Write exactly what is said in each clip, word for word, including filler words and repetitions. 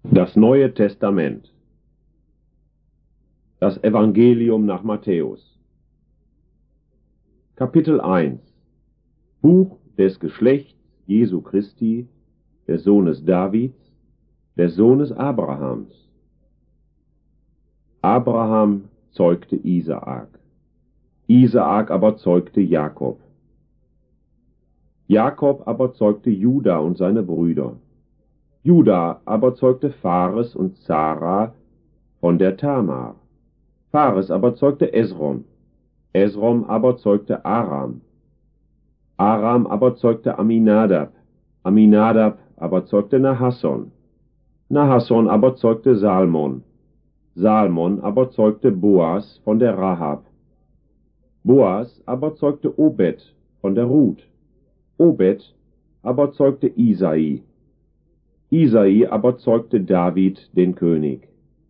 Das Neue Testament. Das Evangelium nach Matthäus. Kapitel eins. Buch des Geschlechts Jesu Christi, des Sohnes Davids, des Sohnes Abrahams. Abraham zeugte Isaak. Isaak aber zeugte Jakob. Jakob aber zeugte Juda und seine Brüder. Juda aber zeugte Phares und Zara von der Tamar. Phares aber zeugte Esrom. Esrom aber zeugte Aram. Aram aber zeugte Aminadab. Aminadab aber zeugte Nahasson. Nahasson aber zeugte Salmon. Salmon aber zeugte Boas von der Rahab. Boas aber zeugte Obed von der Ruth. Obed aber zeugte Isai. Isai aber zeugte David den König.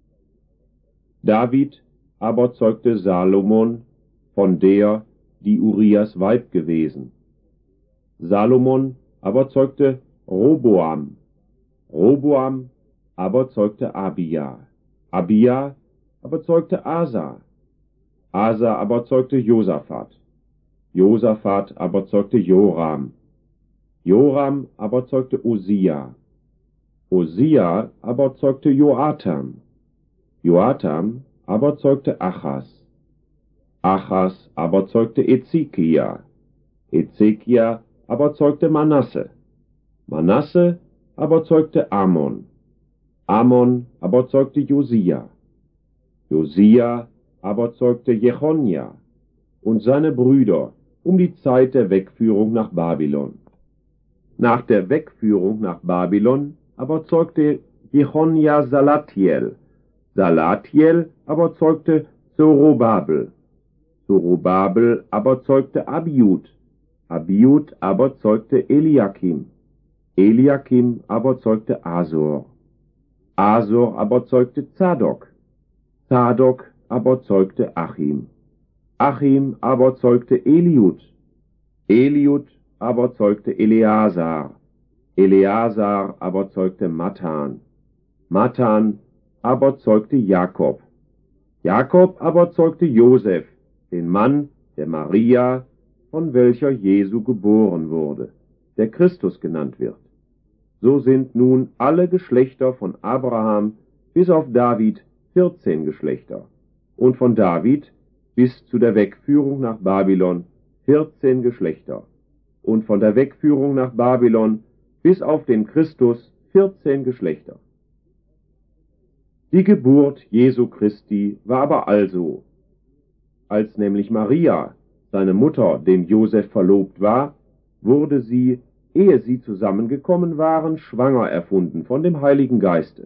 David aber zeugte Salomon von der, die Urias Weib gewesen. Salomon aber zeugte Roboam. Roboam aber zeugte Abia. Abia aber zeugte Asa. Asa aber zeugte Josaphat. Josaphat aber zeugte Joram. Joram aber zeugte Usia. Usia aber zeugte Joatam. Joatam aber zeugte Achas. Achas aber zeugte Ezekia. Ezekia aber zeugte Manasse. Manasse aber zeugte Amon. Amon aber zeugte Josia. Josia aber zeugte Jechonja und seine Brüder um die Zeit der Wegführung nach Babylon. Nach der Wegführung nach Babylon aber zeugte Jechonja Salatiel. Salatiel aber zeugte Zorobabel. Zorobabel aber zeugte Abiud. Abiud aber zeugte Eliakim. Eliakim aber zeugte Asor. Asor aber zeugte Zadok. Zadok aber zeugte Achim. Achim aber zeugte Eliud. Eliud aber zeugte Eleazar. Eleazar aber zeugte Matan. Matan aber zeugte Jakob. Jakob aber zeugte Josef, den Mann der Maria, von welcher Jesu geboren wurde, der Christus genannt wird. So sind nun alle Geschlechter von Abraham bis auf David vierzehn Geschlechter und von David bis zu der Wegführung nach Babylon vierzehn Geschlechter und von der Wegführung nach Babylon bis auf den Christus vierzehn Geschlechter. Die Geburt Jesu Christi war aber also, als nämlich Maria, seine Mutter, dem Josef verlobt war, wurde sie, ehe sie zusammengekommen waren, schwanger erfunden von dem Heiligen Geiste.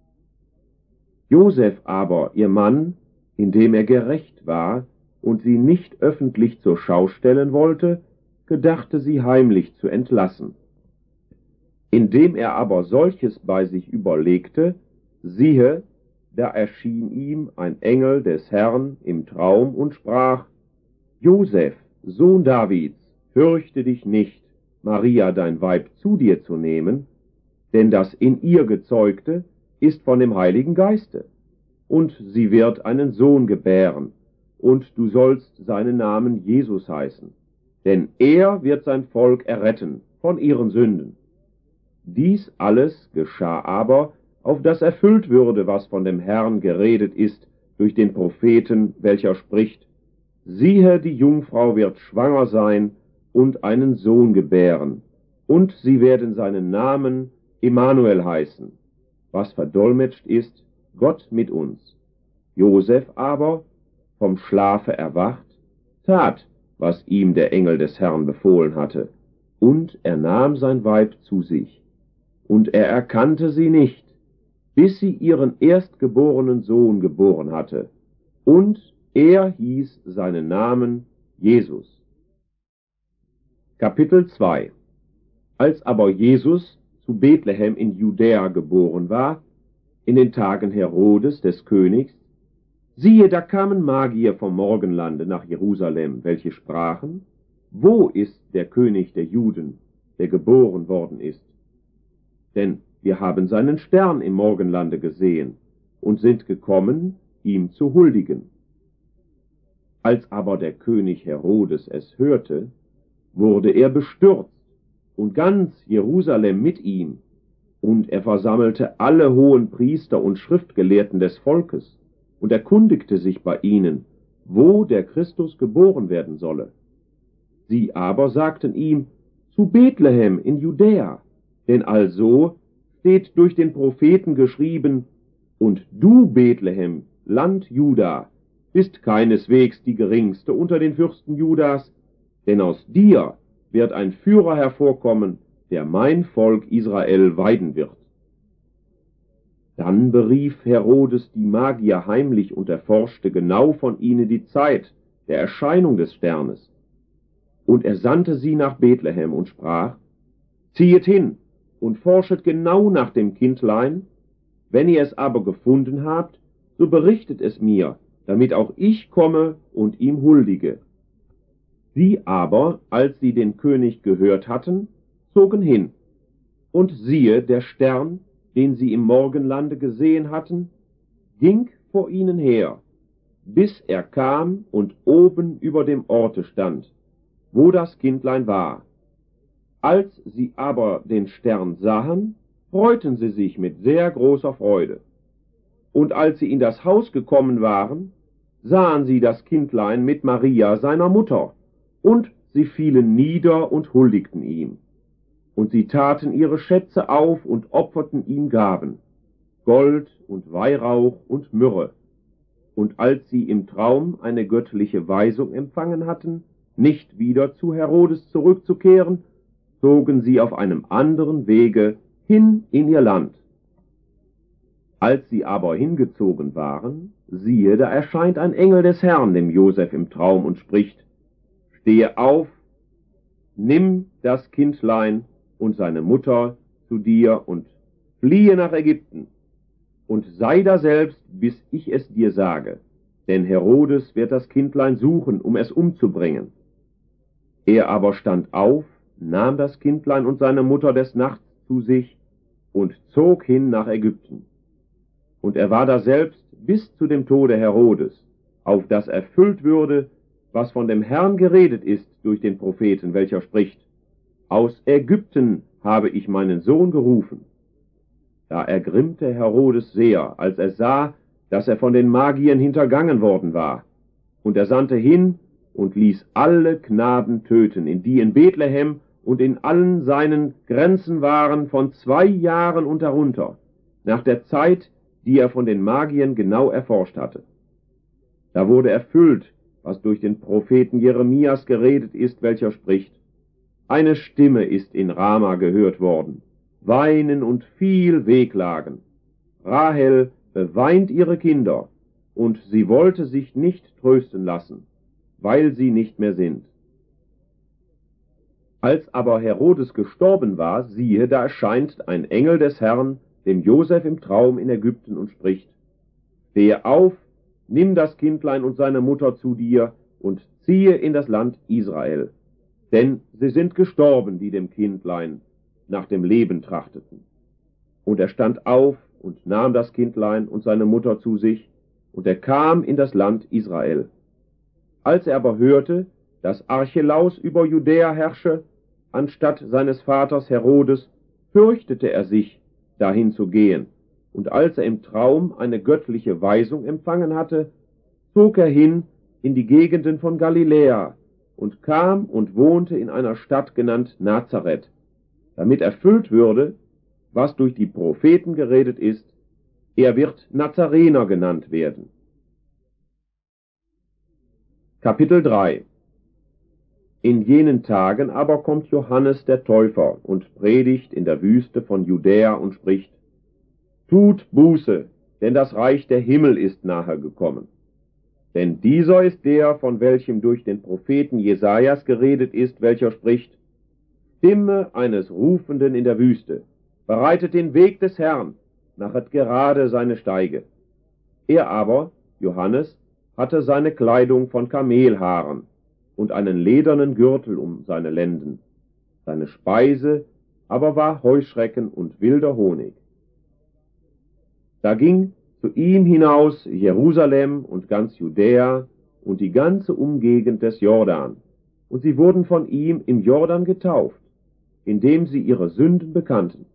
Josef aber, ihr Mann, indem er gerecht war und sie nicht öffentlich zur Schau stellen wollte, gedachte sie heimlich zu entlassen. Indem er aber solches bei sich überlegte, siehe, da erschien ihm ein Engel des Herrn im Traum und sprach: Josef, Sohn Davids, fürchte dich nicht, Maria dein Weib zu dir zu nehmen, denn das in ihr Gezeugte ist von dem Heiligen Geiste, und sie wird einen Sohn gebären, und du sollst seinen Namen Jesus heißen, denn er wird sein Volk erretten von ihren Sünden. Dies alles geschah aber, auf das erfüllt würde, was von dem Herrn geredet ist durch den Propheten, welcher spricht: Siehe, die Jungfrau wird schwanger sein und einen Sohn gebären, und sie werden seinen Namen Immanuel heißen, was verdolmetscht ist, Gott mit uns. Josef aber, vom Schlafe erwacht, tat, was ihm der Engel des Herrn befohlen hatte, und er nahm sein Weib zu sich. Und er erkannte sie nicht, bis sie ihren erstgeborenen Sohn geboren hatte, und er hieß seinen Namen Jesus. Kapitel zwei. Als aber Jesus zu Bethlehem in Judäa geboren war, in den Tagen Herodes des Königs, siehe, da kamen Magier vom Morgenlande nach Jerusalem, welche sprachen: Wo ist der König der Juden, der geboren worden ist? Denn wir haben seinen Stern im Morgenlande gesehen und sind gekommen, ihm zu huldigen. Als aber der König Herodes es hörte, wurde er bestürzt und ganz Jerusalem mit ihm, und er versammelte alle hohen Priester und Schriftgelehrten des Volkes und erkundigte sich bei ihnen, wo der Christus geboren werden solle. Sie aber sagten ihm, zu Bethlehem in Judäa, denn also steht durch den Propheten geschrieben, und du, Bethlehem, Land Juda, bist keineswegs die geringste unter den Fürsten Judas, denn aus dir wird ein Führer hervorkommen, der mein Volk Israel weiden wird. Dann berief Herodes die Magier heimlich und erforschte genau von ihnen die Zeit der Erscheinung des Sternes. Und er sandte sie nach Bethlehem und sprach, ziehet hin und forschet genau nach dem Kindlein, wenn ihr es aber gefunden habt, so berichtet es mir, damit auch ich komme und ihm huldige. Sie aber, als sie den König gehört hatten, zogen hin, und siehe, der Stern, den sie im Morgenlande gesehen hatten, ging vor ihnen her, bis er kam und oben über dem Orte stand, wo das Kindlein war. Als sie aber den Stern sahen, freuten sie sich mit sehr großer Freude. Und als sie in das Haus gekommen waren, sahen sie das Kindlein mit Maria, seiner Mutter, und sie fielen nieder und huldigten ihm. Und sie taten ihre Schätze auf und opferten ihm Gaben, Gold und Weihrauch und Myrrhe. Und als sie im Traum eine göttliche Weisung empfangen hatten, nicht wieder zu Herodes zurückzukehren, zogen sie auf einem anderen Wege hin in ihr Land. Als sie aber hingezogen waren, siehe, da erscheint ein Engel des Herrn dem Josef im Traum und spricht, stehe auf, nimm das Kindlein und seine Mutter zu dir und fliehe nach Ägypten und sei daselbst, bis ich es dir sage, denn Herodes wird das Kindlein suchen, um es umzubringen. Er aber stand auf, nahm das Kindlein und seine Mutter des Nachts zu sich und zog hin nach Ägypten. Und er war daselbst bis zu dem Tode Herodes, auf das erfüllt würde, was von dem Herrn geredet ist durch den Propheten, welcher spricht, aus Ägypten habe ich meinen Sohn gerufen. Da ergrimmte Herodes sehr, als er sah, dass er von den Magiern hintergangen worden war. Und er sandte hin und ließ alle Knaben töten, in die in Bethlehem und in allen seinen Grenzen waren, von zwei Jahren und darunter, nach der Zeit, die er von den Magiern genau erforscht hatte. Da wurde erfüllt, was durch den Propheten Jeremias geredet ist, welcher spricht, eine Stimme ist in Rama gehört worden, Weinen und viel Wehklagen. Rahel beweint ihre Kinder, und sie wollte sich nicht trösten lassen, weil sie nicht mehr sind. Als aber Herodes gestorben war, siehe, da erscheint ein Engel des Herrn dem Josef im Traum in Ägypten und spricht, stehe auf, nimm das Kindlein und seine Mutter zu dir und ziehe in das Land Israel, denn sie sind gestorben, die dem Kindlein nach dem Leben trachteten. Und er stand auf und nahm das Kindlein und seine Mutter zu sich, und er kam in das Land Israel. Als er aber hörte, dass Archelaus über Judäa herrsche, anstatt seines Vaters Herodes, fürchtete er sich, dahin zu gehen, und als er im Traum eine göttliche Weisung empfangen hatte, zog er hin in die Gegenden von Galiläa und kam und wohnte in einer Stadt genannt Nazareth, damit erfüllt würde, was durch die Propheten geredet ist, er wird Nazarener genannt werden. Kapitel drei. In jenen Tagen aber kommt Johannes der Täufer und predigt in der Wüste von Judäa und spricht, tut Buße, denn das Reich der Himmel ist nahe gekommen. Denn dieser ist der, von welchem durch den Propheten Jesajas geredet ist, welcher spricht, Stimme eines Rufenden in der Wüste, bereitet den Weg des Herrn, machet gerade seine Steige. Er aber, Johannes, hatte seine Kleidung von Kamelhaaren und einen ledernen Gürtel um seine Lenden. Seine Speise aber war Heuschrecken und wilder Honig. Da ging zu ihm hinaus Jerusalem und ganz Judäa und die ganze Umgegend des Jordan, und sie wurden von ihm im Jordan getauft, indem sie ihre Sünden bekannten.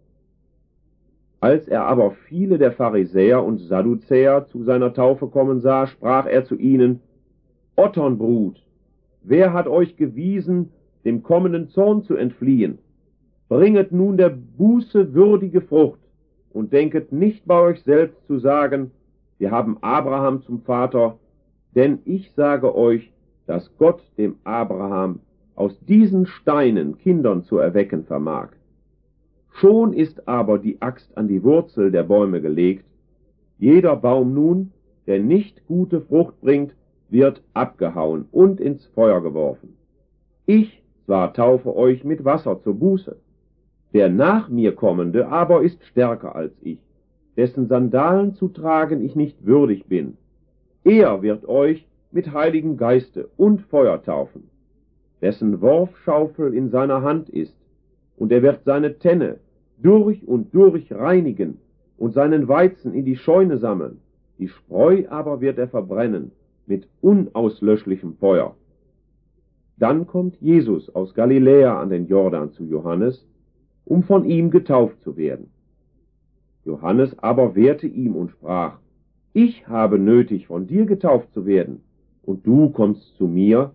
Als er aber viele der Pharisäer und Sadduzäer zu seiner Taufe kommen sah, sprach er zu ihnen: Otternbrut, wer hat euch gewiesen, dem kommenden Zorn zu entfliehen? Bringet nun der Buße würdige Frucht und denket nicht bei euch selbst zu sagen, wir haben Abraham zum Vater, denn ich sage euch, dass Gott dem Abraham aus diesen Steinen Kindern zu erwecken vermag. Schon ist aber die Axt an die Wurzel der Bäume gelegt. Jeder Baum nun, der nicht gute Frucht bringt, wird abgehauen und ins Feuer geworfen. Ich zwar taufe euch mit Wasser zur Buße, der nach mir kommende aber ist stärker als ich, dessen Sandalen zu tragen ich nicht würdig bin. Er wird euch mit Heiligem Geiste und Feuer taufen, dessen Worfschaufel in seiner Hand ist, und er wird seine Tenne durch und durch reinigen und seinen Weizen in die Scheune sammeln, die Spreu aber wird er verbrennen mit unauslöschlichem Feuer. Dann kommt Jesus aus Galiläa an den Jordan zu Johannes, um von ihm getauft zu werden. Johannes aber wehrte ihm und sprach: Ich habe nötig, von dir getauft zu werden, und du kommst zu mir?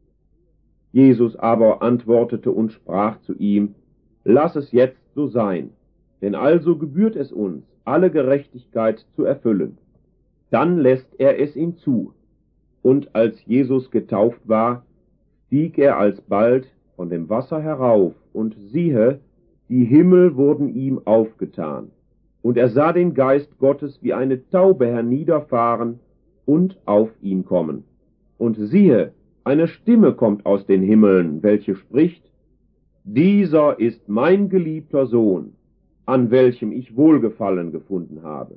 Jesus aber antwortete und sprach zu ihm: Lass es jetzt so sein, denn also gebührt es uns, alle Gerechtigkeit zu erfüllen. Dann lässt er es ihm zu. Und als Jesus getauft war, stieg er alsbald von dem Wasser herauf, und siehe, die Himmel wurden ihm aufgetan, und er sah den Geist Gottes wie eine Taube herniederfahren und auf ihn kommen. Und siehe, eine Stimme kommt aus den Himmeln, welche spricht: Dieser ist mein geliebter Sohn, an welchem ich Wohlgefallen gefunden habe.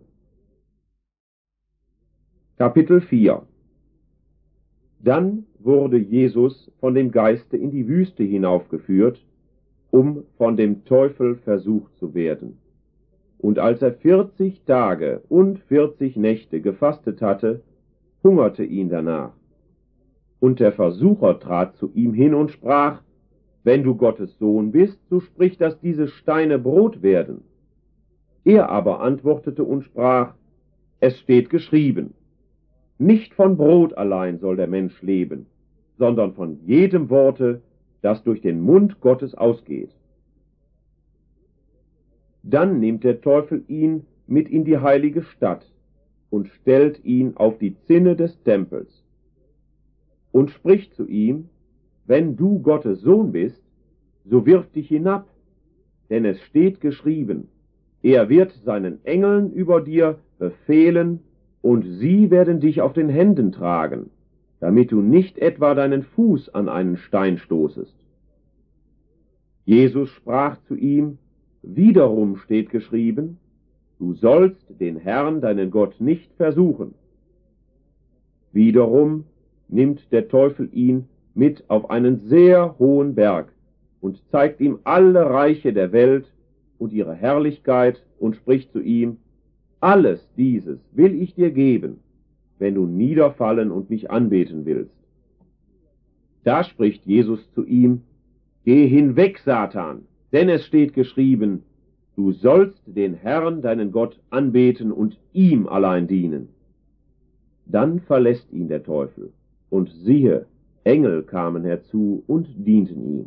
Kapitel vier. Dann wurde Jesus von dem Geiste in die Wüste hinaufgeführt, um von dem Teufel versucht zu werden. Und als er vierzig Tage und vierzig Nächte gefastet hatte, hungerte ihn danach. Und der Versucher trat zu ihm hin und sprach: Wenn du Gottes Sohn bist, so sprich, dass diese Steine Brot werden. Er aber antwortete und sprach: Es steht geschrieben, nicht von Brot allein soll der Mensch leben, sondern von jedem Worte, das durch den Mund Gottes ausgeht. Dann nimmt der Teufel ihn mit in die heilige Stadt und stellt ihn auf die Zinne des Tempels und spricht zu ihm: Wenn du Gottes Sohn bist, so wirf dich hinab, denn es steht geschrieben, er wird seinen Engeln über dir befehlen, und sie werden dich auf den Händen tragen, damit du nicht etwa deinen Fuß an einen Stein stoßest. Jesus sprach zu ihm: Wiederum steht geschrieben, du sollst den Herrn, deinen Gott, nicht versuchen. Wiederum nimmt der Teufel ihn mit auf einen sehr hohen Berg und zeigt ihm alle Reiche der Welt und ihre Herrlichkeit und spricht zu ihm: Alles dieses will ich dir geben, wenn du niederfallen und mich anbeten willst. Da spricht Jesus zu ihm: Geh hinweg, Satan, denn es steht geschrieben, du sollst den Herrn, deinen Gott, anbeten und ihm allein dienen. Dann verlässt ihn der Teufel, und siehe, Engel kamen herzu und dienten ihm.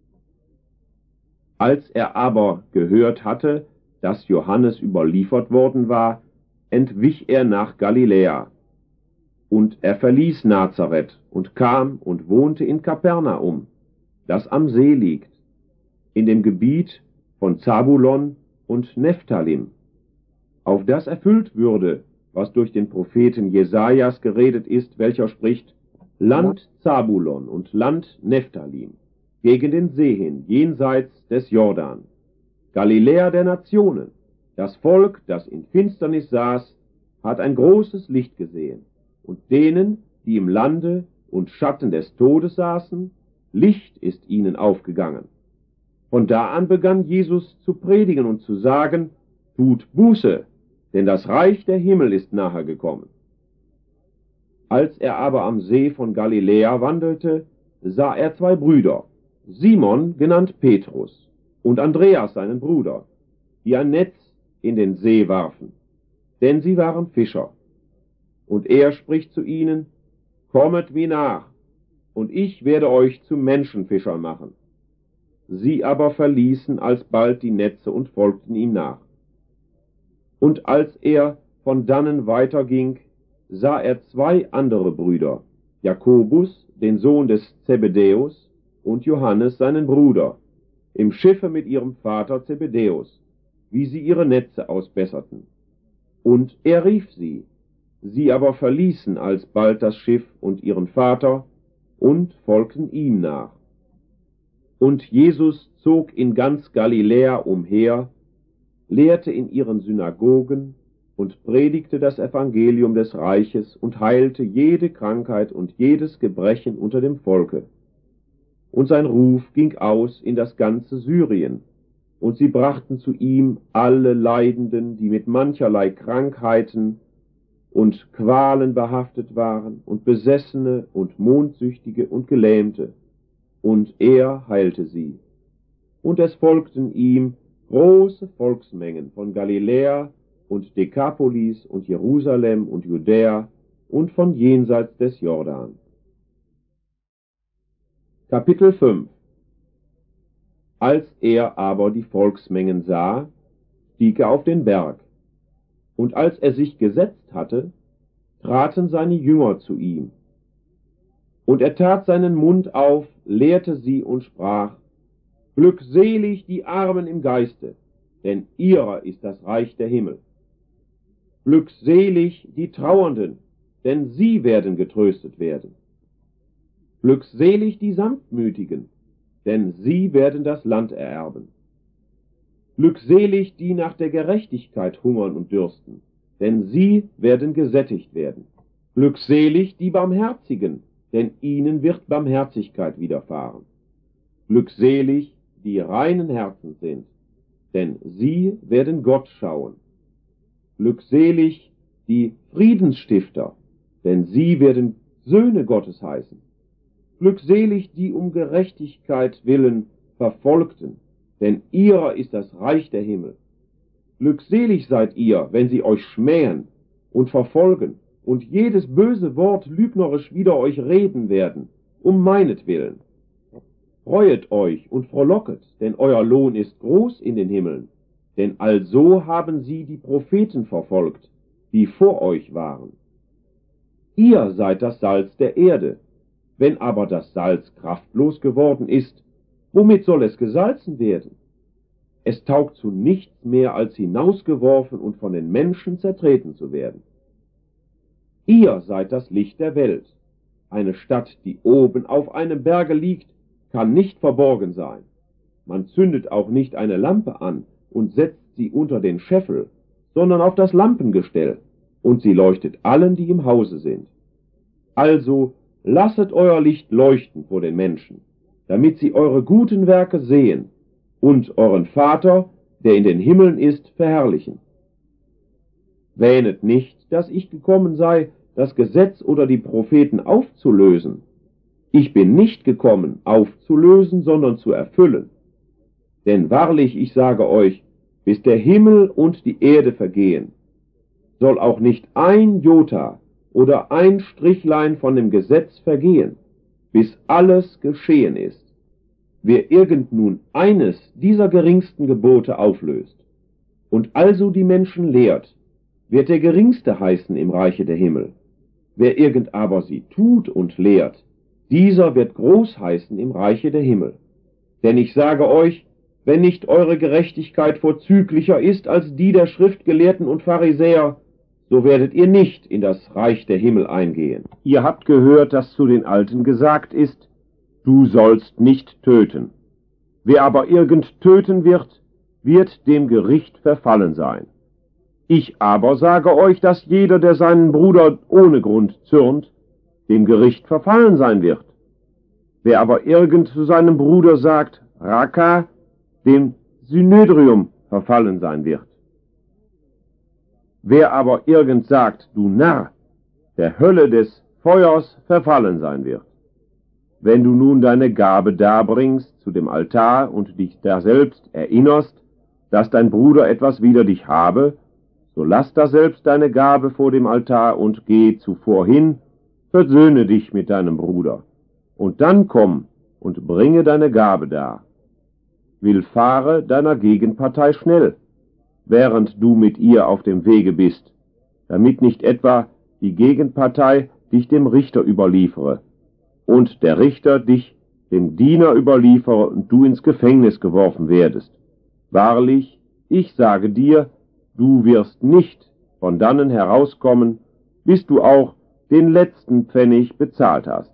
Als er aber gehört hatte, dass Johannes überliefert worden war, entwich er nach Galiläa. Und er verließ Nazareth und kam und wohnte in Kapernaum, das am See liegt, in dem Gebiet von Zabulon und Nephtalim, auf das erfüllt würde, was durch den Propheten Jesajas geredet ist, welcher spricht: Land Zabulon und Land Nephtalim, gegen den See hin, jenseits des Jordan, Galiläa der Nationen, das Volk, das in Finsternis saß, hat ein großes Licht gesehen, und denen, die im Lande und Schatten des Todes saßen, Licht ist ihnen aufgegangen. Von da an begann Jesus zu predigen und zu sagen, tut Buße, denn das Reich der Himmel ist nahe gekommen. Als er aber am See von Galiläa wandelte, sah er zwei Brüder, Simon, genannt Petrus, und Andreas, seinen Bruder, die ein Netz in den See warfen, denn sie waren Fischer. Und er spricht zu ihnen, kommet mir nach, und ich werde euch zu Menschenfischern machen. Sie aber verließen alsbald die Netze und folgten ihm nach. Und als er von dannen weiterging, sah er zwei andere Brüder, Jakobus, den Sohn des Zebedäus, und Johannes, seinen Bruder, im Schiffe mit ihrem Vater Zebedäus, wie sie ihre Netze ausbesserten. Und er rief sie, sie aber verließen alsbald das Schiff und ihren Vater und folgten ihm nach. Und Jesus zog in ganz Galiläa umher, lehrte in ihren Synagogen und predigte das Evangelium des Reiches und heilte jede Krankheit und jedes Gebrechen unter dem Volke. Und sein Ruf ging aus in das ganze Syrien, und sie brachten zu ihm alle Leidenden, die mit mancherlei Krankheiten und Qualen behaftet waren, und Besessene und Mondsüchtige und Gelähmte, und er heilte sie. Und es folgten ihm große Volksmengen von Galiläa und Dekapolis und Jerusalem und Judäa und von jenseits des Jordan. Kapitel fünf. Als er aber die Volksmengen sah, stieg er auf den Berg, und als er sich gesetzt hatte, traten seine Jünger zu ihm. Und er tat seinen Mund auf, lehrte sie und sprach, glückselig die Armen im Geiste, denn ihrer ist das Reich der Himmel. Glückselig die Trauernden, denn sie werden getröstet werden. Glückselig die Sanftmütigen, denn sie werden das Land ererben. Glückselig die nach der Gerechtigkeit hungern und dürsten, denn sie werden gesättigt werden. Glückselig die Barmherzigen, denn ihnen wird Barmherzigkeit widerfahren. Glückselig die reinen Herzens sind, denn sie werden Gott schauen. Glückselig die Friedensstifter, denn sie werden Söhne Gottes heißen. Glückselig die um Gerechtigkeit willen Verfolgten, denn ihrer ist das Reich der Himmel. Glückselig seid ihr, wenn sie euch schmähen und verfolgen und jedes böse Wort lügnerisch wider euch reden werden, um meinetwillen. Freuet euch und frohlocket, denn euer Lohn ist groß in den Himmeln, denn also haben sie die Propheten verfolgt, die vor euch waren. Ihr seid das Salz der Erde. Wenn aber das Salz kraftlos geworden ist, womit soll es gesalzen werden? Es taugt zu nichts mehr, als hinausgeworfen und von den Menschen zertreten zu werden. Ihr seid das Licht der Welt. Eine Stadt, die oben auf einem Berge liegt, kann nicht verborgen sein. Man zündet auch nicht eine Lampe an und setzt sie unter den Scheffel, sondern auf das Lampengestell, und sie leuchtet allen, die im Hause sind. Also lasset euer Licht leuchten vor den Menschen, damit sie eure guten Werke sehen und euren Vater, der in den Himmeln ist, verherrlichen. Wähnet nicht, dass ich gekommen sei, das Gesetz oder die Propheten aufzulösen. Ich bin nicht gekommen, aufzulösen, sondern zu erfüllen. Denn wahrlich, ich sage euch, bis der Himmel und die Erde vergehen, soll auch nicht ein Jota oder ein Strichlein von dem Gesetz vergehen, bis alles geschehen ist. Wer irgend nun eines dieser geringsten Gebote auflöst und also die Menschen lehrt, wird der Geringste heißen im Reiche der Himmel. Wer irgend aber sie tut und lehrt, dieser wird groß heißen im Reiche der Himmel. Denn ich sage euch, wenn nicht eure Gerechtigkeit vorzüglicher ist als die der Schriftgelehrten und Pharisäer, so werdet ihr nicht in das Reich der Himmel eingehen. Ihr habt gehört, dass zu den Alten gesagt ist, du sollst nicht töten. Wer aber irgend töten wird, wird dem Gericht verfallen sein. Ich aber sage euch, dass jeder, der seinen Bruder ohne Grund zürnt, dem Gericht verfallen sein wird. Wer aber irgend zu seinem Bruder sagt, Raka, dem Synedrium verfallen sein wird. Wer aber irgend sagt, du Narr, der Hölle des Feuers verfallen sein wird. Wenn du nun deine Gabe darbringst zu dem Altar und dich daselbst erinnerst, dass dein Bruder etwas wider dich habe, so lass daselbst deine Gabe vor dem Altar und geh zuvor hin, versöhne dich mit deinem Bruder, und dann komm und bringe deine Gabe dar. Willfahre deiner Gegenpartei schnell, während du mit ihr auf dem Wege bist, damit nicht etwa die Gegenpartei dich dem Richter überliefere, und der Richter dich dem Diener überliefere und du ins Gefängnis geworfen werdest. Wahrlich, ich sage dir, du wirst nicht von dannen herauskommen, bis du auch den letzten Pfennig bezahlt hast.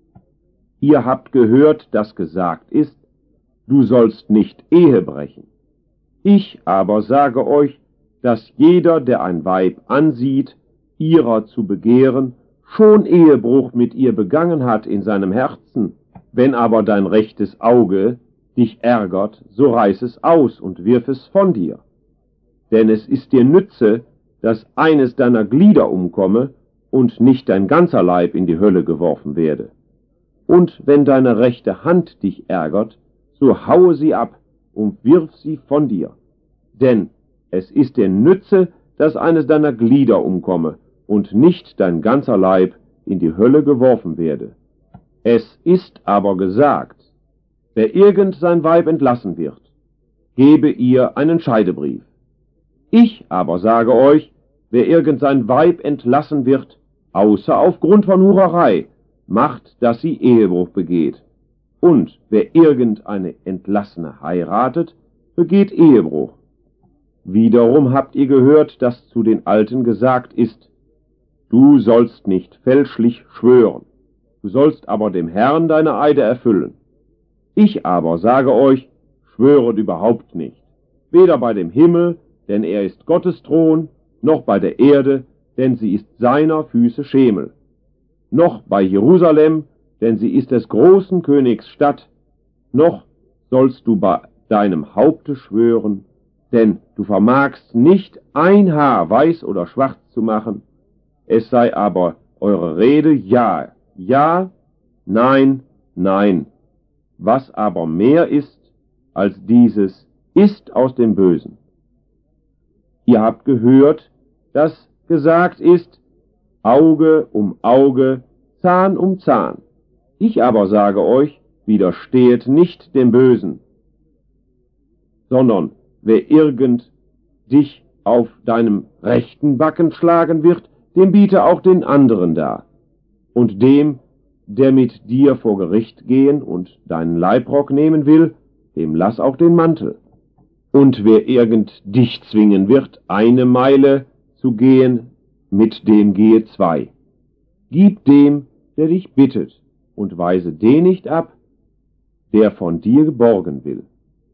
Ihr habt gehört, dass gesagt ist, du sollst nicht Ehe brechen. Ich aber sage euch, dass jeder, der ein Weib ansieht, ihrer zu begehren, schon Ehebruch mit ihr begangen hat in seinem Herzen. Wenn aber dein rechtes Auge dich ärgert, so reiß es aus und wirf es von dir. Denn es ist dir nütze, dass eines deiner Glieder umkomme und nicht dein ganzer Leib in die Hölle geworfen werde. Und wenn deine rechte Hand dich ärgert, so haue sie ab und wirf sie von dir. Denn es ist dir nütze, dass eines deiner Glieder umkomme und nicht dein ganzer Leib in die Hölle geworfen werde. Es ist aber gesagt, wer irgend sein Weib entlassen wird, gebe ihr einen Scheidebrief. Ich aber sage euch, wer irgend sein Weib entlassen wird, außer aufgrund von Hurerei, macht, dass sie Ehebruch begeht. Und wer irgendeine Entlassene heiratet, begeht Ehebruch. Wiederum habt ihr gehört, dass zu den Alten gesagt ist, du sollst nicht fälschlich schwören, du sollst aber dem Herrn deine Eide erfüllen. Ich aber sage euch, schwöret überhaupt nicht, weder bei dem Himmel, denn er ist Gottes Thron, noch bei der Erde, denn sie ist seiner Füße Schemel, noch bei Jerusalem, denn sie ist des großen Königs Stadt, noch sollst du bei deinem Haupte schwören, denn du vermagst nicht ein Haar weiß oder schwarz zu machen, es sei aber eure Rede ja, ja, nein, nein. Was aber mehr ist als dieses, ist aus dem Bösen. Ihr habt gehört, dass gesagt ist, Auge um Auge, Zahn um Zahn. Ich aber sage euch, widerstehet nicht dem Bösen, sondern wer irgend dich auf deinem rechten Backen schlagen wird, dem biete auch den anderen dar. Und dem, der mit dir vor Gericht gehen und deinen Leibrock nehmen will, dem lass auch den Mantel. Und wer irgend dich zwingen wird, eine Meile zu gehen, mit dem gehe zwei. Gib dem, der dich bittet, und weise den nicht ab, der von dir geborgen will.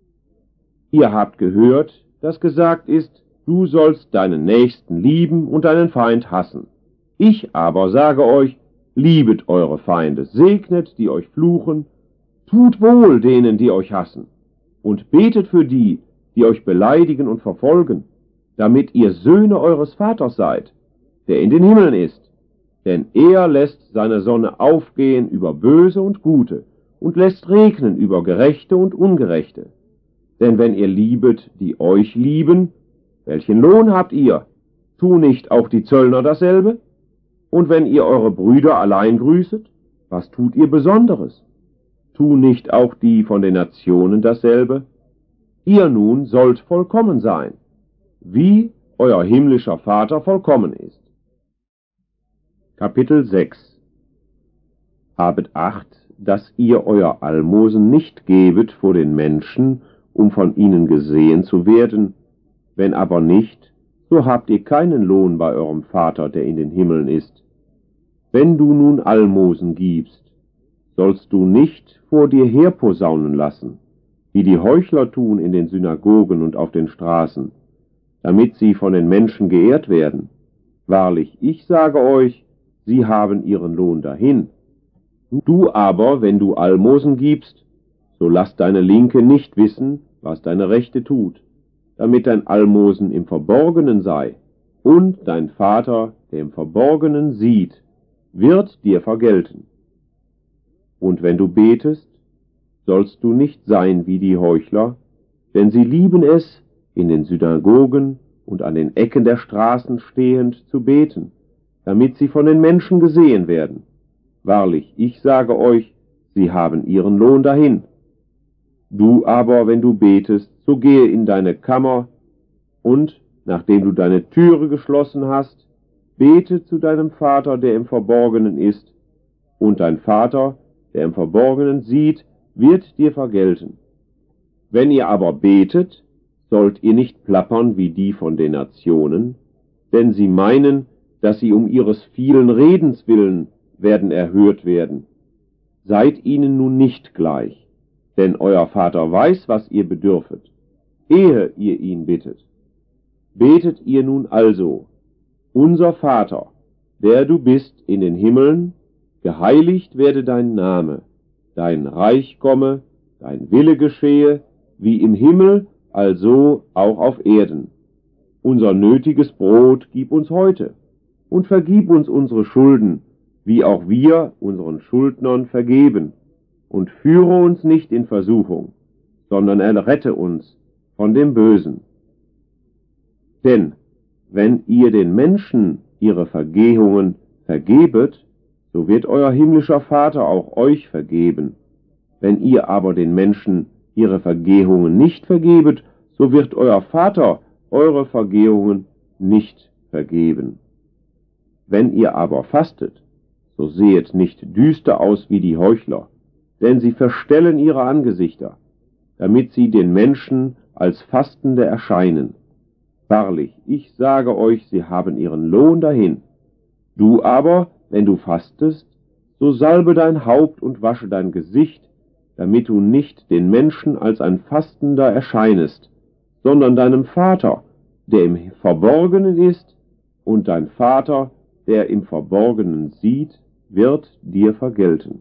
Ihr habt gehört, dass gesagt ist, du sollst deinen Nächsten lieben und deinen Feind hassen. Ich aber sage euch, liebet eure Feinde, segnet, die euch fluchen, tut wohl denen, die euch hassen, und betet für die, die euch beleidigen und verfolgen, damit ihr Söhne eures Vaters seid, der in den Himmeln ist. Denn er lässt seine Sonne aufgehen über Böse und Gute und lässt regnen über Gerechte und Ungerechte. Denn wenn ihr liebet, die euch lieben, welchen Lohn habt ihr? Tu nicht auch die Zöllner dasselbe? Und wenn ihr eure Brüder allein grüßet, was tut ihr Besonderes? Tu nicht auch die von den Nationen dasselbe? Ihr nun sollt vollkommen sein, wie euer himmlischer Vater vollkommen ist. Kapitel sechs. Habet Acht, dass ihr euer Almosen nicht gebet vor den Menschen, um von ihnen gesehen zu werden, wenn aber nicht, so habt ihr keinen Lohn bei eurem Vater, der in den Himmeln ist. Wenn du nun Almosen gibst, sollst du nicht vor dir herposaunen lassen, wie die Heuchler tun in den Synagogen und auf den Straßen, damit sie von den Menschen geehrt werden. Wahrlich, ich sage euch, sie haben ihren Lohn dahin. Du aber, wenn du Almosen gibst, so lass deine Linke nicht wissen, was deine Rechte tut, damit dein Almosen im Verborgenen sei, und dein Vater, der im Verborgenen sieht, wird dir vergelten. Und wenn du betest, sollst du nicht sein wie die Heuchler, denn sie lieben es, in den Synagogen und an den Ecken der Straßen stehend zu beten, damit sie von den Menschen gesehen werden. Wahrlich, ich sage euch, sie haben ihren Lohn dahin. Du aber, wenn du betest, so gehe in deine Kammer und, nachdem du deine Türe geschlossen hast, bete zu deinem Vater, der im Verborgenen ist, und dein Vater, der im Verborgenen sieht, wird dir vergelten. Wenn ihr aber betet, sollt ihr nicht plappern wie die von den Nationen, denn sie meinen, dass sie um ihres vielen Redens willen werden erhört werden. Seid ihnen nun nicht gleich, denn euer Vater weiß, was ihr bedürfet, ehe ihr ihn bittet. Betet ihr nun also: Unser Vater, der du bist in den Himmeln, geheiligt werde dein Name, dein Reich komme, dein Wille geschehe, wie im Himmel, also auch auf Erden. Unser nötiges Brot gib uns heute, und vergib uns unsere Schulden, wie auch wir unseren Schuldnern vergeben. Und führe uns nicht in Versuchung, sondern errette uns von dem Bösen. Denn wenn ihr den Menschen ihre Vergehungen vergebet, so wird euer himmlischer Vater auch euch vergeben. Wenn ihr aber den Menschen ihre Vergehungen nicht vergebet, so wird euer Vater eure Vergehungen nicht vergeben. Wenn ihr aber fastet, so sehet nicht düster aus wie die Heuchler, denn sie verstellen ihre Angesichter, damit sie den Menschen als Fastende erscheinen. Wahrlich, ich sage euch, sie haben ihren Lohn dahin. Du aber, wenn du fastest, so salbe dein Haupt und wasche dein Gesicht, damit du nicht den Menschen als ein Fastender erscheinest, sondern deinem Vater, der im Verborgenen ist, und dein Vater, der im Verborgenen sieht, wird dir vergelten.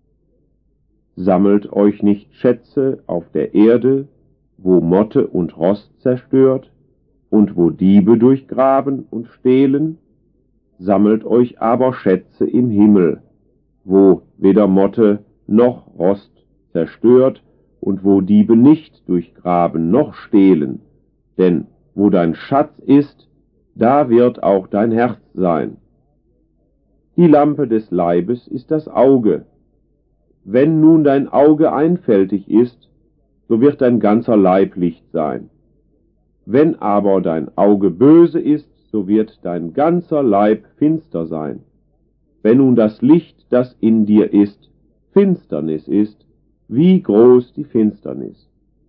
Sammelt euch nicht Schätze auf der Erde, wo Motte und Rost zerstört, und wo Diebe durchgraben und stehlen, sammelt euch aber Schätze im Himmel, wo weder Motte noch Rost zerstört und wo Diebe nicht durchgraben noch stehlen, denn wo dein Schatz ist, da wird auch dein Herz sein. Die Lampe des Leibes ist das Auge. Wenn nun dein Auge einfältig ist, so wird dein ganzer Leib Licht sein. Wenn aber dein Auge böse ist, so wird dein ganzer Leib finster sein. Wenn nun das Licht, das in dir ist, Finsternis ist, wie groß die Finsternis.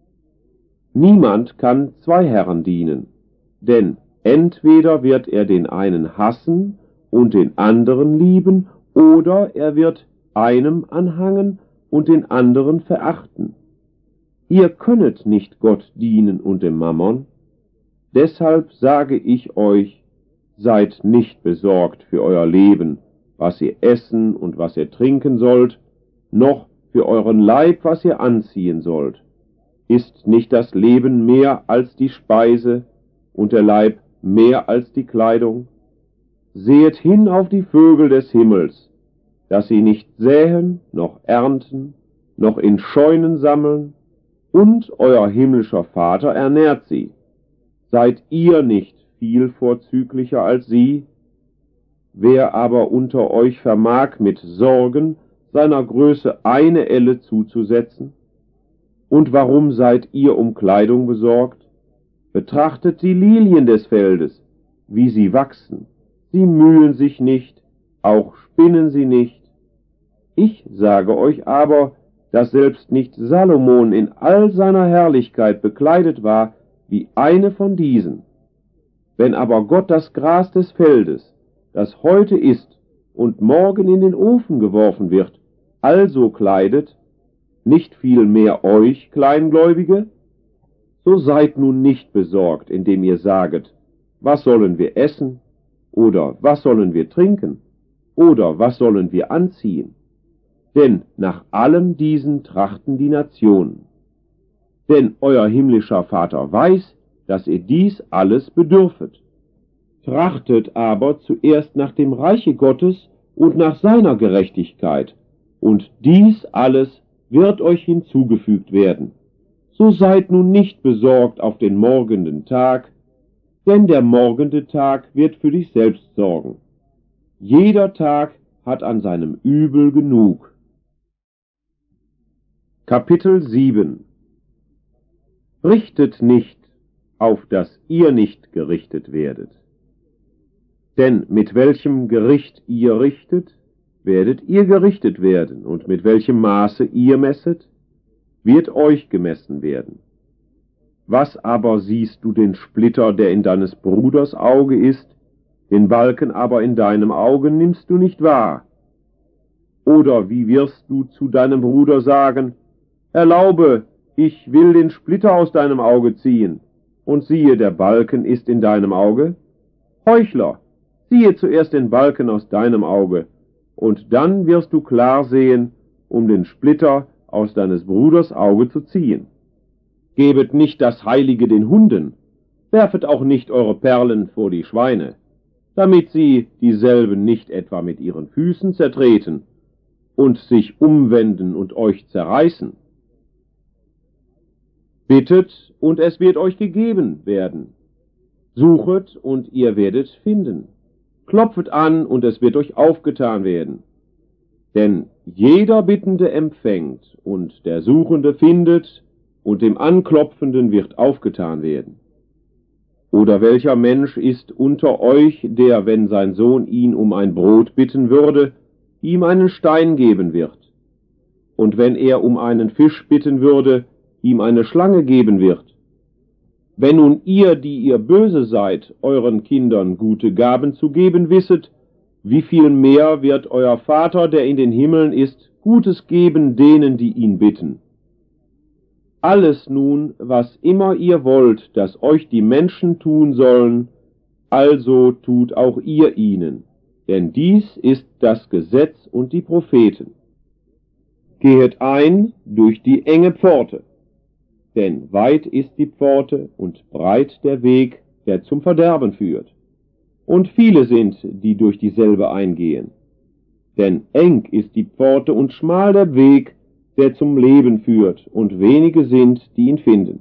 Niemand kann zwei Herren dienen, denn entweder wird er den einen hassen und den anderen lieben, oder er wird einem anhangen und den anderen verachten. Ihr könnet nicht Gott dienen und dem Mammon. Deshalb sage ich euch, seid nicht besorgt für euer Leben, was ihr essen und was ihr trinken sollt, noch für euren Leib, was ihr anziehen sollt. Ist nicht das Leben mehr als die Speise und der Leib mehr als die Kleidung? Sehet hin auf die Vögel des Himmels, dass sie nicht säen, noch ernten, noch in Scheunen sammeln, und euer himmlischer Vater ernährt sie. Seid ihr nicht viel vorzüglicher als sie? Wer aber unter euch vermag mit Sorgen seiner Größe eine Elle zuzusetzen? Und warum seid ihr um Kleidung besorgt? Betrachtet die Lilien des Feldes, wie sie wachsen. Sie mühen sich nicht, auch spinnen sie nicht. Ich sage euch aber, dass selbst nicht Salomon in all seiner Herrlichkeit bekleidet war wie eine von diesen. Wenn aber Gott das Gras des Feldes, das heute ist und morgen in den Ofen geworfen wird, also kleidet, nicht viel mehr euch, Kleingläubige? So seid nun nicht besorgt, indem ihr saget, was sollen wir essen, oder was sollen wir trinken, oder was sollen wir anziehen? Denn nach allem diesen trachten die Nationen. Denn euer himmlischer Vater weiß, dass ihr dies alles bedürfet. Trachtet aber zuerst nach dem Reiche Gottes und nach seiner Gerechtigkeit, und dies alles wird euch hinzugefügt werden. So seid nun nicht besorgt auf den morgenden Tag, denn der morgende Tag wird für dich selbst sorgen. Jeder Tag hat an seinem Übel genug. Kapitel sieben. Richtet nicht, auf dass ihr nicht gerichtet werdet. Denn mit welchem Gericht ihr richtet, werdet ihr gerichtet werden, und mit welchem Maße ihr messet, wird euch gemessen werden. Was aber siehst du den Splitter, der in deines Bruders Auge ist, den Balken aber in deinem Auge nimmst du nicht wahr? Oder wie wirst du zu deinem Bruder sagen, erlaube, ich will den Splitter aus deinem Auge ziehen, und siehe, der Balken ist in deinem Auge? Heuchler, ziehe zuerst den Balken aus deinem Auge, und dann wirst du klar sehen, um den Splitter aus deines Bruders Auge zu ziehen. Gebet nicht das Heilige den Hunden, werfet auch nicht eure Perlen vor die Schweine, damit sie dieselben nicht etwa mit ihren Füßen zertreten und sich umwenden und euch zerreißen. Bittet, und es wird euch gegeben werden. Suchet, und ihr werdet finden. Klopfet an, und es wird euch aufgetan werden. Denn jeder Bittende empfängt, und der Suchende findet, und dem Anklopfenden wird aufgetan werden. Oder welcher Mensch ist unter euch, der, wenn sein Sohn ihn um ein Brot bitten würde, ihm einen Stein geben wird? Und wenn er um einen Fisch bitten würde, ihm eine Schlange geben wird? Wenn nun ihr, die ihr böse seid, euren Kindern gute Gaben zu geben wisset, wie viel mehr wird euer Vater, der in den Himmeln ist, Gutes geben denen, die ihn bitten? Alles nun, was immer ihr wollt, dass euch die Menschen tun sollen, also tut auch ihr ihnen, denn dies ist das Gesetz und die Propheten. Gehet ein durch die enge Pforte, denn weit ist die Pforte und breit der Weg, der zum Verderben führt, und viele sind, die durch dieselbe eingehen. Denn eng ist die Pforte und schmal der Weg, der zum Leben führt, und wenige sind, die ihn finden.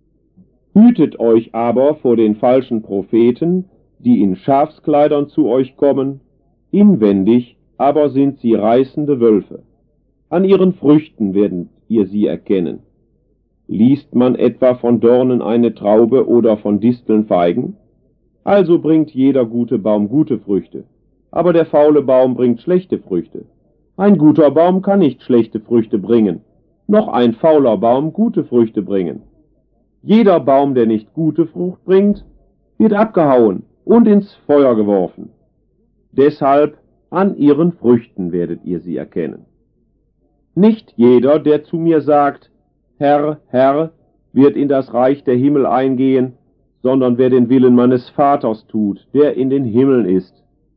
Hütet euch aber vor den falschen Propheten, die in Schafskleidern zu euch kommen, inwendig aber sind sie reißende Wölfe. An ihren Früchten werdet ihr sie erkennen. Liest man etwa von Dornen eine Traube oder von Disteln Feigen? Also bringt jeder gute Baum gute Früchte, aber der faule Baum bringt schlechte Früchte. Ein guter Baum kann nicht schlechte Früchte bringen, noch ein fauler Baum gute Früchte bringen. Jeder Baum, der nicht gute Frucht bringt, wird abgehauen und ins Feuer geworfen. Deshalb an ihren Früchten werdet ihr sie erkennen. Nicht jeder, der zu mir sagt, Herr, Herr, wird in das Reich der Himmel eingehen, sondern wer den Willen meines Vaters tut, der in den Himmeln ist.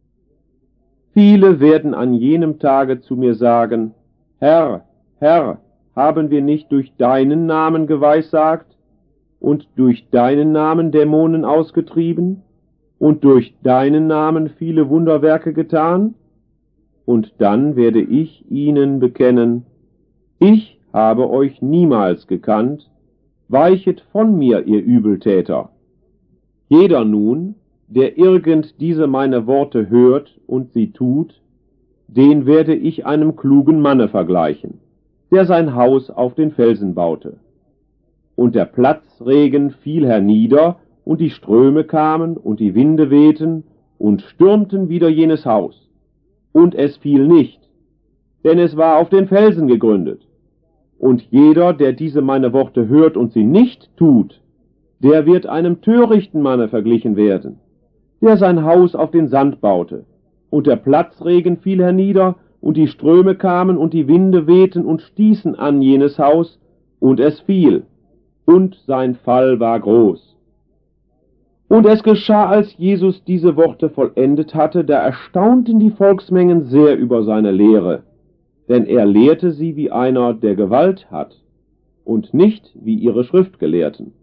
Viele werden an jenem Tage zu mir sagen, Herr, Herr, haben wir nicht durch deinen Namen geweissagt und durch deinen Namen Dämonen ausgetrieben und durch deinen Namen viele Wunderwerke getan? Und dann werde ich ihnen bekennen, ich habe euch niemals gekannt, weichet von mir, ihr Übeltäter. Jeder nun, der irgend diese meine Worte hört und sie tut, den werde ich einem klugen Manne vergleichen, der sein Haus auf den Felsen baute. Und der Platzregen fiel hernieder, und die Ströme kamen, und die Winde wehten, und stürmten wider jenes Haus. Und es fiel nicht, denn es war auf den Felsen gegründet. Und jeder, der diese meine Worte hört und sie nicht tut, der wird einem törichten Manne verglichen werden, der sein Haus auf den Sand baute. Und der Platzregen fiel hernieder, und die Ströme kamen, und die Winde wehten und stießen an jenes Haus, und es fiel, und sein Fall war groß. Und es geschah, als Jesus diese Worte vollendet hatte, da erstaunten die Volksmengen sehr über seine Lehre, denn er lehrte sie wie einer, der Gewalt hat, und nicht wie ihre Schriftgelehrten.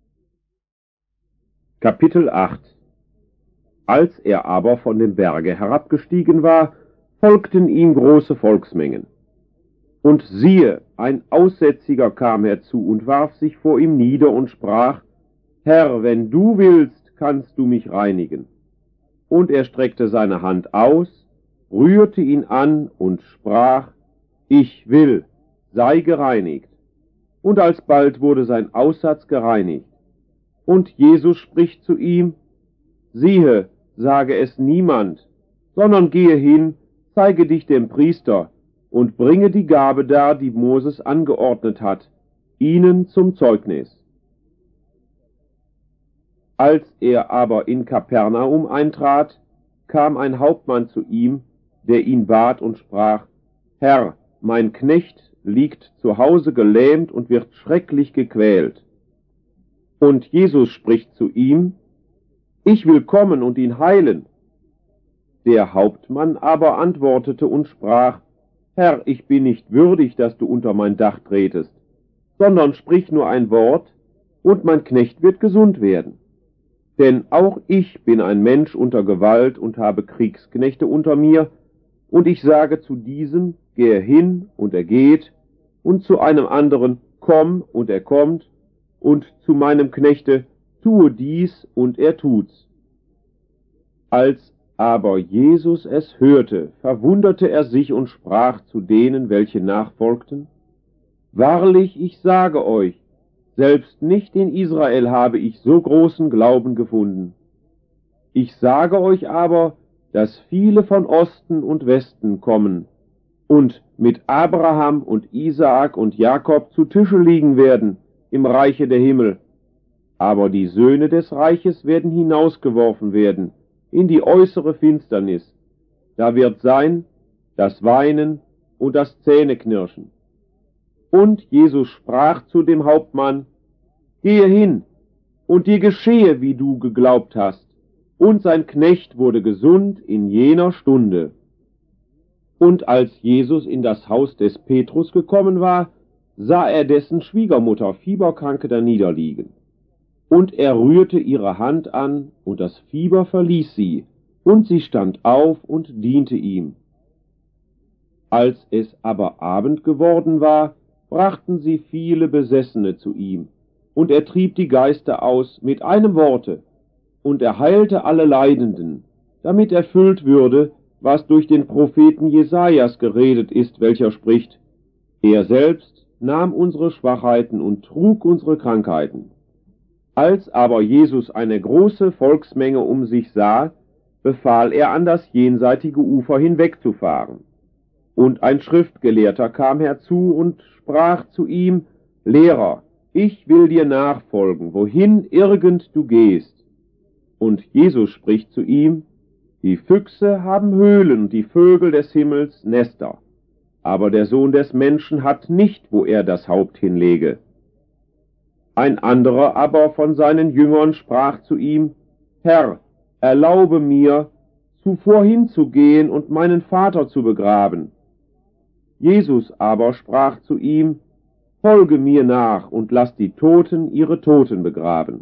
Kapitel acht. Als er aber von dem Berge herabgestiegen war, folgten ihm große Volksmengen. Und siehe, ein Aussätziger kam herzu und warf sich vor ihm nieder und sprach: Herr, wenn du willst, kannst du mich reinigen. Und er streckte seine Hand aus, rührte ihn an und sprach: Ich will, sei gereinigt. Und alsbald wurde sein Aussatz gereinigt. Und Jesus spricht zu ihm: Siehe, sage es niemand, sondern gehe hin, zeige dich dem Priester und bringe die Gabe dar, die Moses angeordnet hat, ihnen zum Zeugnis. Als er aber in Kapernaum eintrat, kam ein Hauptmann zu ihm, der ihn bat und sprach: Herr, mein Knecht liegt zu Hause gelähmt und wird schrecklich gequält. Und Jesus spricht zu ihm: Ich will kommen und ihn heilen. Der Hauptmann aber antwortete und sprach: Herr, ich bin nicht würdig, dass du unter mein Dach tretest, sondern sprich nur ein Wort, und mein Knecht wird gesund werden. Denn auch ich bin ein Mensch unter Gewalt und habe Kriegsknechte unter mir, und ich sage zu diesem: Gehe hin, und er geht, und zu einem anderen: Komm, und er kommt, und zu meinem Knechte: Tue dies, und er tut's. Als aber Jesus es hörte, verwunderte er sich und sprach zu denen, welche nachfolgten: Wahrlich, ich sage euch, selbst nicht in Israel habe ich so großen Glauben gefunden. Ich sage euch aber, dass viele von Osten und Westen kommen und mit Abraham und Isaak und Jakob zu Tische liegen werden im Reiche der Himmel. Aber die Söhne des Reiches werden hinausgeworfen werden in die äußere Finsternis. Da wird sein das Weinen und das Zähneknirschen. Und Jesus sprach zu dem Hauptmann: Gehe hin, und dir geschehe, wie du geglaubt hast. Und sein Knecht wurde gesund in jener Stunde. Und als Jesus in das Haus des Petrus gekommen war, sah er dessen Schwiegermutter fieberkranke daniederliegen. Und er rührte ihre Hand an, und das Fieber verließ sie, und sie stand auf und diente ihm. Als es aber Abend geworden war, brachten sie viele Besessene zu ihm, und er trieb die Geister aus mit einem Worte, und er heilte alle Leidenden, damit erfüllt würde, was durch den Propheten Jesajas geredet ist, welcher spricht: Er selbst nahm unsere Schwachheiten und trug unsere Krankheiten. Als aber Jesus eine große Volksmenge um sich sah, befahl er, an das jenseitige Ufer hinwegzufahren. Und ein Schriftgelehrter kam herzu und sprach zu ihm: Lehrer, ich will dir nachfolgen, wohin irgend du gehst. Und Jesus spricht zu ihm: Die Füchse haben Höhlen und die Vögel des Himmels Nester, aber der Sohn des Menschen hat nicht, wo er das Haupt hinlege. Ein anderer aber von seinen Jüngern sprach zu ihm: Herr, erlaube mir, zuvor hinzugehen und meinen Vater zu begraben. Jesus aber sprach zu ihm: Folge mir nach und lass die Toten ihre Toten begraben.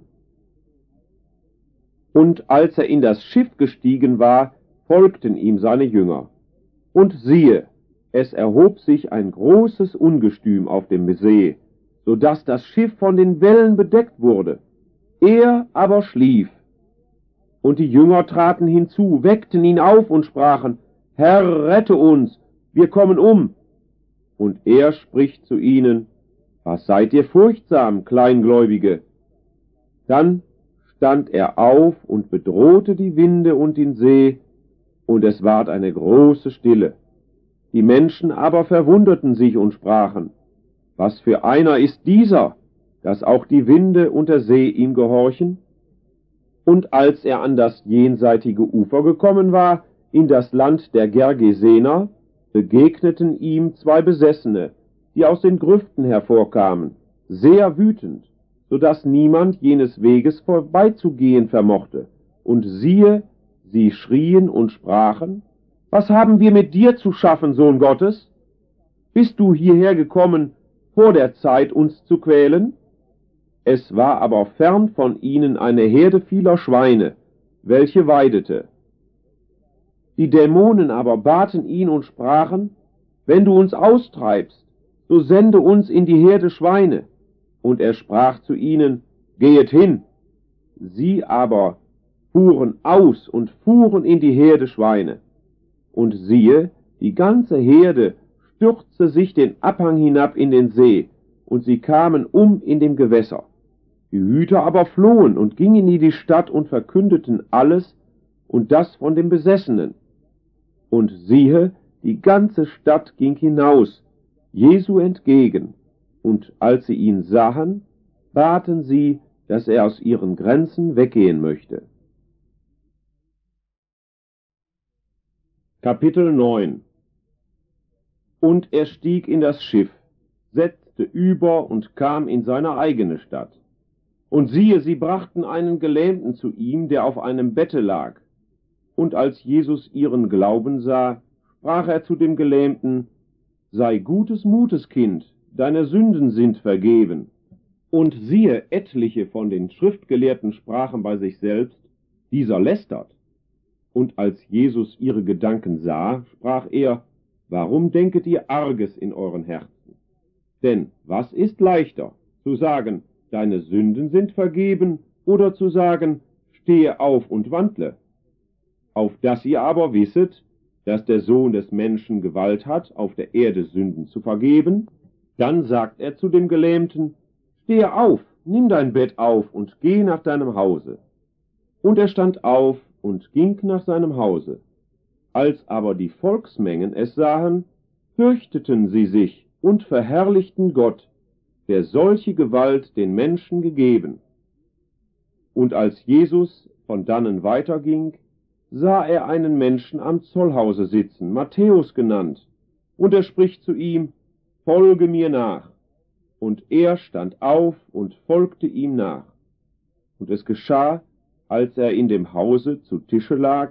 Und als er in das Schiff gestiegen war, folgten ihm seine Jünger. Und siehe, es erhob sich ein großes Ungestüm auf dem See, so dass das Schiff von den Wellen bedeckt wurde. Er aber schlief. Und die Jünger traten hinzu, weckten ihn auf und sprachen: Herr, rette uns, wir kommen um. Und er spricht zu ihnen: Was seid ihr furchtsam, Kleingläubige? Dann stand er auf und bedrohte die Winde und den See, und es ward eine große Stille. Die Menschen aber verwunderten sich und sprachen: Was für einer ist dieser, dass auch die Winde und der See ihm gehorchen? Und als er an das jenseitige Ufer gekommen war, in das Land der Gergesener, begegneten ihm zwei Besessene, die aus den Grüften hervorkamen, sehr wütend, so dass niemand jenes Weges vorbeizugehen vermochte. Und siehe, sie schrien und sprachen: Was haben wir mit dir zu schaffen, Sohn Gottes? Bist du hierher gekommen, vor der Zeit uns zu quälen? Es war aber fern von ihnen eine Herde vieler Schweine, welche weidete. Die Dämonen aber baten ihn und sprachen, wenn du uns austreibst, so sende uns in die Herde Schweine. Und er sprach zu ihnen, gehet hin. Sie aber fuhren aus und fuhren in die Herde Schweine. Und siehe, die ganze Herde stürzte sich den Abhang hinab in den See, und sie kamen um in dem Gewässer. Die Hüter aber flohen und gingen in die Stadt und verkündeten alles und das von dem Besessenen. Und siehe, die ganze Stadt ging hinaus, Jesu entgegen, und als sie ihn sahen, baten sie, dass er aus ihren Grenzen weggehen möchte. Kapitel neun. Und er stieg in das Schiff, setzte über und kam in seine eigene Stadt. Und siehe, sie brachten einen Gelähmten zu ihm, der auf einem Bette lag. Und als Jesus ihren Glauben sah, sprach er zu dem Gelähmten, sei gutes Mutes, Kind, deine Sünden sind vergeben. Und siehe, etliche von den Schriftgelehrten sprachen bei sich selbst, dieser lästert. Und als Jesus ihre Gedanken sah, sprach er, warum denket ihr Arges in euren Herzen? Denn was ist leichter, zu sagen, deine Sünden sind vergeben, oder zu sagen, stehe auf und wandle? Auf dass ihr aber wisset, dass der Sohn des Menschen Gewalt hat, auf der Erde Sünden zu vergeben, dann sagt er zu dem Gelähmten, stehe auf, nimm dein Bett auf und geh nach deinem Hause. Und er stand auf und ging nach seinem Hause. Als aber die Volksmengen es sahen, fürchteten sie sich und verherrlichten Gott, der solche Gewalt den Menschen gegeben. Und als Jesus von dannen weiterging, sah er einen Menschen am Zollhause sitzen, Matthäus genannt, und er spricht zu ihm, folge mir nach. Und er stand auf und folgte ihm nach. Und es geschah, als er in dem Hause zu Tische lag,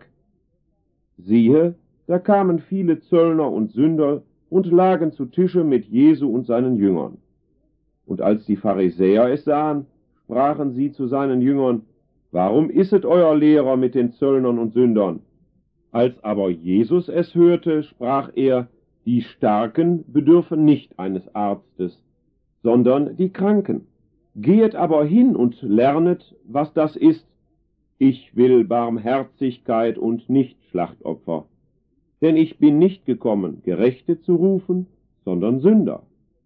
siehe, da kamen viele Zöllner und Sünder und lagen zu Tische mit Jesu und seinen Jüngern. Und als die Pharisäer es sahen, sprachen sie zu seinen Jüngern, warum isset euer Lehrer mit den Zöllnern und Sündern? Als aber Jesus es hörte, sprach er, die Starken bedürfen nicht eines Arztes, sondern die Kranken. Gehet aber hin und lernet, was das ist. Ich will Barmherzigkeit und nicht Schlachtopfer. Denn ich bin nicht gekommen, Gerechte zu rufen, sondern Sünder.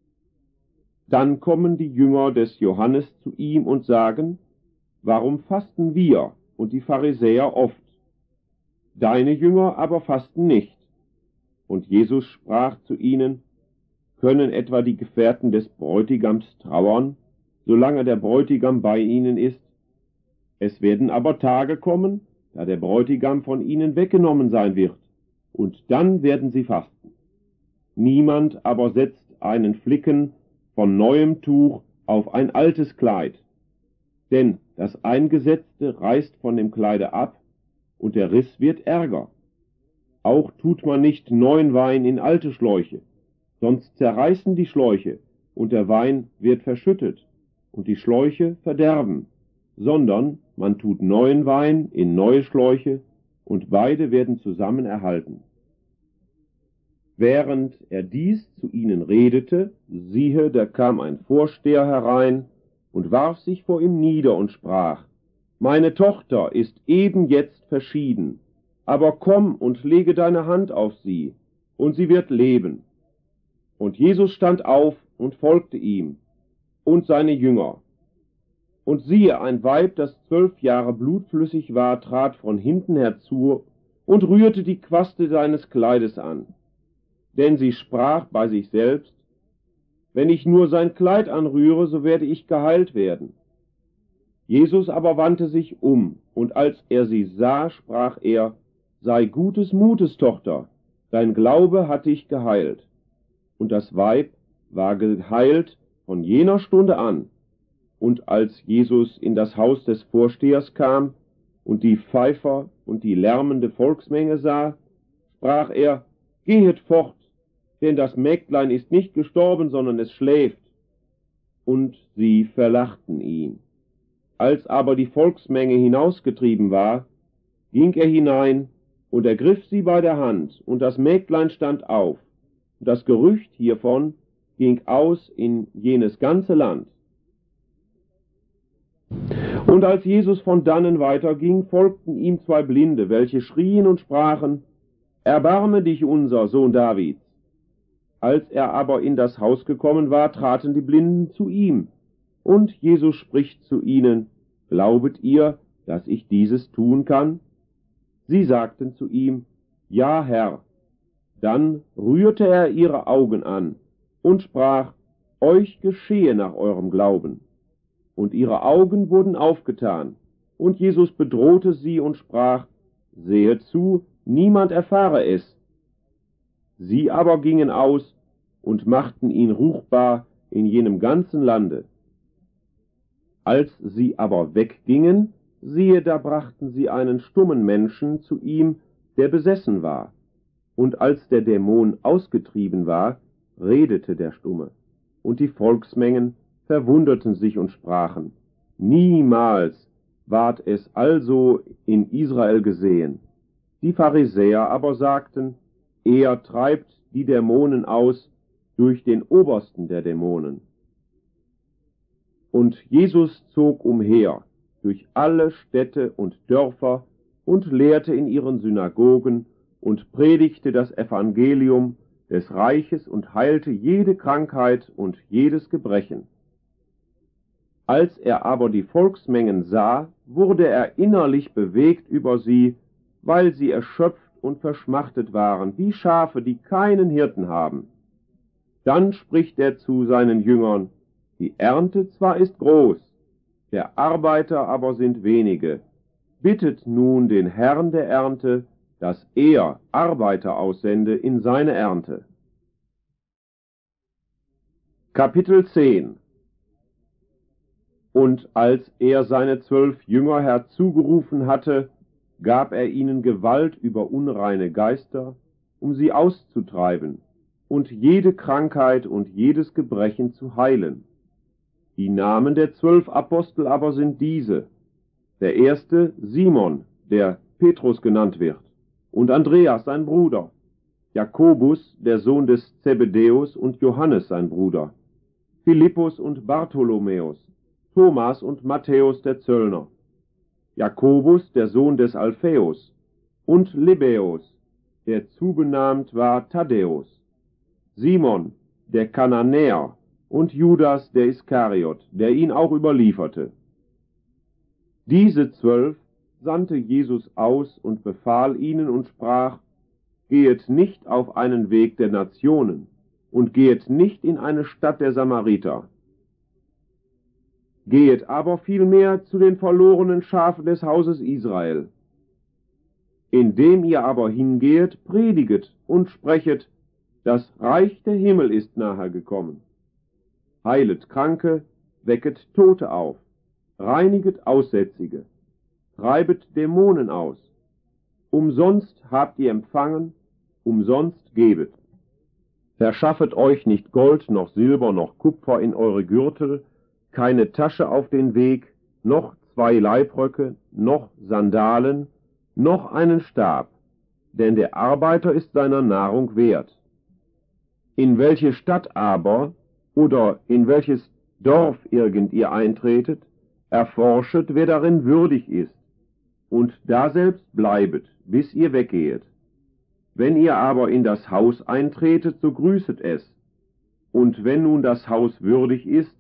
Dann kommen die Jünger des Johannes zu ihm und sagen, warum fasten wir und die Pharisäer oft? Deine Jünger aber fasten nicht. Und Jesus sprach zu ihnen, können etwa die Gefährten des Bräutigams trauern, solange der Bräutigam bei ihnen ist? Es werden aber Tage kommen, da der Bräutigam von ihnen weggenommen sein wird, und dann werden sie fasten. Niemand aber setzt einen Flicken von neuem Tuch auf ein altes Kleid, denn das Eingesetzte reißt von dem Kleide ab, und der Riss wird ärger. Auch tut man nicht neuen Wein in alte Schläuche, sonst zerreißen die Schläuche, und der Wein wird verschüttet, und die Schläuche verderben, sondern man tut neuen Wein in neue Schläuche, und beide werden zusammen erhalten. Während er dies zu ihnen redete, siehe, da kam ein Vorsteher herein und warf sich vor ihm nieder und sprach, meine Tochter ist eben jetzt verschieden, aber komm und lege deine Hand auf sie, und sie wird leben. Und Jesus stand auf und folgte ihm, und seine Jünger. Und siehe, ein Weib, das zwölf Jahre blutflüssig war, trat von hinten herzu und rührte die Quaste seines Kleides an. Denn sie sprach bei sich selbst, wenn ich nur sein Kleid anrühre, so werde ich geheilt werden. Jesus aber wandte sich um, und als er sie sah, sprach er, sei gutes Mutes, Tochter, dein Glaube hat dich geheilt. Und das Weib war geheilt von jener Stunde an. Und als Jesus in das Haus des Vorstehers kam und die Pfeifer und die lärmende Volksmenge sah, sprach er, gehet fort, denn das Mägdlein ist nicht gestorben, sondern es schläft. und sie verlachten ihn. Als aber die Volksmenge hinausgetrieben war, ging er hinein und ergriff sie bei der Hand, und das Mägdlein stand auf. Und das Gerücht hiervon ging aus in jenes ganze Land. Und als Jesus von dannen weiterging, folgten ihm zwei Blinde, welche schrien und sprachen: Erbarme dich unser, Sohn Davids. Als er aber in das Haus gekommen war, traten die Blinden zu ihm. Und Jesus spricht zu ihnen: Glaubet ihr, dass ich dieses tun kann? Sie sagten zu ihm: Ja, Herr. Dann rührte er ihre Augen an und sprach: Euch geschehe nach eurem Glauben. Und ihre Augen wurden aufgetan. Und Jesus bedrohte sie und sprach: Sehet zu, niemand erfahre es. Sie aber gingen aus und machten ihn ruchbar in jenem ganzen Lande. Als sie aber weggingen, siehe, da brachten sie einen stummen Menschen zu ihm, der besessen war. Und als der Dämon ausgetrieben war, redete der Stumme. Und die Volksmengen verwunderten sich und sprachen: Niemals ward es also in Israel gesehen. Die Pharisäer aber sagten: Er treibt die Dämonen aus durch den Obersten der Dämonen. Und Jesus zog umher durch alle Städte und Dörfer und lehrte in ihren Synagogen und predigte das Evangelium des Reiches und heilte jede Krankheit und jedes Gebrechen. Als er aber die Volksmengen sah, wurde er innerlich bewegt über sie, weil sie erschöpft und verschmachtet waren, wie Schafe, die keinen Hirten haben. Dann spricht er zu seinen Jüngern: Die Ernte zwar ist groß, der Arbeiter aber sind wenige. Bittet nun den Herrn der Ernte, dass er Arbeiter aussende in seine Ernte. Kapitel zehn. Und als er seine zwölf Jünger herzugerufen hatte, gab er ihnen Gewalt über unreine Geister, um sie auszutreiben und jede Krankheit und jedes Gebrechen zu heilen. Die Namen der zwölf Apostel aber sind diese: Der erste Simon, der Petrus genannt wird, und Andreas sein Bruder, Jakobus, der Sohn des Zebedäus, und Johannes sein Bruder, Philippus und Bartholomäus, Thomas und Matthäus der Zöllner, Jakobus, der Sohn des Alphaeus, und Lebäus, der zubenannt war Thaddäus, Simon, der Kananäer, und Judas, der Iskariot, der ihn auch überlieferte. Diese zwölf sandte Jesus aus und befahl ihnen und sprach: Gehet nicht auf einen Weg der Nationen und gehet nicht in eine Stadt der Samariter. Gehet aber vielmehr zu den verlorenen Schafen des Hauses Israel. Indem ihr aber hingehet, prediget und sprechet: Das Reich der Himmel ist nahe gekommen. Heilet Kranke, wecket Tote auf, reiniget Aussätzige, treibet Dämonen aus. Umsonst habt ihr empfangen, umsonst gebet. Verschaffet euch nicht Gold, noch Silber, noch Kupfer in eure Gürtel, keine Tasche auf den Weg, noch zwei Leibröcke, noch Sandalen, noch einen Stab, denn der Arbeiter ist seiner Nahrung wert. In welche Stadt aber oder in welches Dorf irgend ihr eintretet, erforschet, wer darin würdig ist, und daselbst bleibet, bis ihr weggehet. Wenn ihr aber in das Haus eintretet, so grüßet es, und wenn nun das Haus würdig ist,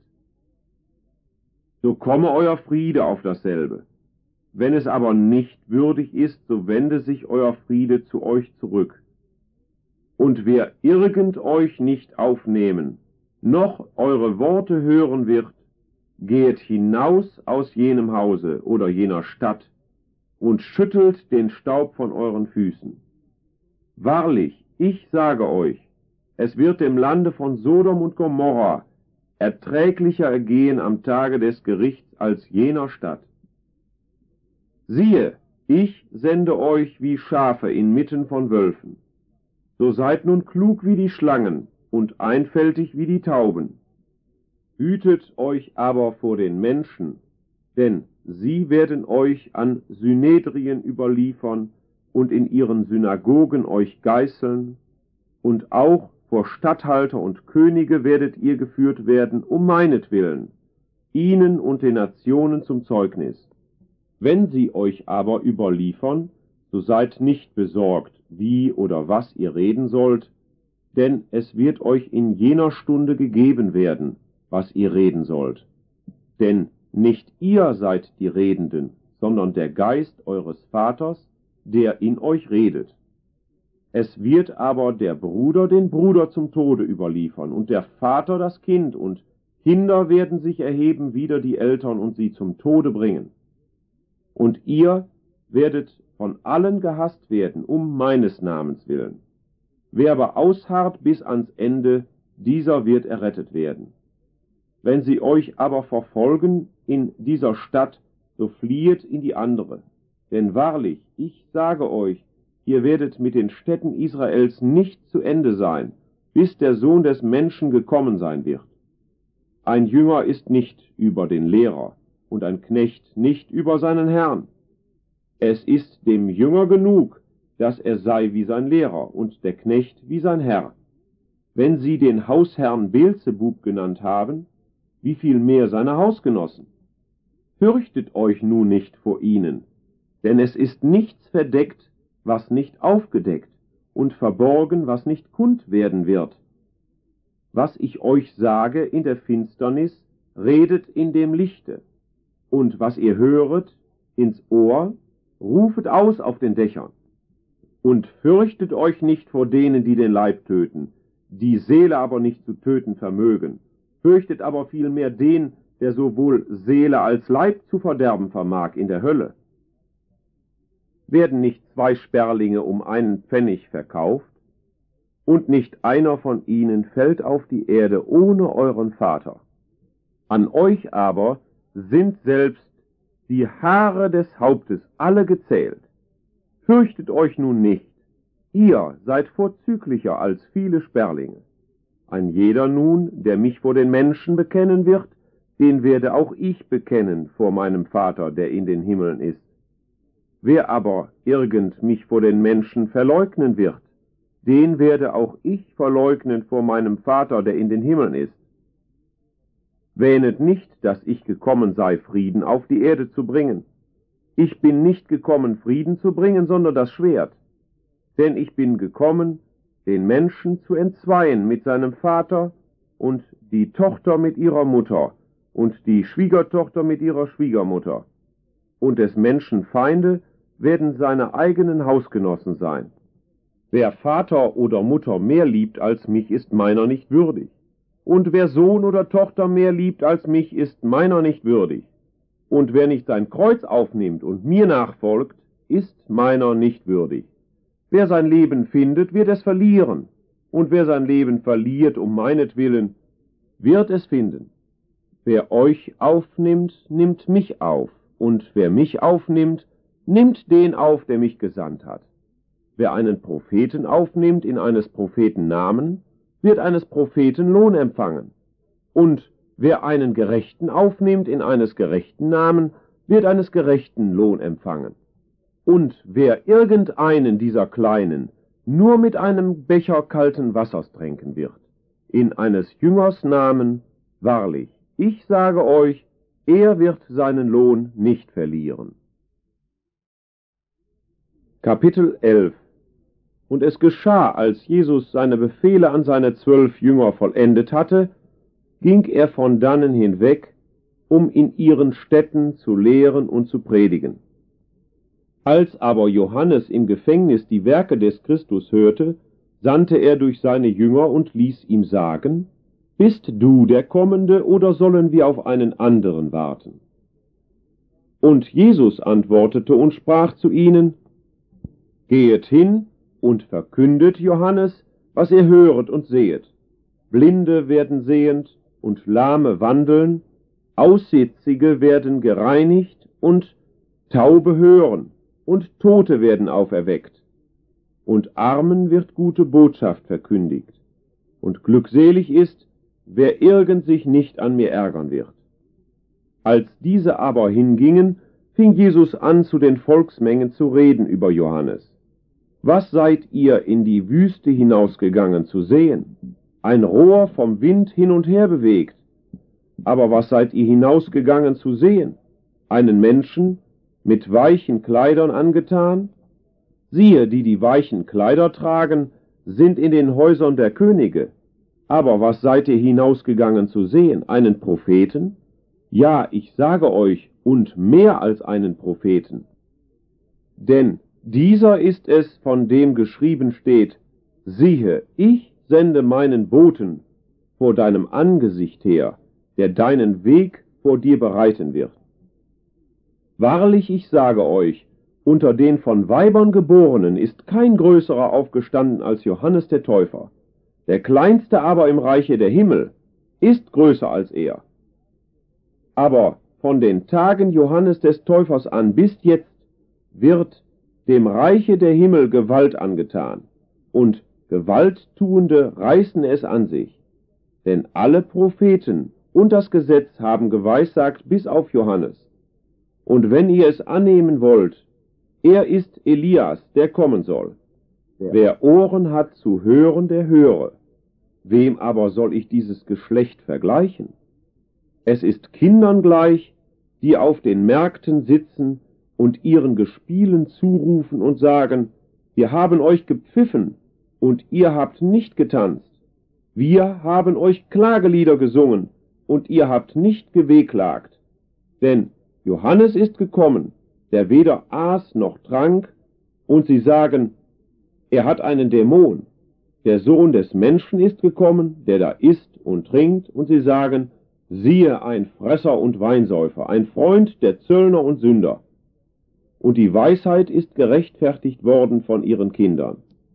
so komme euer Friede auf dasselbe. Wenn es aber nicht würdig ist, so wende sich euer Friede zu euch zurück. Und wer irgend euch nicht aufnehmen, noch eure Worte hören wird, gehet hinaus aus jenem Hause oder jener Stadt und schüttelt den Staub von euren Füßen. Wahrlich, ich sage euch, es wird dem Lande von Sodom und Gomorra erträglicher ergehen am Tage des Gerichts als jener Stadt. Siehe, ich sende euch wie Schafe inmitten von Wölfen. So seid nun klug wie die Schlangen und einfältig wie die Tauben. Hütet euch aber vor den Menschen, denn sie werden euch an Synedrien überliefern und in ihren Synagogen euch geißeln, und auch vor Statthalter und Könige werdet ihr geführt werden, um meinetwillen, ihnen und den Nationen zum Zeugnis. Wenn sie euch aber überliefern, so seid nicht besorgt, wie oder was ihr reden sollt, denn es wird euch in jener Stunde gegeben werden, was ihr reden sollt. Denn nicht ihr seid die Redenden, sondern der Geist eures Vaters, der in euch redet. Es wird aber der Bruder den Bruder zum Tode überliefern, und der Vater das Kind, und Kinder werden sich erheben wider die Eltern und sie zum Tode bringen. Und ihr werdet von allen gehasst werden, um meines Namens willen. Wer aber ausharrt bis ans Ende, dieser wird errettet werden. Wenn sie euch aber verfolgen in dieser Stadt, so fliehet in die andere. Denn wahrlich, ich sage euch, ihr werdet mit den Städten Israels nicht zu Ende sein, bis der Sohn des Menschen gekommen sein wird. Ein Jünger ist nicht über den Lehrer und ein Knecht nicht über seinen Herrn. Es ist dem Jünger genug, dass er sei wie sein Lehrer und der Knecht wie sein Herr. Wenn sie den Hausherrn Beelzebub genannt haben, wie viel mehr seine Hausgenossen? Fürchtet euch nun nicht vor ihnen, denn es ist nichts verdeckt, was nicht aufgedeckt, und verborgen, was nicht kund werden wird. Was ich euch sage in der Finsternis, redet in dem Lichte, und was ihr höret ins Ohr, rufet aus auf den Dächern. Und fürchtet euch nicht vor denen, die den Leib töten, die Seele aber nicht zu töten vermögen. Fürchtet aber vielmehr den, der sowohl Seele als Leib zu verderben vermag in der Hölle. Werden nicht zwei Sperlinge um einen Pfennig verkauft, und nicht einer von ihnen fällt auf die Erde ohne euren Vater. An euch aber sind selbst die Haare des Hauptes alle gezählt. Fürchtet euch nun nicht, ihr seid vorzüglicher als viele Sperlinge. Ein jeder nun, der mich vor den Menschen bekennen wird, den werde auch ich bekennen vor meinem Vater, der in den Himmeln ist. Wer aber irgend mich vor den Menschen verleugnen wird, den werde auch ich verleugnen vor meinem Vater, der in den Himmeln ist. Wähnet nicht, dass ich gekommen sei, Frieden auf die Erde zu bringen. Ich bin nicht gekommen, Frieden zu bringen, sondern das Schwert. Denn ich bin gekommen, den Menschen zu entzweien mit seinem Vater und die Tochter mit ihrer Mutter und die Schwiegertochter mit ihrer Schwiegermutter. Und des Menschen Feinde werden seine eigenen Hausgenossen sein. Wer Vater oder Mutter mehr liebt als mich, ist meiner nicht würdig. Und wer Sohn oder Tochter mehr liebt als mich, ist meiner nicht würdig. Und wer nicht sein Kreuz aufnimmt und mir nachfolgt, ist meiner nicht würdig. Wer sein Leben findet, wird es verlieren. Und wer sein Leben verliert um meinetwillen, wird es finden. Wer euch aufnimmt, nimmt mich auf. Und wer mich aufnimmt, nimmt den auf, der mich gesandt hat. Wer einen Propheten aufnimmt in eines Propheten Namen, wird eines Propheten Lohn empfangen. Und wer einen Gerechten aufnimmt in eines gerechten Namen, wird eines gerechten Lohn empfangen. Und wer irgendeinen dieser Kleinen nur mit einem Becher kalten Wassers tränken wird, in eines Jüngers Namen, wahrlich, ich sage euch, er wird seinen Lohn nicht verlieren. Kapitel elf. Und es geschah, als Jesus seine Befehle an seine zwölf Jünger vollendet hatte, ging er von dannen hinweg, um in ihren Städten zu lehren und zu predigen. Als aber Johannes im Gefängnis die Werke des Christus hörte, sandte er durch seine Jünger und ließ ihm sagen: Bist du der Kommende, oder sollen wir auf einen anderen warten? Und Jesus antwortete und sprach zu ihnen: Gehet hin und verkündet Johannes, was ihr höret und sehet. Blinde werden sehend und Lahme wandeln, Aussätzige werden gereinigt und Taube hören, und Tote werden auferweckt. Und Armen wird gute Botschaft verkündigt. Und glückselig ist, wer irgend sich nicht an mir ärgern wird. Als diese aber hingingen, fing Jesus an, zu den Volksmengen zu reden über Johannes. Was seid ihr in die Wüste hinausgegangen zu sehen? Ein Rohr vom Wind hin und her bewegt. Aber was seid ihr hinausgegangen zu sehen? Einen Menschen mit weichen Kleidern angetan? Siehe, die die weichen Kleider tragen, sind in den Häusern der Könige. Aber was seid ihr hinausgegangen zu sehen? Einen Propheten? Ja, ich sage euch, und mehr als einen Propheten. Denn dieser ist es, von dem geschrieben steht, siehe, ich sende meinen Boten vor deinem Angesicht her, der deinen Weg vor dir bereiten wird. Wahrlich, ich sage euch, unter den von Weibern Geborenen ist kein größerer aufgestanden als Johannes der Täufer. Der Kleinste aber im Reiche der Himmel ist größer als er. Aber von den Tagen Johannes des Täufers an bis jetzt wird dem Reiche der Himmel Gewalt angetan, und Gewalttuende reißen es an sich. Denn alle Propheten und das Gesetz haben geweissagt bis auf Johannes. Und wenn ihr es annehmen wollt, er ist Elias, der kommen soll. Ja. Wer Ohren hat zu hören, der höre. Wem aber soll ich dieses Geschlecht vergleichen? Es ist Kindern gleich, die auf den Märkten sitzen und ihren Gespielen zurufen und sagen, wir haben euch gepfiffen und ihr habt nicht getanzt. Wir haben euch Klagelieder gesungen und ihr habt nicht gewehklagt. Denn Johannes ist gekommen, der weder aß noch trank, und sie sagen, er hat einen Dämon. Der Sohn des Menschen ist gekommen, der da isst und trinkt, und sie sagen, siehe, ein Fresser und Weinsäufer, ein Freund der Zöllner und Sünder. Und die Weisheit ist gerechtfertigt worden von ihren Kindern.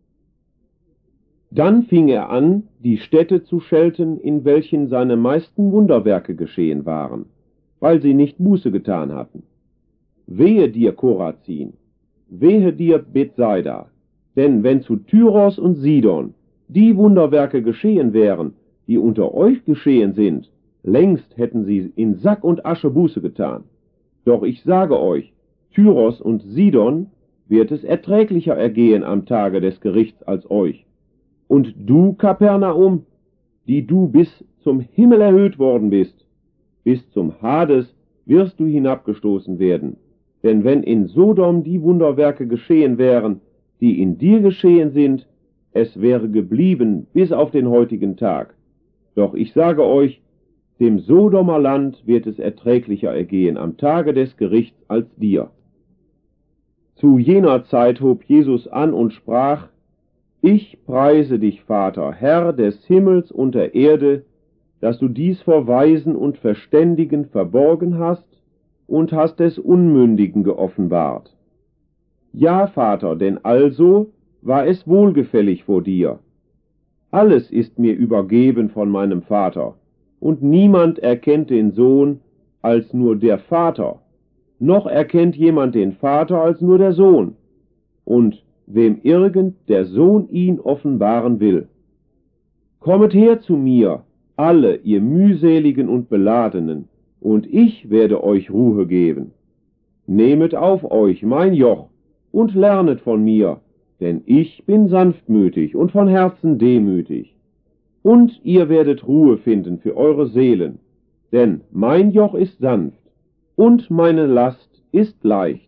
Dann fing er an, die Städte zu schelten, in welchen seine meisten Wunderwerke geschehen waren, weil sie nicht Buße getan hatten. Wehe dir, Korazin, wehe dir, Bethsaida, denn wenn zu Tyros und Sidon die Wunderwerke geschehen wären, die unter euch geschehen sind, längst hätten sie in Sack und Asche Buße getan. Doch ich sage euch, Tyros und Sidon wird es erträglicher ergehen am Tage des Gerichts als euch. Und du, Kapernaum, die du bis zum Himmel erhöht worden bist, bis zum Hades wirst du hinabgestoßen werden. Denn wenn in Sodom die Wunderwerke geschehen wären, die in dir geschehen sind, es wäre geblieben bis auf den heutigen Tag. Doch ich sage euch, dem Sodomer Land wird es erträglicher ergehen am Tage des Gerichts als dir. Zu jener Zeit hob Jesus an und sprach, ich preise dich, Vater, Herr des Himmels und der Erde, dass du dies vor Weisen und Verständigen verborgen hast und hast es Unmündigen geoffenbart. Ja, Vater, denn also war es wohlgefällig vor dir. Alles ist mir übergeben von meinem Vater, und niemand erkennt den Sohn als nur der Vater, noch erkennt jemand den Vater als nur der Sohn, und wem irgend der Sohn ihn offenbaren will. Kommet her zu mir, alle ihr mühseligen und Beladenen, und ich werde euch Ruhe geben. Nehmet auf euch mein Joch und lernet von mir, denn ich bin sanftmütig und von Herzen demütig. Und ihr werdet Ruhe finden für eure Seelen, denn mein Joch ist sanft und meine Last ist leicht.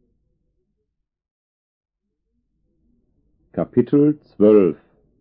Kapitel zwölf.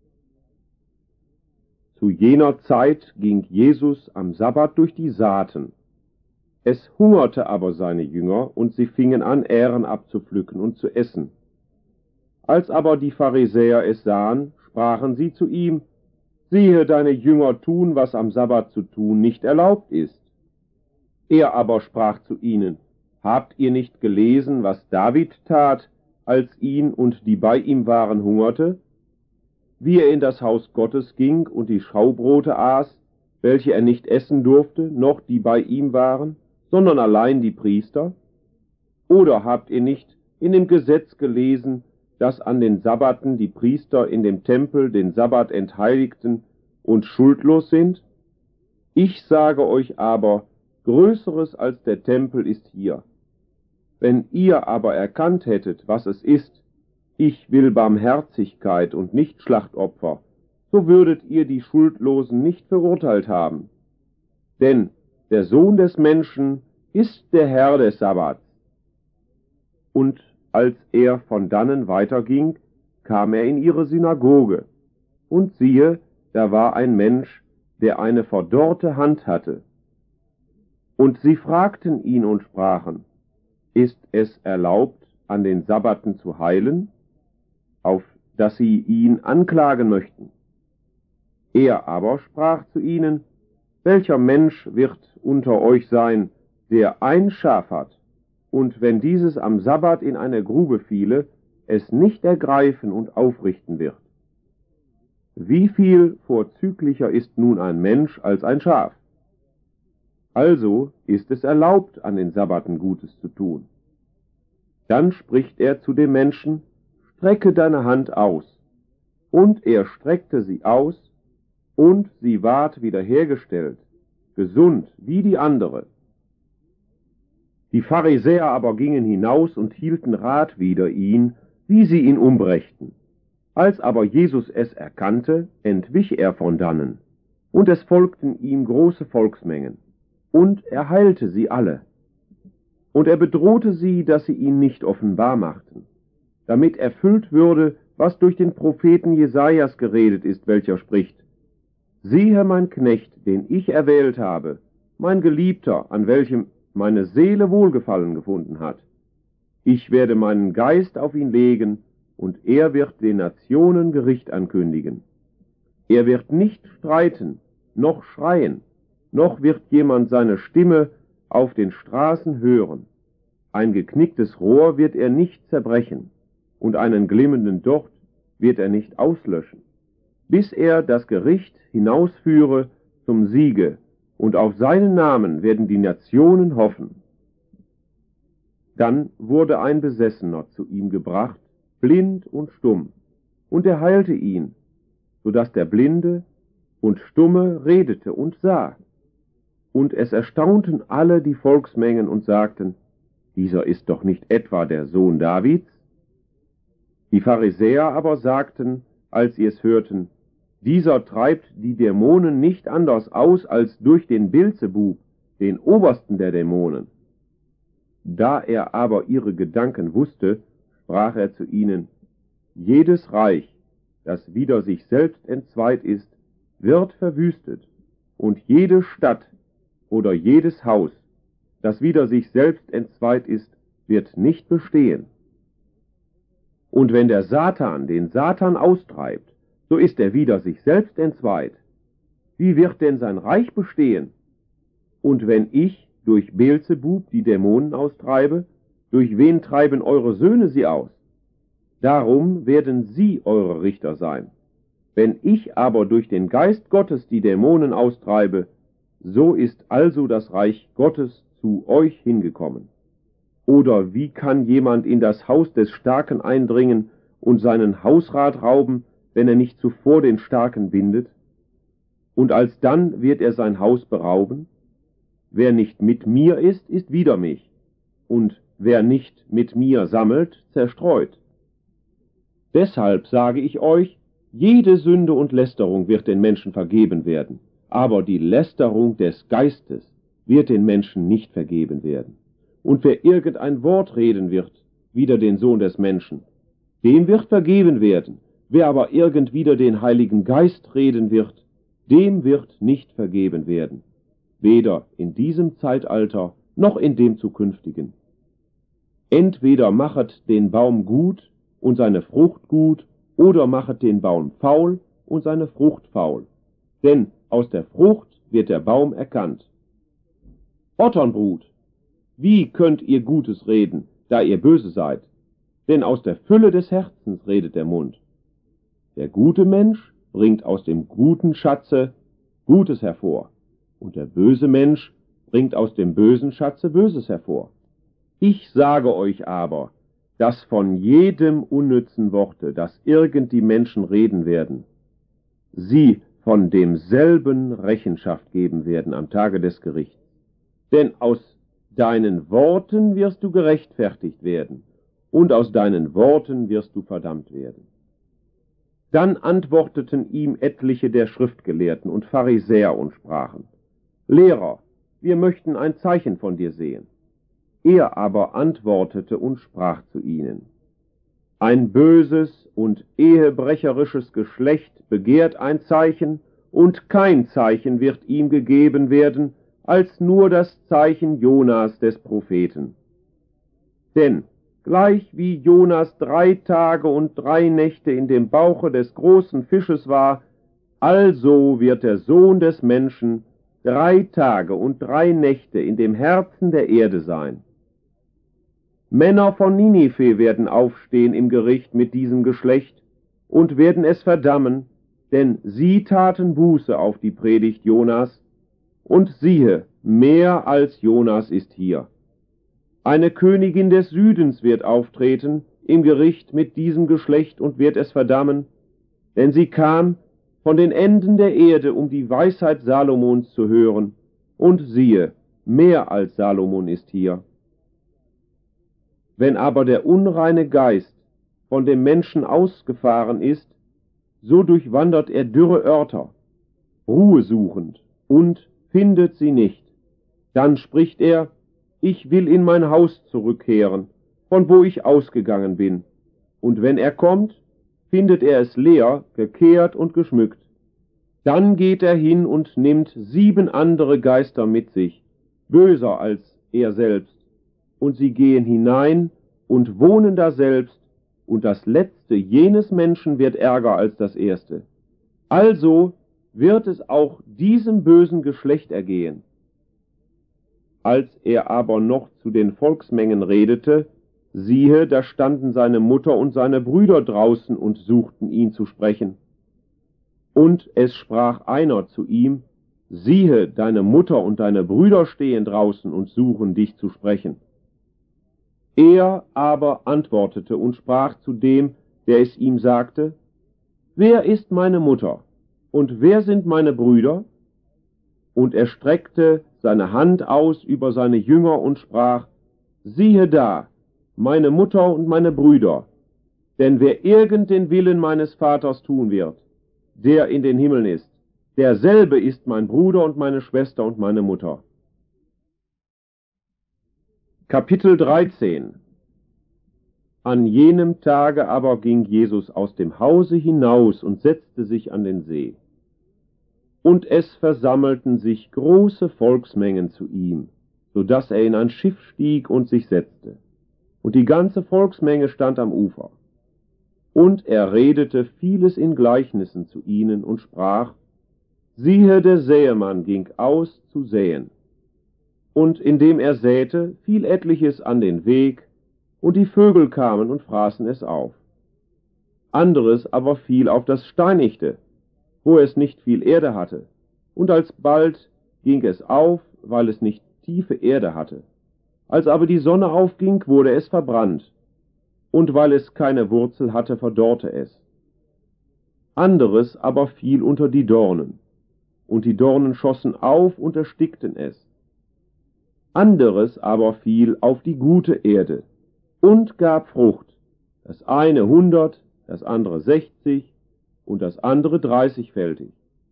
Zu jener Zeit ging Jesus am Sabbat durch die Saaten. Es hungerte aber seine Jünger, und sie fingen an, Ähren abzupflücken und zu essen. Als aber die Pharisäer es sahen, sprachen sie zu ihm, siehe, deine Jünger tun, was am Sabbat zu tun nicht erlaubt ist. Er aber sprach zu ihnen, habt ihr nicht gelesen, was David tat, als ihn und die bei ihm waren hungerte? Wie er in das Haus Gottes ging und die Schaubrote aß, welche er nicht essen durfte, noch die bei ihm waren, sondern allein die Priester? Oder habt ihr nicht in dem Gesetz gelesen, dass an den Sabbaten die Priester in dem Tempel den Sabbat entheiligten und schuldlos sind? Ich sage euch aber, Größeres als der Tempel ist hier. Wenn ihr aber erkannt hättet, was es ist, ich will Barmherzigkeit und nicht Schlachtopfer, so würdet ihr die Schuldlosen nicht verurteilt haben. Denn der Sohn des Menschen ist der Herr des Sabbats. Und als er von dannen weiterging, kam er in ihre Synagoge. Und siehe, da war ein Mensch, der eine verdorrte Hand hatte. Und sie fragten ihn und sprachen, ist es erlaubt, an den Sabbaten zu heilen, auf dass sie ihn anklagen möchten? Er aber sprach zu ihnen, welcher Mensch wird unter euch sein, der ein Schaf hat, und wenn dieses am Sabbat in eine Grube fiele, es nicht ergreifen und aufrichten wird? Wie viel vorzüglicher ist nun ein Mensch als ein Schaf? Also ist es erlaubt, an den Sabbaten Gutes zu tun. Dann spricht er zu dem Menschen, strecke deine Hand aus. Und er streckte sie aus, und sie ward wiederhergestellt, gesund wie die andere. Die Pharisäer aber gingen hinaus und hielten Rat wider ihn, wie sie ihn umbrächten. Als aber Jesus es erkannte, entwich er von dannen, und es folgten ihm große Volksmengen, und er heilte sie alle. Und er bedrohte sie, dass sie ihn nicht offenbar machten, damit erfüllt würde, was durch den Propheten Jesajas geredet ist, welcher spricht, siehe mein Knecht, den ich erwählt habe, mein Geliebter, an welchem meine Seele Wohlgefallen gefunden hat. Ich werde meinen Geist auf ihn legen, und er wird den Nationen Gericht ankündigen. Er wird nicht streiten, noch schreien, noch wird jemand seine Stimme auf den Straßen hören. Ein geknicktes Rohr wird er nicht zerbrechen, und einen glimmenden Docht wird er nicht auslöschen, bis er das Gericht hinausführe zum Siege, und auf seinen Namen werden die Nationen hoffen. Dann wurde ein Besessener zu ihm gebracht, blind und stumm, und er heilte ihn, so dass der Blinde und Stumme redete und sah. Und es erstaunten alle die Volksmengen und sagten, dieser ist doch nicht etwa der Sohn Davids? Die Pharisäer aber sagten, als sie es hörten, dieser treibt die Dämonen nicht anders aus als durch den Beelzebub, den Obersten der Dämonen. Da er aber ihre Gedanken wusste, sprach er zu ihnen, jedes Reich, das wider sich selbst entzweit ist, wird verwüstet, und jede Stadt oder jedes Haus, das wider sich selbst entzweit ist, wird nicht bestehen. Und wenn der Satan den Satan austreibt, so ist er wider sich selbst entzweit. Wie wird denn sein Reich bestehen? Und wenn ich durch Beelzebub die Dämonen austreibe, durch wen treiben eure Söhne sie aus? Darum werden sie eure Richter sein. Wenn ich aber durch den Geist Gottes die Dämonen austreibe, so ist also das Reich Gottes zu euch hingekommen. Oder wie kann jemand in das Haus des Starken eindringen und seinen Hausrat rauben, wenn er nicht zuvor den Starken bindet? Und alsdann wird er sein Haus berauben? Wer nicht mit mir ist, ist wider mich, und wer nicht mit mir sammelt, zerstreut. Deshalb sage ich euch, jede Sünde und Lästerung wird den Menschen vergeben werden, aber die Lästerung des Geistes wird den Menschen nicht vergeben werden. Und wer irgendein Wort reden wird, wider den Sohn des Menschen, dem wird vergeben werden. Wer aber irgend wider den Heiligen Geist reden wird, dem wird nicht vergeben werden, weder in diesem Zeitalter noch in dem zukünftigen. Entweder machet den Baum gut und seine Frucht gut, oder machet den Baum faul und seine Frucht faul. Denn aus der Frucht wird der Baum erkannt. Otternbrut, wie könnt ihr Gutes reden, da ihr böse seid? Denn aus der Fülle des Herzens redet der Mund. Der gute Mensch bringt aus dem guten Schatze Gutes hervor, und der böse Mensch bringt aus dem bösen Schatze Böses hervor. Ich sage euch aber, dass von jedem unnützen Worte, das irgend die Menschen reden werden, sie von demselben Rechenschaft geben werden am Tage des Gerichts. Denn aus deinen Worten wirst du gerechtfertigt werden, und aus deinen Worten wirst du verdammt werden. Dann antworteten ihm etliche der Schriftgelehrten und Pharisäer und sprachen: Lehrer, wir möchten ein Zeichen von dir sehen. Er aber antwortete und sprach zu ihnen: Ein böses und ehebrecherisches Geschlecht begehrt ein Zeichen, und kein Zeichen wird ihm gegeben werden, als nur das Zeichen Jonas des Propheten. Denn gleich wie Jonas drei Tage und drei Nächte in dem Bauche des großen Fisches war, also wird der Sohn des Menschen drei Tage und drei Nächte in dem Herzen der Erde sein. Männer von Ninive werden aufstehen im Gericht mit diesem Geschlecht und werden es verdammen, denn sie taten Buße auf die Predigt Jonas, und siehe, mehr als Jonas ist hier. Eine Königin des Südens wird auftreten im Gericht mit diesem Geschlecht und wird es verdammen, denn sie kam von den Enden der Erde, um die Weisheit Salomons zu hören, und siehe, mehr als Salomon ist hier. Wenn aber der unreine Geist von dem Menschen ausgefahren ist, so durchwandert er dürre Örter, Ruhe suchend, und findet sie nicht. Dann spricht er: Ich will in mein Haus zurückkehren, von wo ich ausgegangen bin. Und wenn er kommt, findet er es leer, gekehrt und geschmückt. Dann geht er hin und nimmt sieben andere Geister mit sich, böser als er selbst, und sie gehen hinein und wohnen daselbst, und das Letzte jenes Menschen wird ärger als das Erste. Also wird es auch diesem bösen Geschlecht ergehen. Als er aber noch zu den Volksmengen redete, siehe, da standen seine Mutter und seine Brüder draußen und suchten ihn zu sprechen. Und es sprach einer zu ihm: Siehe, deine Mutter und deine Brüder stehen draußen und suchen dich zu sprechen. Er aber antwortete und sprach zu dem, der es ihm sagte: Wer ist meine Mutter, und wer sind meine Brüder? Und er streckte seine Hand aus über seine Jünger und sprach: Siehe da, meine Mutter und meine Brüder, denn wer irgend den Willen meines Vaters tun wird, der in den Himmeln ist, derselbe ist mein Bruder und meine Schwester und meine Mutter. Kapitel dreizehn. An jenem Tage aber ging Jesus aus dem Hause hinaus und setzte sich an den See. Und es versammelten sich große Volksmengen zu ihm, so dass er in ein Schiff stieg und sich setzte. Und die ganze Volksmenge stand am Ufer. Und er redete vieles in Gleichnissen zu ihnen und sprach: Siehe, der Säemann ging aus zu säen. Und indem er säte, fiel etliches an den Weg, und die Vögel kamen und fraßen es auf. Anderes aber fiel auf das Steinigte, wo es nicht viel Erde hatte, und alsbald ging es auf, weil es nicht tiefe Erde hatte. Als aber die Sonne aufging, wurde es verbrannt, und weil es keine Wurzel hatte, verdorrte es. Anderes aber fiel unter die Dornen, und die Dornen schossen auf und erstickten es. Anderes aber fiel auf die gute Erde und gab Frucht, das eine hundert, das andere sechzig und das andere dreißigfältig.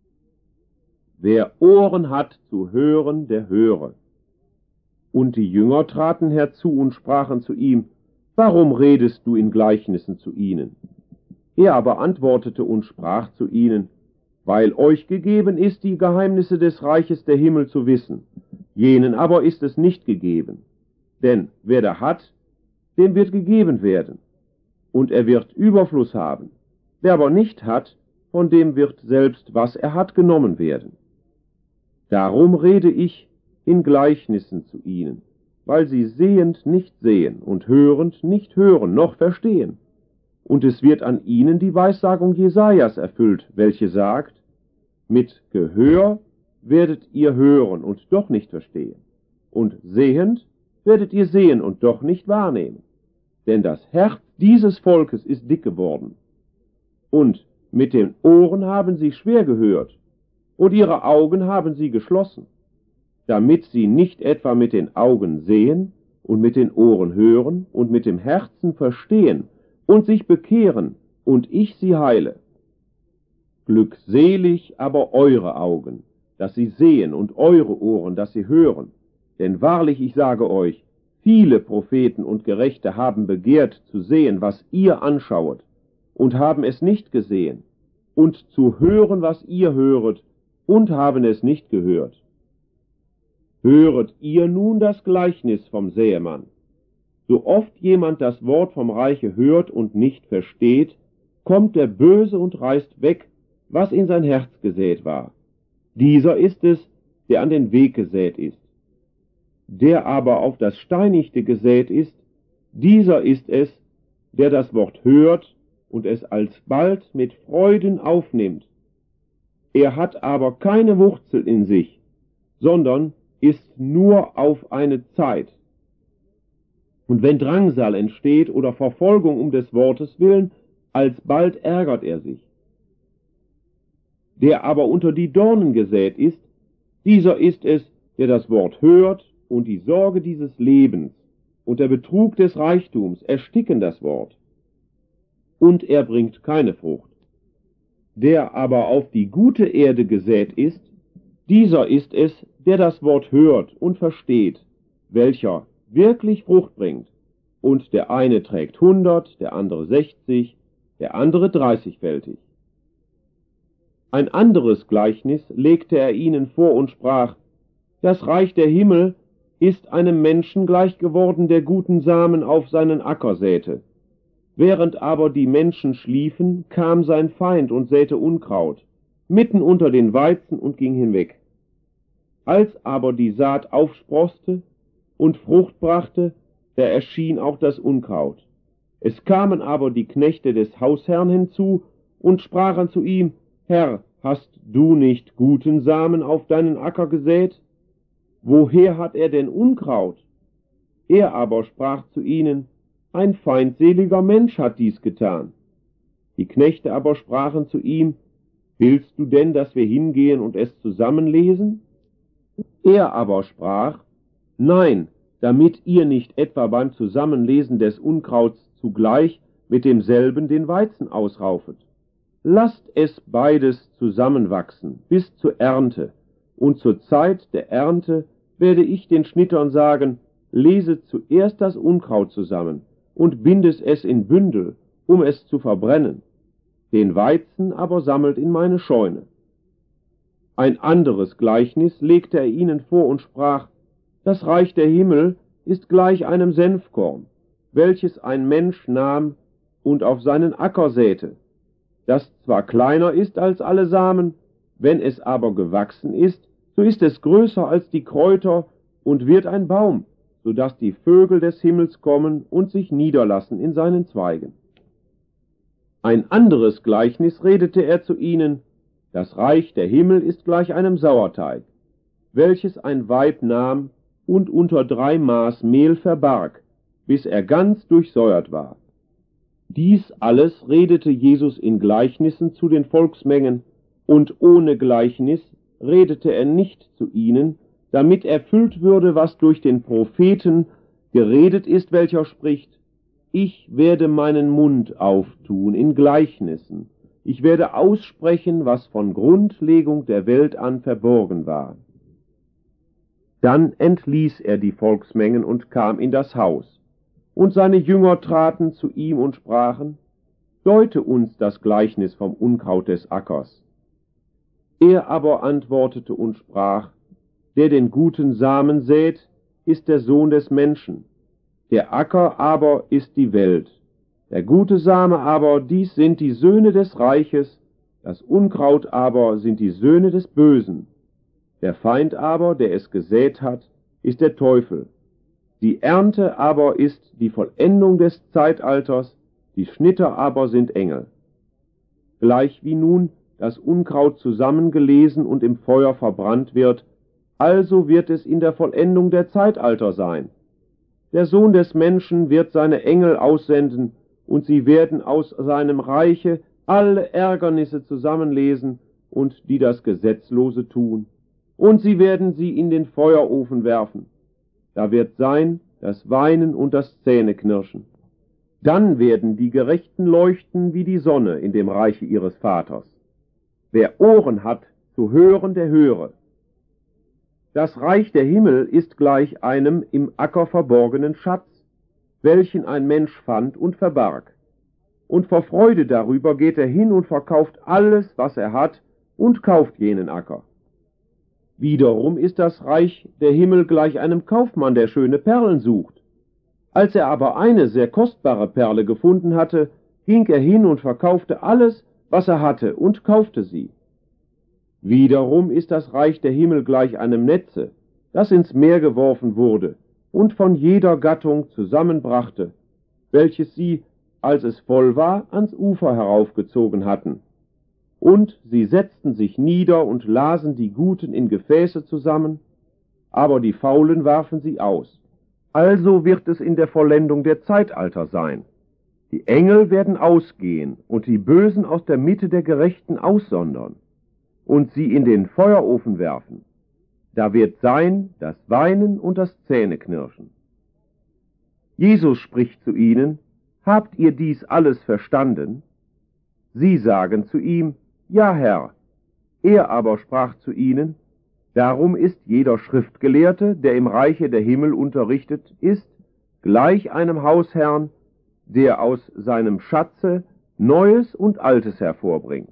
Wer Ohren hat zu hören, der höre. Und die Jünger traten herzu und sprachen zu ihm: Warum redest du in Gleichnissen zu ihnen? Er aber antwortete und sprach zu ihnen: Weil euch gegeben ist, die Geheimnisse des Reiches der Himmel zu wissen, jenen aber ist es nicht gegeben. Denn wer da hat, dem wird gegeben werden, und er wird Überfluss haben. Wer aber nicht hat, von dem wird selbst, was er hat, genommen werden. Darum rede ich in Gleichnissen zu ihnen, weil sie sehend nicht sehen und hörend nicht hören noch verstehen. Und es wird an ihnen die Weissagung Jesajas erfüllt, welche sagt: Mit Gehör werdet ihr hören und doch nicht verstehen, und sehend werdet ihr sehen und doch nicht wahrnehmen. Denn das Herz dieses Volkes ist dick geworden, und mit den Ohren haben sie schwer gehört und ihre Augen haben sie geschlossen, damit sie nicht etwa mit den Augen sehen und mit den Ohren hören und mit dem Herzen verstehen und sich bekehren und ich sie heile. Glückselig aber eure Augen, dass sie sehen, und eure Ohren, dass sie hören. Denn wahrlich, ich sage euch, viele Propheten und Gerechte haben begehrt zu sehen, was ihr anschauet, und haben es nicht gesehen, und zu hören, was ihr höret, und haben es nicht gehört. Höret ihr nun das Gleichnis vom Säemann. So oft jemand das Wort vom Reiche hört und nicht versteht, kommt der Böse und reißt weg, was in sein Herz gesät war. Dieser ist es, der an den Weg gesät ist. Der aber auf das Steinigte gesät ist, dieser ist es, der das Wort hört und es alsbald mit Freuden aufnimmt. Er hat aber keine Wurzel in sich, sondern ist nur auf eine Zeit. Und wenn Drangsal entsteht oder Verfolgung um des Wortes willen, alsbald ärgert er sich. Der aber unter die Dornen gesät ist, dieser ist es, der das Wort hört, und die Sorge dieses Lebens und der Betrug des Reichtums ersticken das Wort, und er bringt keine Frucht. Der aber auf die gute Erde gesät ist, dieser ist es, der das Wort hört und versteht, welcher wirklich Frucht bringt, und der eine trägt hundert, der andere sechzig, der andere dreißigfältig. Ein anderes Gleichnis legte er ihnen vor und sprach: Das Reich der Himmel ist einem Menschen gleich geworden, der guten Samen auf seinen Acker säte. Während aber die Menschen schliefen, kam sein Feind und säte Unkraut, mitten unter den Weizen, und ging hinweg. Als aber die Saat aufsproßte und Frucht brachte, da erschien auch das Unkraut. Es kamen aber die Knechte des Hausherrn hinzu und sprachen zu ihm: Herr, hast du nicht guten Samen auf deinen Acker gesät? Woher hat er denn Unkraut? Er aber sprach zu ihnen: Ein feindseliger Mensch hat dies getan. Die Knechte aber sprachen zu ihm: Willst du denn, dass wir hingehen und es zusammenlesen? Er aber sprach: Nein, damit ihr nicht etwa beim Zusammenlesen des Unkrauts zugleich mit demselben den Weizen ausraufet. Lasst es beides zusammenwachsen bis zur Ernte, und zur Zeit der Ernte werde ich den Schnittern sagen: Leset zuerst das Unkraut zusammen und bindet es in Bündel, um es zu verbrennen. Den Weizen aber sammelt in meine Scheune. Ein anderes Gleichnis legte er ihnen vor und sprach: Das Reich der Himmel ist gleich einem Senfkorn, welches ein Mensch nahm und auf seinen Acker säte, das zwar kleiner ist als alle Samen, wenn es aber gewachsen ist, so ist es größer als die Kräuter und wird ein Baum, so dass die Vögel des Himmels kommen und sich niederlassen in seinen Zweigen. Ein anderes Gleichnis redete er zu ihnen: Das Reich der Himmel ist gleich einem Sauerteig, welches ein Weib nahm und unter drei Maß Mehl verbarg, bis er ganz durchsäuert war. Dies alles redete Jesus in Gleichnissen zu den Volksmengen, und ohne Gleichnis redete er nicht zu ihnen, damit erfüllt würde, was durch den Propheten geredet ist, welcher spricht: Ich werde meinen Mund auftun in Gleichnissen, ich werde aussprechen, was von Grundlegung der Welt an verborgen war. Dann entließ er die Volksmengen und kam in das Haus. Und seine Jünger traten zu ihm und sprachen: Deute uns das Gleichnis vom Unkraut des Ackers. Er aber antwortete und sprach: Der den guten Samen sät, ist der Sohn des Menschen. Der Acker aber ist die Welt. Der gute Same aber, dies sind die Söhne des Reiches, das Unkraut aber sind die Söhne des Bösen. Der Feind aber, der es gesät hat, ist der Teufel. Die Ernte aber ist die Vollendung des Zeitalters, die Schnitter aber sind Engel. Gleich wie nun das Unkraut zusammengelesen und im Feuer verbrannt wird, also wird es in der Vollendung der Zeitalter sein. Der Sohn des Menschen wird seine Engel aussenden, und sie werden aus seinem Reiche alle Ärgernisse zusammenlesen und die das Gesetzlose tun, und sie werden sie in den Feuerofen werfen. Da wird sein das Weinen und das Zähneknirschen. Dann werden die Gerechten leuchten wie die Sonne in dem Reiche ihres Vaters. Wer Ohren hat, zu hören, der höre. Das Reich der Himmel ist gleich einem im Acker verborgenen Schatz, welchen ein Mensch fand und verbarg. Und vor Freude darüber geht er hin und verkauft alles, was er hat, und kauft jenen Acker. Wiederum ist das Reich der Himmel gleich einem Kaufmann, der schöne Perlen sucht. Als er aber eine sehr kostbare Perle gefunden hatte, ging er hin und verkaufte alles, was er hatte, und kaufte sie. Wiederum ist das Reich der Himmel gleich einem Netze, das ins Meer geworfen wurde und von jeder Gattung zusammenbrachte, welches sie, als es voll war, ans Ufer heraufgezogen hatten. Und sie setzten sich nieder und lasen die Guten in Gefäße zusammen, aber die Faulen warfen sie aus. Also wird es in der Vollendung der Zeitalter sein. Die Engel werden ausgehen und die Bösen aus der Mitte der Gerechten aussondern und sie in den Feuerofen werfen. Da wird sein das Weinen und das Zähneknirschen. Jesus spricht zu ihnen: Habt ihr dies alles verstanden? Sie sagen zu ihm: Ja, Herr. Er aber sprach zu ihnen: Darum ist jeder Schriftgelehrte, der im Reiche der Himmel unterrichtet ist, gleich einem Hausherrn, der aus seinem Schatze Neues und Altes hervorbringt.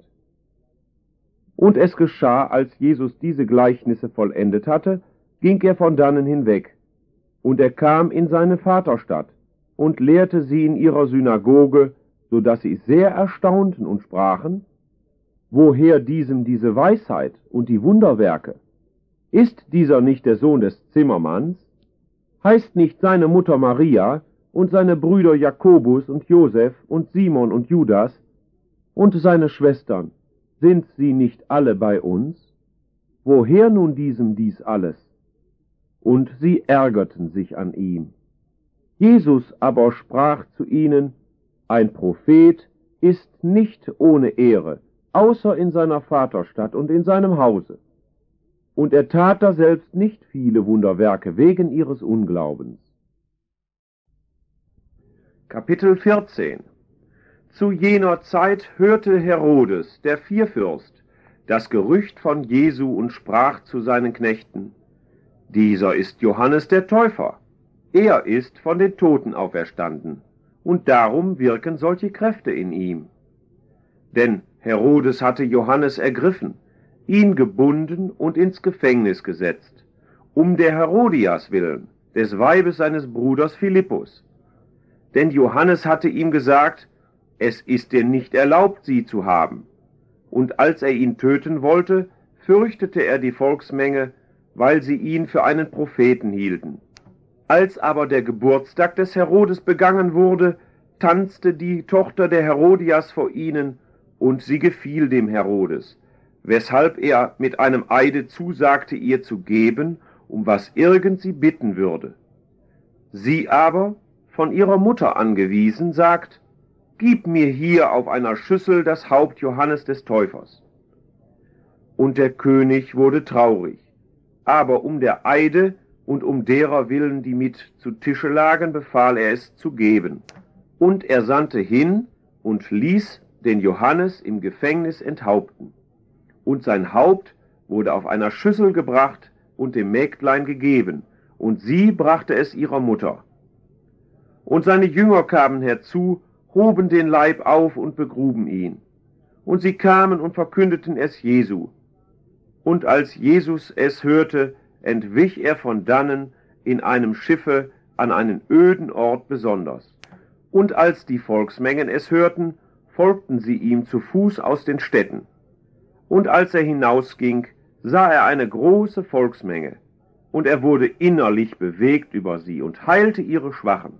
Und es geschah, als Jesus diese Gleichnisse vollendet hatte, ging er von dannen hinweg, und er kam in seine Vaterstadt und lehrte sie in ihrer Synagoge, so dass sie sehr erstaunten und sprachen: Woher diesem diese Weisheit und die Wunderwerke? Ist dieser nicht der Sohn des Zimmermanns? Heißt nicht seine Mutter Maria und seine Brüder Jakobus und Josef und Simon und Judas und seine Schwestern, sind sie nicht alle bei uns? Woher nun diesem dies alles? Und sie ärgerten sich an ihm. Jesus aber sprach zu ihnen: Ein Prophet ist nicht ohne Ehre, außer in seiner Vaterstadt und in seinem Hause. Und er tat daselbst nicht viele Wunderwerke wegen ihres Unglaubens. Kapitel vierzehn. Zu jener Zeit hörte Herodes, der Vierfürst, das Gerücht von Jesu und sprach zu seinen Knechten: Dieser ist Johannes der Täufer. Er ist von den Toten auferstanden, und darum wirken solche Kräfte in ihm. Denn Herodes hatte Johannes ergriffen, ihn gebunden und ins Gefängnis gesetzt, um der Herodias willen, des Weibes seines Bruders Philippus. Denn Johannes hatte ihm gesagt: Es ist dir nicht erlaubt, sie zu haben. Und als er ihn töten wollte, fürchtete er die Volksmenge, weil sie ihn für einen Propheten hielten. Als aber der Geburtstag des Herodes begangen wurde, tanzte die Tochter der Herodias vor ihnen, und sie gefiel dem Herodes, weshalb er mit einem Eide zusagte, ihr zu geben, um was irgend sie bitten würde. Sie aber, von ihrer Mutter angewiesen, sagt: Gib mir hier auf einer Schüssel das Haupt Johannes des Täufers. Und der König wurde traurig, aber um der Eide und um derer willen, die mit zu Tische lagen, befahl er es zu geben. Und er sandte hin und ließ den Johannes im Gefängnis enthaupten. Und sein Haupt wurde auf einer Schüssel gebracht und dem Mägdlein gegeben, und sie brachte es ihrer Mutter. Und seine Jünger kamen herzu, hoben den Leib auf und begruben ihn. Und sie kamen und verkündeten es Jesu. Und als Jesus es hörte, entwich er von dannen in einem Schiffe an einen öden Ort besonders. Und als die Volksmengen es hörten, folgten sie ihm zu Fuß aus den Städten. Und als er hinausging, sah er eine große Volksmenge, und er wurde innerlich bewegt über sie und heilte ihre Schwachen.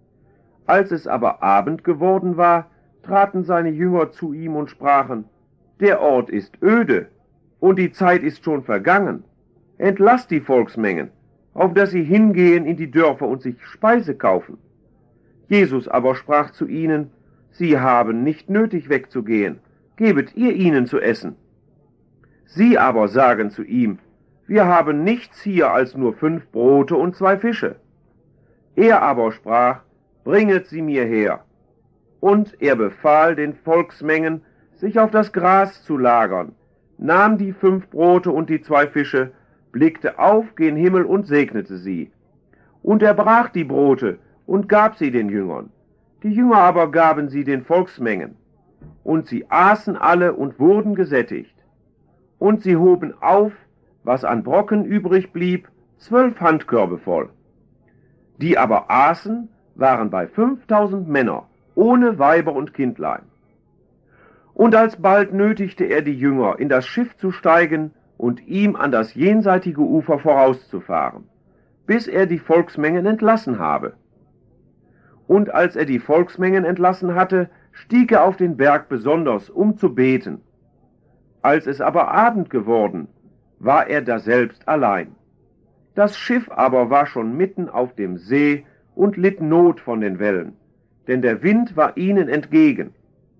Als es aber Abend geworden war, traten seine Jünger zu ihm und sprachen: Der Ort ist öde, und die Zeit ist schon vergangen. Entlasst die Volksmengen, auf dass sie hingehen in die Dörfer und sich Speise kaufen. Jesus aber sprach zu ihnen: Sie haben nicht nötig wegzugehen, gebet ihr ihnen zu essen. Sie aber sagen zu ihm, wir haben nichts hier als nur fünf Brote und zwei Fische. Er aber sprach, bringet sie mir her. Und er befahl den Volksmengen, sich auf das Gras zu lagern, nahm die fünf Brote und die zwei Fische, blickte auf gen Himmel und segnete sie. Und er brach die Brote und gab sie den Jüngern. Die Jünger aber gaben sie den Volksmengen. Und sie aßen alle und wurden gesättigt. Und sie hoben auf, was an Brocken übrig blieb, zwölf Handkörbe voll. Die aber aßen, waren bei fünftausend Männer, ohne Weiber und Kindlein. Und alsbald nötigte er die Jünger, in das Schiff zu steigen und ihm an das jenseitige Ufer vorauszufahren, bis er die Volksmengen entlassen habe. Und als er die Volksmengen entlassen hatte, stieg er auf den Berg besonders, um zu beten. Als es aber Abend geworden, war er daselbst allein. Das Schiff aber war schon mitten auf dem See und litt Not von den Wellen, denn der Wind war ihnen entgegen.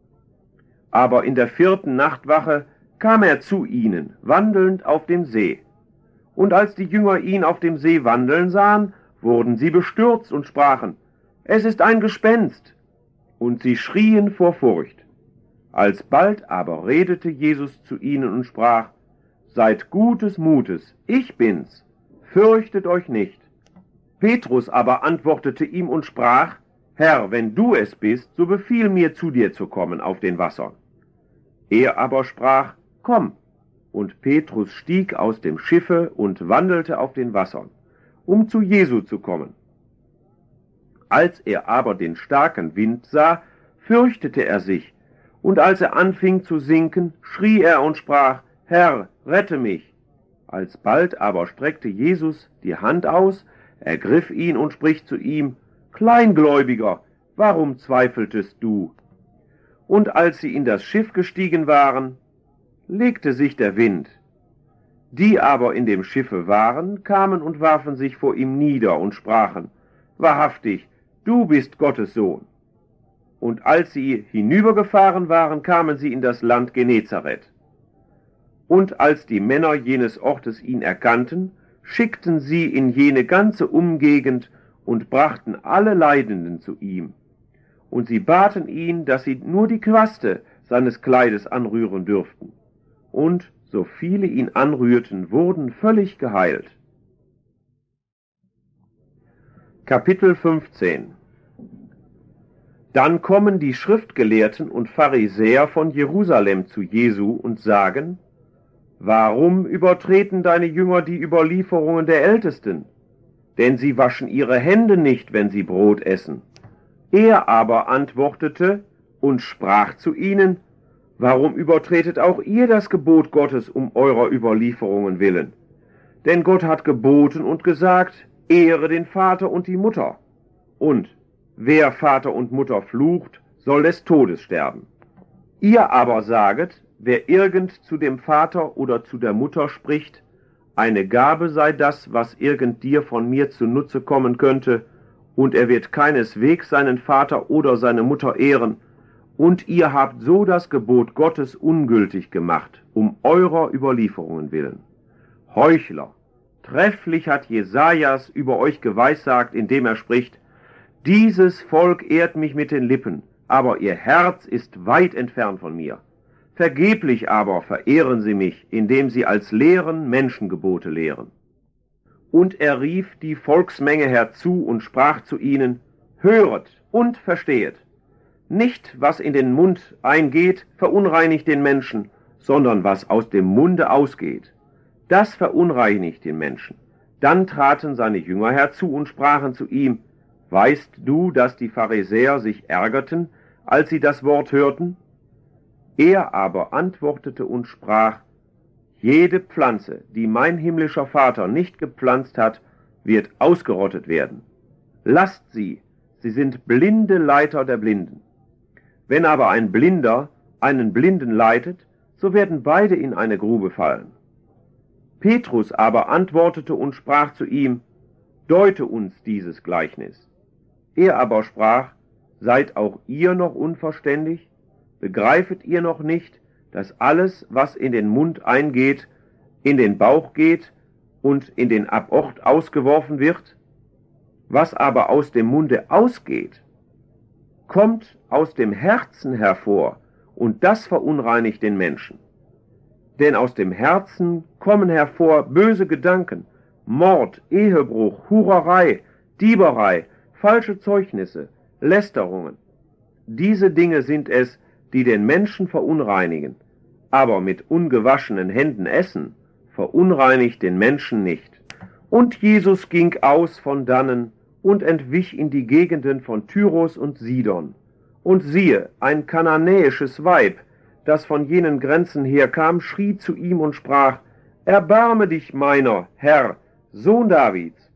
Aber in der vierten Nachtwache kam er zu ihnen, wandelnd auf dem See. Und als die Jünger ihn auf dem See wandeln sahen, wurden sie bestürzt und sprachen, es ist ein Gespenst. Und sie schrien vor Furcht. Alsbald aber redete Jesus zu ihnen und sprach, seid gutes Mutes, ich bin's, fürchtet euch nicht. Petrus aber antwortete ihm und sprach, Herr, wenn du es bist, so befiehl mir, zu dir zu kommen auf den Wassern. Er aber sprach, komm. Und Petrus stieg aus dem Schiffe und wandelte auf den Wassern, um zu Jesu zu kommen. Als er aber den starken Wind sah, fürchtete er sich, und als er anfing zu sinken, schrie er und sprach, Herr, rette mich. Alsbald aber streckte Jesus die Hand aus, ergriff ihn und spricht zu ihm, Kleingläubiger, warum zweifeltest du? Und als sie in das Schiff gestiegen waren, legte sich der Wind. Die aber in dem Schiffe waren, kamen und warfen sich vor ihm nieder und sprachen, wahrhaftig, du bist Gottes Sohn. Und als sie hinübergefahren waren, kamen sie in das Land Genezareth. Und als die Männer jenes Ortes ihn erkannten, schickten sie in jene ganze Umgegend und brachten alle Leidenden zu ihm. Und sie baten ihn, dass sie nur die Quaste seines Kleides anrühren dürften. Und so viele ihn anrührten, wurden völlig geheilt. Kapitel fünfzehn. Dann kommen die Schriftgelehrten und Pharisäer von Jerusalem zu Jesu und sagen, warum übertreten deine Jünger die Überlieferungen der Ältesten? Denn sie waschen ihre Hände nicht, wenn sie Brot essen. Er aber antwortete und sprach zu ihnen, warum übertretet auch ihr das Gebot Gottes um eurer Überlieferungen willen? Denn Gott hat geboten und gesagt, ehre den Vater und die Mutter. Und wer Vater und Mutter flucht, soll des Todes sterben. Ihr aber saget, wer irgend zu dem Vater oder zu der Mutter spricht, eine Gabe sei das, was irgend dir von mir zunutze kommen könnte, und er wird keineswegs seinen Vater oder seine Mutter ehren, und ihr habt so das Gebot Gottes ungültig gemacht, um eurer Überlieferungen willen. Heuchler, trefflich hat Jesajas über euch geweissagt, indem er spricht, dieses Volk ehrt mich mit den Lippen, aber ihr Herz ist weit entfernt von mir. Vergeblich aber verehren sie mich, indem sie als Lehren Menschengebote lehren. Und er rief die Volksmenge herzu und sprach zu ihnen, höret und verstehet. Nicht, was in den Mund eingeht, verunreinigt den Menschen, sondern was aus dem Munde ausgeht. Das verunreinigt den Menschen. Dann traten seine Jünger herzu und sprachen zu ihm, weißt du, dass die Pharisäer sich ärgerten, als sie das Wort hörten? Er aber antwortete und sprach, jede Pflanze, die mein himmlischer Vater nicht gepflanzt hat, wird ausgerottet werden. Lasst sie, sie sind blinde Leiter der Blinden. Wenn aber ein Blinder einen Blinden leitet, so werden beide in eine Grube fallen. Petrus aber antwortete und sprach zu ihm, deute uns dieses Gleichnis. Er aber sprach, seid auch ihr noch unverständig? Begreifet ihr noch nicht, dass alles, was in den Mund eingeht, in den Bauch geht und in den Abort ausgeworfen wird? Was aber aus dem Munde ausgeht, kommt aus dem Herzen hervor, und das verunreinigt den Menschen. Denn aus dem Herzen kommen hervor böse Gedanken, Mord, Ehebruch, Hurerei, Dieberei, falsche Zeugnisse, Lästerungen. Diese Dinge sind es, die den Menschen verunreinigen, aber mit ungewaschenen Händen essen, verunreinigt den Menschen nicht. Und Jesus ging aus von dannen und entwich in die Gegenden von Tyros und Sidon. Und siehe, ein kananäisches Weib, das von jenen Grenzen herkam, schrie zu ihm und sprach: Erbarme dich meiner, Herr, Sohn Davids.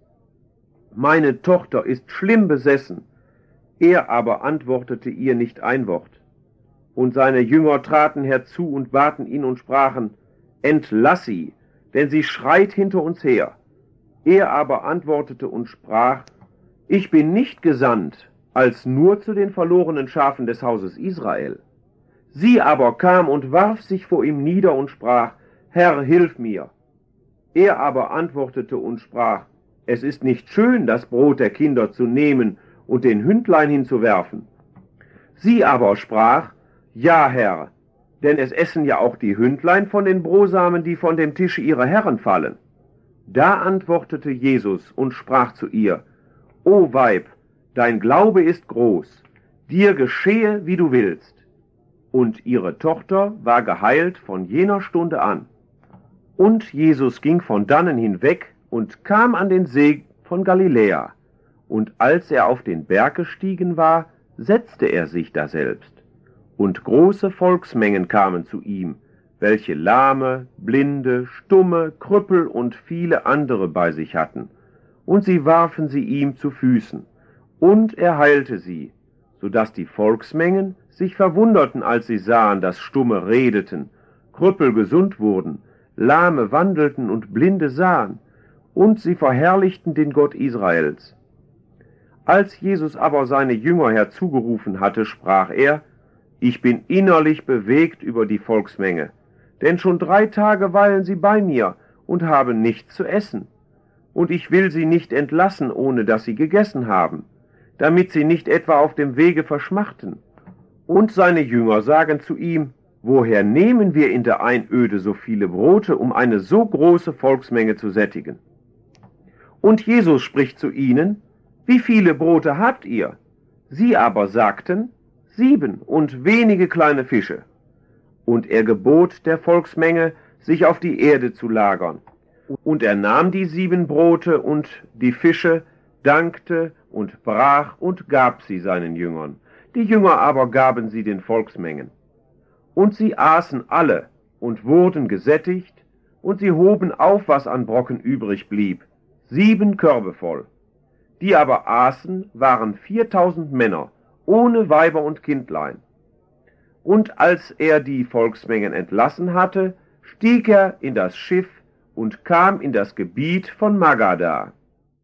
Meine Tochter ist schlimm besessen. Er aber antwortete ihr nicht ein Wort. Und seine Jünger traten herzu und baten ihn und sprachen: Entlass sie, denn sie schreit hinter uns her. Er aber antwortete und sprach: Ich bin nicht gesandt, als nur zu den verlorenen Schafen des Hauses Israel. Sie aber kam und warf sich vor ihm nieder und sprach: Herr, hilf mir. Er aber antwortete und sprach: Es ist nicht schön, das Brot der Kinder zu nehmen und den Hündlein hinzuwerfen. Sie aber sprach: Ja, Herr, denn es essen ja auch die Hündlein von den Brosamen, die von dem Tische ihrer Herren fallen. Da antwortete Jesus und sprach zu ihr: O Weib, dein Glaube ist groß, dir geschehe, wie du willst. Und ihre Tochter war geheilt von jener Stunde an. Und Jesus ging von dannen hinweg und kam an den See von Galiläa. Und als er auf den Berg gestiegen war, setzte er sich daselbst. Und große Volksmengen kamen zu ihm, welche Lahme, Blinde, Stumme, Krüppel und viele andere bei sich hatten. Und sie warfen sie ihm zu Füßen. Und er heilte sie, so dass die Volksmengen sich verwunderten, als sie sahen, dass Stumme redeten, Krüppel gesund wurden, Lahme wandelten und Blinde sahen, und sie verherrlichten den Gott Israels. Als Jesus aber seine Jünger herzugerufen hatte, sprach er: Ich bin innerlich bewegt über die Volksmenge, denn schon drei Tage weilen sie bei mir und haben nichts zu essen. Und ich will sie nicht entlassen, ohne dass sie gegessen haben, damit sie nicht etwa auf dem Wege verschmachten. Und seine Jünger sagen zu ihm: Woher nehmen wir in der Einöde so viele Brote, um eine so große Volksmenge zu sättigen? Und Jesus spricht zu ihnen: Wie viele Brote habt ihr? Sie aber sagten: Sieben und wenige kleine Fische. Und er gebot der Volksmenge, sich auf die Erde zu lagern. Und er nahm die sieben Brote und die Fische, dankte und brach und gab sie seinen Jüngern. Die Jünger aber gaben sie den Volksmengen. Und sie aßen alle und wurden gesättigt, und sie hoben auf, was an Brocken übrig blieb, sieben Körbe voll. Die aber aßen, waren viertausend Männer, ohne Weiber und Kindlein. Und als er die Volksmengen entlassen hatte, stieg er in das Schiff und kam in das Gebiet von Magada.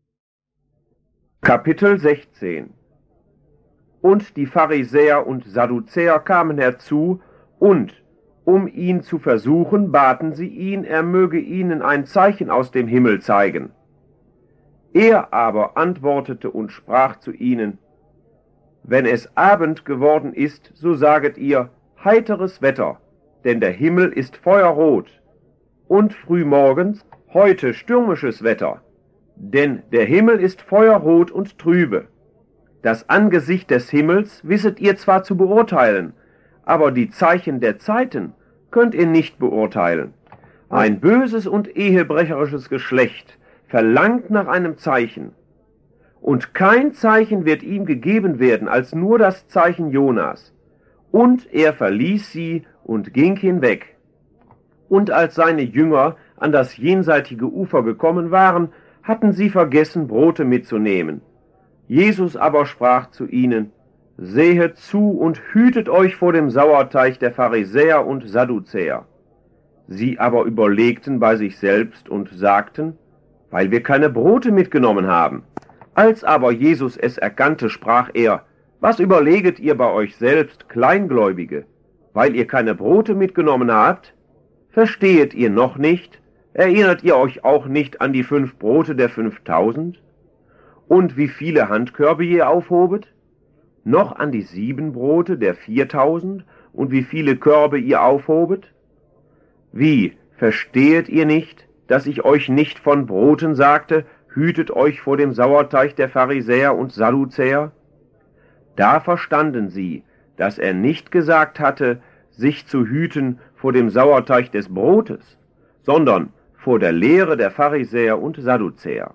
Kapitel sechzehn. Und die Pharisäer und Sadduzäer kamen herzu, und, um ihn zu versuchen, baten sie ihn, er möge ihnen ein Zeichen aus dem Himmel zeigen. Er aber antwortete und sprach zu ihnen: Wenn es Abend geworden ist, so saget ihr: Heiteres Wetter, denn der Himmel ist feuerrot. Und frühmorgens: Heute stürmisches Wetter, denn der Himmel ist feuerrot und trübe. Das Angesicht des Himmels wisset ihr zwar zu beurteilen, aber die Zeichen der Zeiten könnt ihr nicht beurteilen. Ein böses und ehebrecherisches Geschlecht verlangt nach einem Zeichen. Und kein Zeichen wird ihm gegeben werden, als nur das Zeichen Jonas. Und er verließ sie und ging hinweg. Und als seine Jünger an das jenseitige Ufer gekommen waren, hatten sie vergessen, Brote mitzunehmen. Jesus aber sprach zu ihnen: Sehet zu und hütet euch vor dem Sauerteig der Pharisäer und Sadduzäer. Sie aber überlegten bei sich selbst und sagten: Weil wir keine Brote mitgenommen haben. Als aber Jesus es erkannte, sprach er: Was überleget ihr bei euch selbst, Kleingläubige? weil ihr keine Brote mitgenommen habt? Verstehet ihr noch nicht? Erinnert ihr euch auch nicht an die fünf Brote der fünftausend? Und wie viele Handkörbe ihr aufhobet? Noch an die sieben Brote der viertausend und wie viele Körbe ihr aufhobet? Wie, verstehet ihr nicht, dass ich euch nicht von Broten sagte, hütet euch vor dem Sauerteig der Pharisäer und Sadduzäer? Da verstanden sie, dass er nicht gesagt hatte, sich zu hüten vor dem Sauerteig des Brotes, sondern vor der Lehre der Pharisäer und Sadduzäer.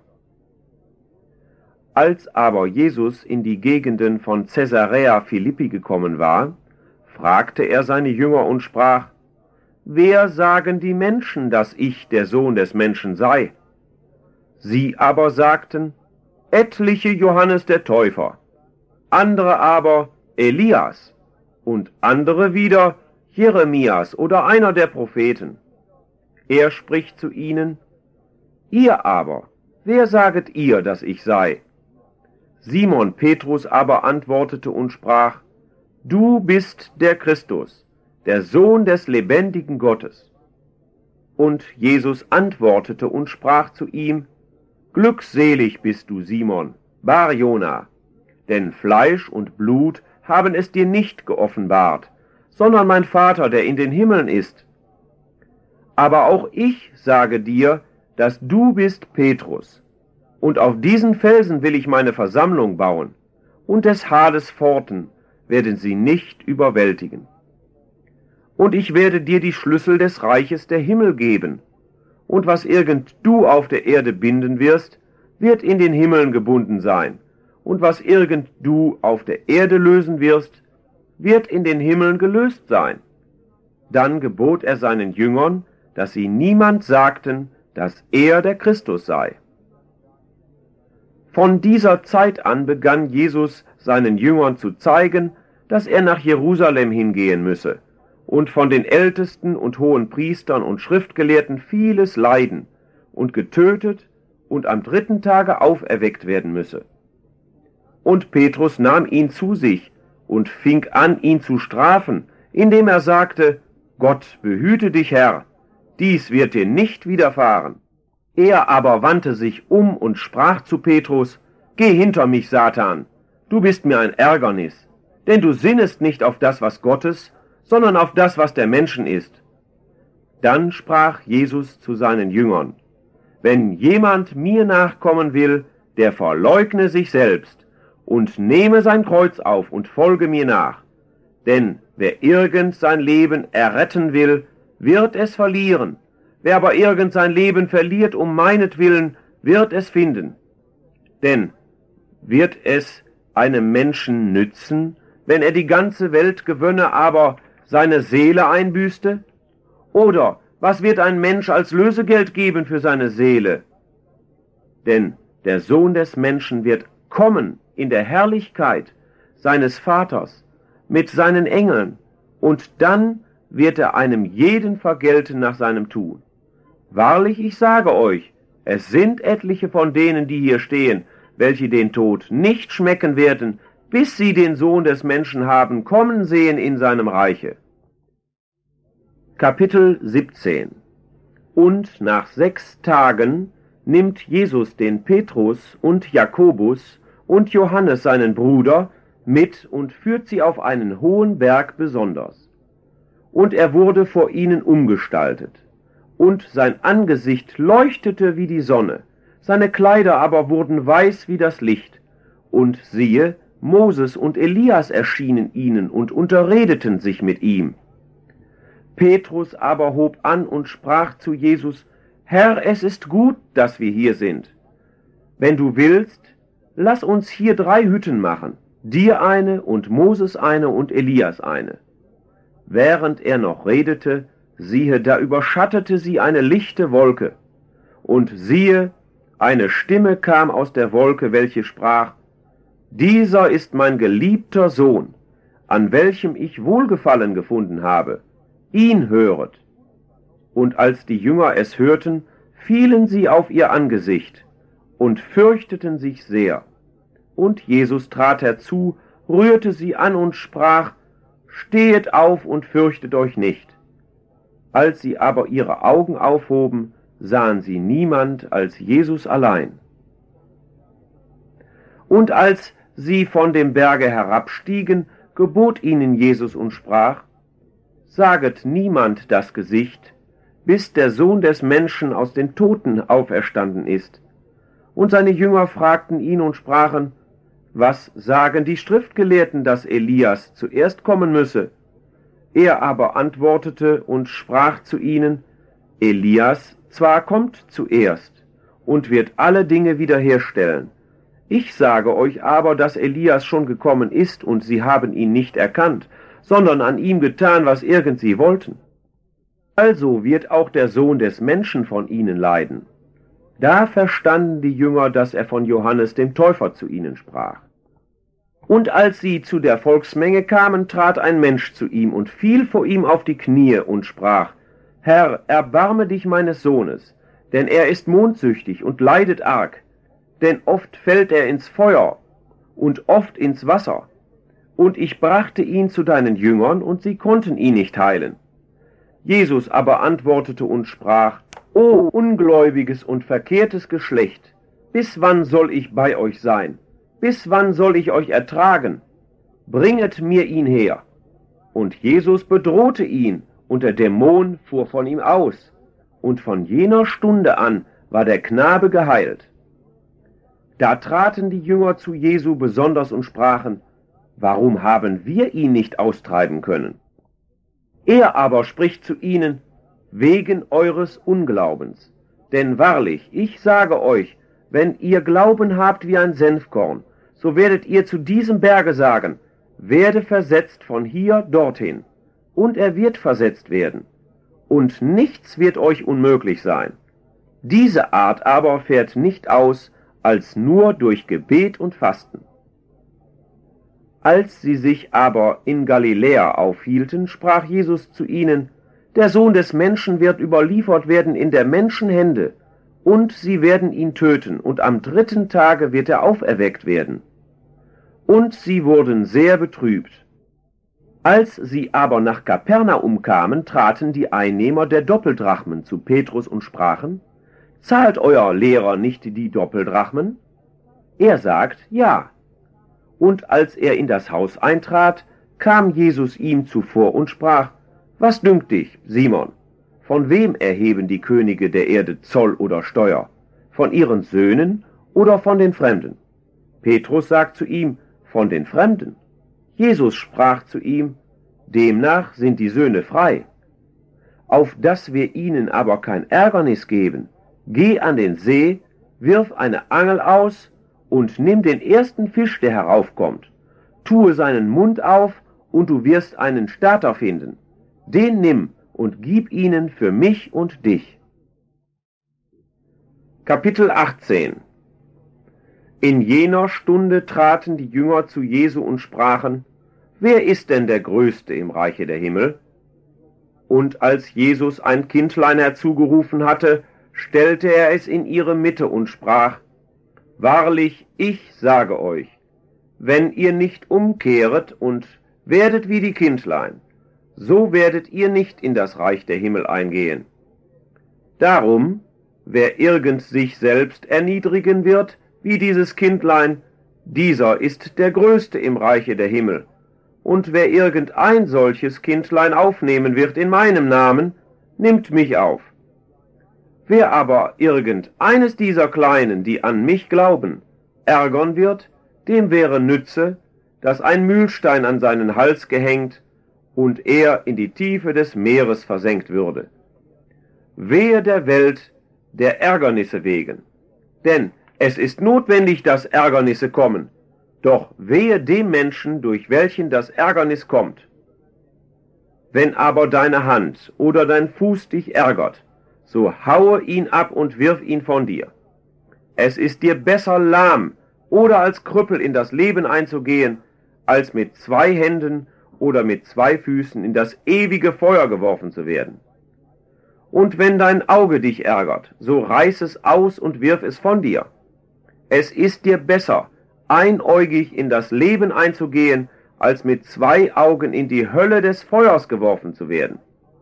Als aber Jesus in die Gegenden von Caesarea Philippi gekommen war, fragte er seine Jünger und sprach: Wer sagen die Menschen, dass ich der Sohn des Menschen sei? Sie aber sagten: Etliche Johannes der Täufer, andere aber Elias und andere wieder Jeremias oder einer der Propheten. Er spricht zu ihnen: Ihr aber, wer saget ihr, dass ich sei? Simon Petrus aber antwortete und sprach: Du bist der Christus, der Sohn des lebendigen Gottes. Und Jesus antwortete und sprach zu ihm: Glückselig bist du, Simon, Bar-Jona, denn Fleisch und Blut haben es dir nicht geoffenbart, sondern mein Vater, der in den Himmeln ist. Aber auch ich sage dir, dass du bist Petrus, und auf diesen Felsen will ich meine Versammlung bauen, und des Hades Pforten werden sie nicht überwältigen. Und ich werde dir die Schlüssel des Reiches der Himmel geben, und was irgend du auf der Erde binden wirst, wird in den Himmeln gebunden sein, und was irgend du auf der Erde lösen wirst, wird in den Himmeln gelöst sein. Dann gebot er seinen Jüngern, dass sie niemand sagten, dass er der Christus sei. Von dieser Zeit an begann Jesus seinen Jüngern zu zeigen, dass er nach Jerusalem hingehen müsse und von den Ältesten und hohen Priestern und Schriftgelehrten vieles leiden und getötet und am dritten Tage auferweckt werden müsse. Und Petrus nahm ihn zu sich und fing an, ihn zu strafen, indem er sagte: Gott behüte dich, Herr, dies wird dir nicht widerfahren. Er aber wandte sich um und sprach zu Petrus: Geh hinter mich, Satan, du bist mir ein Ärgernis, denn du sinnest nicht auf das, was Gottes, sondern auf das, was der Menschen ist. Dann sprach Jesus zu seinen Jüngern: Wenn jemand mir nachkommen will, der verleugne sich selbst und nehme sein Kreuz auf und folge mir nach. Denn wer irgend sein Leben erretten will, wird es verlieren. Wer aber irgend sein Leben verliert um meinetwillen, wird es finden. Denn wird es einem Menschen nützen, wenn er die ganze Welt gewönne, aber seine Seele einbüßte? Oder was wird ein Mensch als Lösegeld geben für seine Seele? Denn der Sohn des Menschen wird kommen in der Herrlichkeit seines Vaters mit seinen Engeln, und dann wird er einem jeden vergelten nach seinem Tun. Wahrlich, ich sage euch, es sind etliche von denen, die hier stehen, welche den Tod nicht schmecken werden, bis sie den Sohn des Menschen haben kommen sehen in seinem Reiche. Kapitel siebzehn. Und nach sechs Tagen nimmt Jesus den Petrus und Jakobus und Johannes seinen Bruder mit und führt sie auf einen hohen Berg besonders. Und er wurde vor ihnen umgestaltet. Und sein Angesicht leuchtete wie die Sonne, seine Kleider aber wurden weiß wie das Licht. Und siehe, Moses und Elias erschienen ihnen und unterredeten sich mit ihm. Petrus aber hob an und sprach zu Jesus: Herr, es ist gut, dass wir hier sind. Wenn du willst, lass uns hier drei Hütten machen, dir eine und Moses eine und Elias eine. Während er noch redete, siehe, da überschattete sie eine lichte Wolke. Und siehe, eine Stimme kam aus der Wolke, welche sprach: Dieser ist mein geliebter Sohn, an welchem ich Wohlgefallen gefunden habe. Ihn höret. Und als die Jünger es hörten, fielen sie auf ihr Angesicht und fürchteten sich sehr. Und Jesus trat herzu, rührte sie an und sprach: stehet auf und fürchtet euch nicht. Als sie aber ihre Augen aufhoben, sahen sie niemand als Jesus allein. Und als sie von dem Berge herabstiegen, gebot ihnen Jesus und sprach: Saget niemand das Gesicht, bis der Sohn des Menschen aus den Toten auferstanden ist. Und seine Jünger fragten ihn und sprachen: Was sagen die Schriftgelehrten, dass Elias zuerst kommen müsse? Er aber antwortete und sprach zu ihnen: Elias zwar kommt zuerst und wird alle Dinge wiederherstellen. Ich sage euch aber, dass Elias schon gekommen ist, und sie haben ihn nicht erkannt, sondern an ihm getan, was irgend sie wollten. Also wird auch der Sohn des Menschen von ihnen leiden. Da verstanden die Jünger, dass er von Johannes dem Täufer zu ihnen sprach. Und als sie zu der Volksmenge kamen, trat ein Mensch zu ihm und fiel vor ihm auf die Knie und sprach: Herr, erbarme dich meines Sohnes, denn er ist mondsüchtig und leidet arg. Denn oft fällt er ins Feuer und oft ins Wasser. Und ich brachte ihn zu deinen Jüngern, und sie konnten ihn nicht heilen. Jesus aber antwortete und sprach: O ungläubiges und verkehrtes Geschlecht, bis wann soll ich bei euch sein? Bis wann soll ich euch ertragen? Bringet mir ihn her. Und Jesus bedrohte ihn, und der Dämon fuhr von ihm aus. Und von jener Stunde an war der Knabe geheilt. Da traten die Jünger zu Jesu besonders und sprachen: Warum haben wir ihn nicht austreiben können? Er aber spricht zu ihnen: Wegen eures Unglaubens. Denn wahrlich, ich sage euch, wenn ihr Glauben habt wie ein Senfkorn, so werdet ihr zu diesem Berge sagen: Werde versetzt von hier dorthin, und er wird versetzt werden. Und nichts wird euch unmöglich sein. Diese Art aber fährt nicht aus, als nur durch Gebet und Fasten. Als sie sich aber in Galiläa aufhielten, sprach Jesus zu ihnen: Der Sohn des Menschen wird überliefert werden in der Menschen Hände, und sie werden ihn töten, und am dritten Tage wird er auferweckt werden. Und sie wurden sehr betrübt. Als sie aber nach Kapernaum kamen, traten die Einnehmer der Doppeldrachmen zu Petrus und sprachen: Zahlt euer Lehrer nicht die Doppeldrachmen? Er sagt: Ja. Und als er in das Haus eintrat, kam Jesus ihm zuvor und sprach: Was dünkt dich, Simon? Von wem erheben die Könige der Erde Zoll oder Steuer? Von ihren Söhnen oder von den Fremden? Petrus sagt zu ihm: Von den Fremden. Jesus sprach zu ihm: Demnach sind die Söhne frei. Auf dass wir ihnen aber kein Ärgernis geben, geh an den See, wirf eine Angel aus und nimm den ersten Fisch, der heraufkommt. Tue seinen Mund auf, und du wirst einen Stater finden. Den nimm und gib ihnen für mich und dich. Kapitel achtzehn. In jener Stunde traten die Jünger zu Jesu und sprachen: Wer ist denn der Größte im Reiche der Himmel? Und als Jesus ein Kindlein herzugerufen hatte, stellte er es in ihre Mitte und sprach: Wahrlich, ich sage euch, wenn ihr nicht umkehret und werdet wie die Kindlein, so werdet ihr nicht in das Reich der Himmel eingehen. Darum, wer irgend sich selbst erniedrigen wird, wie dieses Kindlein, dieser ist der Größte im Reiche der Himmel. Und wer irgendein solches Kindlein aufnehmen wird in meinem Namen, nimmt mich auf. Wer aber irgendeines dieser Kleinen, die an mich glauben, ärgern wird, dem wäre nütze, dass ein Mühlstein an seinen Hals gehängt und er in die Tiefe des Meeres versenkt würde. Wehe der Welt der Ärgernisse wegen, denn es ist notwendig, dass Ärgernisse kommen, doch wehe dem Menschen, durch welchen das Ärgernis kommt. Wenn aber deine Hand oder dein Fuß dich ärgert, so haue ihn ab und wirf ihn von dir. Es ist dir besser, lahm oder als Krüppel in das Leben einzugehen, als mit zwei Händen oder mit zwei Füßen in das ewige Feuer geworfen zu werden. Und wenn dein Auge dich ärgert, so reiß es aus und wirf es von dir. Es ist dir besser, einäugig in das Leben einzugehen, als mit zwei Augen in die Hölle des Feuers geworfen zu werden.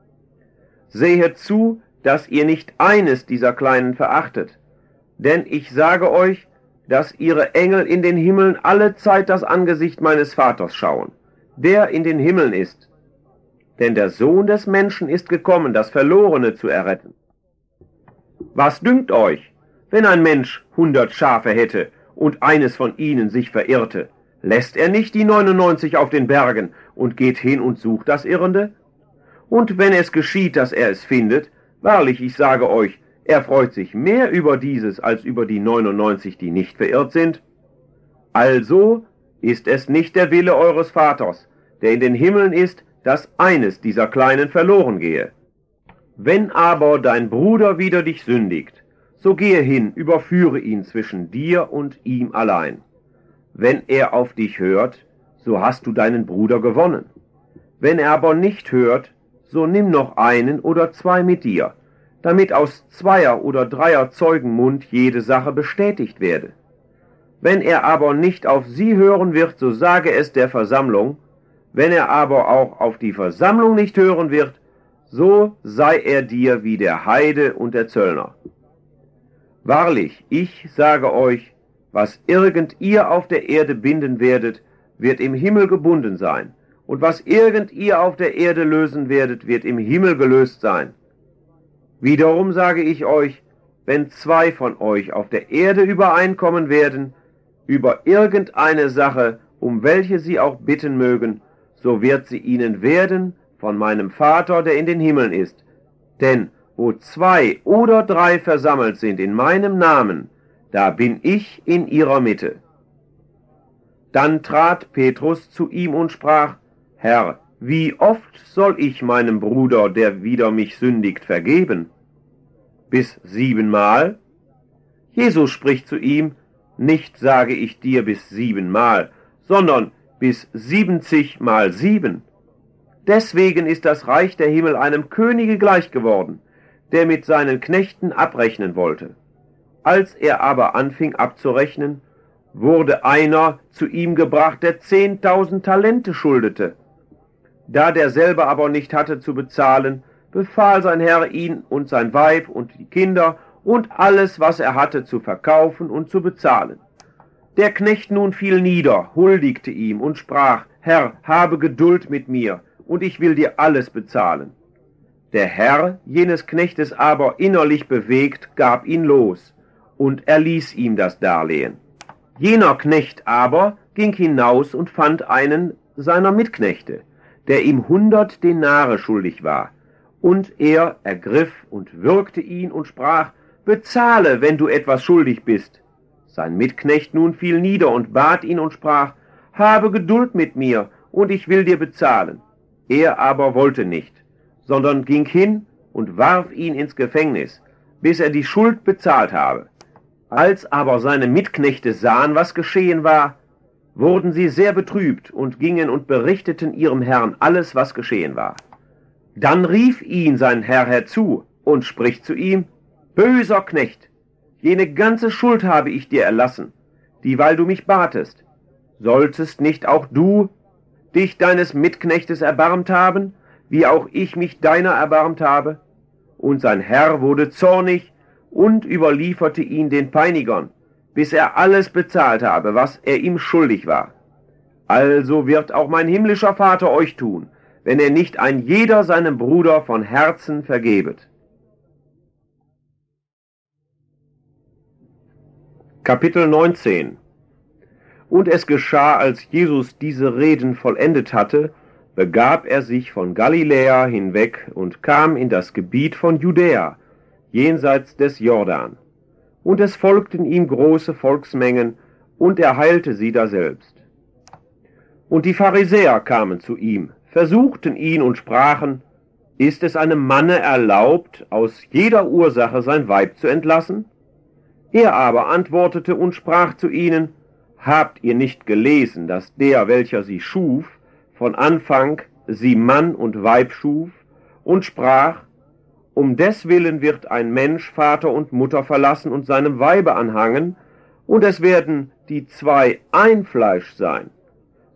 Sehet zu, dass ihr nicht eines dieser Kleinen verachtet, denn ich sage euch, dass ihre Engel in den Himmeln alle Zeit das Angesicht meines Vaters schauen, der in den Himmeln ist. Denn der Sohn des Menschen ist gekommen, das Verlorene zu erretten. Was dünkt euch, wenn ein Mensch hundert Schafe hätte und eines von ihnen sich verirrte? Lässt er nicht die neunundneunzig auf den Bergen und geht hin und sucht das Irrende? Und wenn es geschieht, dass er es findet, wahrlich, ich sage euch, er freut sich mehr über dieses als über die neunundneunzig, die nicht verirrt sind. Also ist es nicht der Wille eures Vaters, der in den Himmeln ist, dass eines dieser Kleinen verloren gehe. Wenn aber dein Bruder wider dich sündigt, so gehe hin, überführe ihn zwischen dir und ihm allein. Wenn er auf dich hört, so hast du deinen Bruder gewonnen. Wenn er aber nicht hört, so nimm noch einen oder zwei mit dir, damit aus zweier oder dreier Zeugen Mund jede Sache bestätigt werde. Wenn er aber nicht auf sie hören wird, so sage es der Versammlung. Wenn er aber auch auf die Versammlung nicht hören wird, so sei er dir wie der Heide und der Zöllner. Wahrlich, ich sage euch, was irgend ihr auf der Erde binden werdet, wird im Himmel gebunden sein, und was irgend ihr auf der Erde lösen werdet, wird im Himmel gelöst sein. Wiederum sage ich euch, wenn zwei von euch auf der Erde übereinkommen werden, über irgendeine Sache, um welche sie auch bitten mögen, so wird sie ihnen werden von meinem Vater, der in den Himmeln ist. Denn wo zwei oder drei versammelt sind in meinem Namen, da bin ich in ihrer Mitte. Dann trat Petrus zu ihm und sprach, Herr, wie oft soll ich meinem Bruder, der wider mich sündigt, vergeben? Bis siebenmal? Jesus spricht zu ihm, nicht sage ich dir bis siebenmal, sondern bis siebenzig mal sieben. Deswegen ist das Reich der Himmel einem Könige gleich geworden, der mit seinen Knechten abrechnen wollte. Als er aber anfing abzurechnen, wurde einer zu ihm gebracht, der zehntausend Talente schuldete. Da derselbe aber nicht hatte zu bezahlen, befahl sein Herr ihn und sein Weib und die Kinder und alles, was er hatte, zu verkaufen und zu bezahlen. Der Knecht nun fiel nieder, huldigte ihm und sprach, Herr, habe Geduld mit mir, und ich will dir alles bezahlen. Der Herr jenes Knechtes aber, innerlich bewegt, gab ihn los und erließ ihm das Darlehen. Jener Knecht aber ging hinaus und fand einen seiner Mitknechte, der ihm hundert Denare schuldig war. Und er ergriff und würgte ihn und sprach, bezahle, wenn du etwas schuldig bist. Sein Mitknecht nun fiel nieder und bat ihn und sprach, habe Geduld mit mir, und ich will dir bezahlen. Er aber wollte nicht, sondern ging hin und warf ihn ins Gefängnis, bis er die Schuld bezahlt habe. Als aber seine Mitknechte sahen, was geschehen war, wurden sie sehr betrübt und gingen und berichteten ihrem Herrn alles, was geschehen war. Dann rief ihn sein Herr herzu und spricht zu ihm, böser Knecht, jene ganze Schuld habe ich dir erlassen, dieweil du mich batest. Solltest nicht auch du dich deines Mitknechtes erbarmt haben, wie auch ich mich deiner erbarmt habe? Und sein Herr wurde zornig und überlieferte ihn den Peinigern, bis er alles bezahlt habe, was er ihm schuldig war. Also wird auch mein himmlischer Vater euch tun, wenn er nicht ein jeder seinem Bruder von Herzen vergebet. Kapitel neunzehn. Und es geschah, als Jesus diese Reden vollendet hatte, begab er sich von Galiläa hinweg und kam in das Gebiet von Judäa, jenseits des Jordan. Und es folgten ihm große Volksmengen, und er heilte sie daselbst. Und die Pharisäer kamen zu ihm, versuchten ihn und sprachen, ist es einem Manne erlaubt, aus jeder Ursache sein Weib zu entlassen? Er aber antwortete und sprach zu ihnen, habt ihr nicht gelesen, dass der, welcher sie schuf, von Anfang sie Mann und Weib schuf, und sprach, um deswillen wird ein Mensch Vater und Mutter verlassen und seinem Weibe anhangen, und es werden die zwei ein Fleisch sein.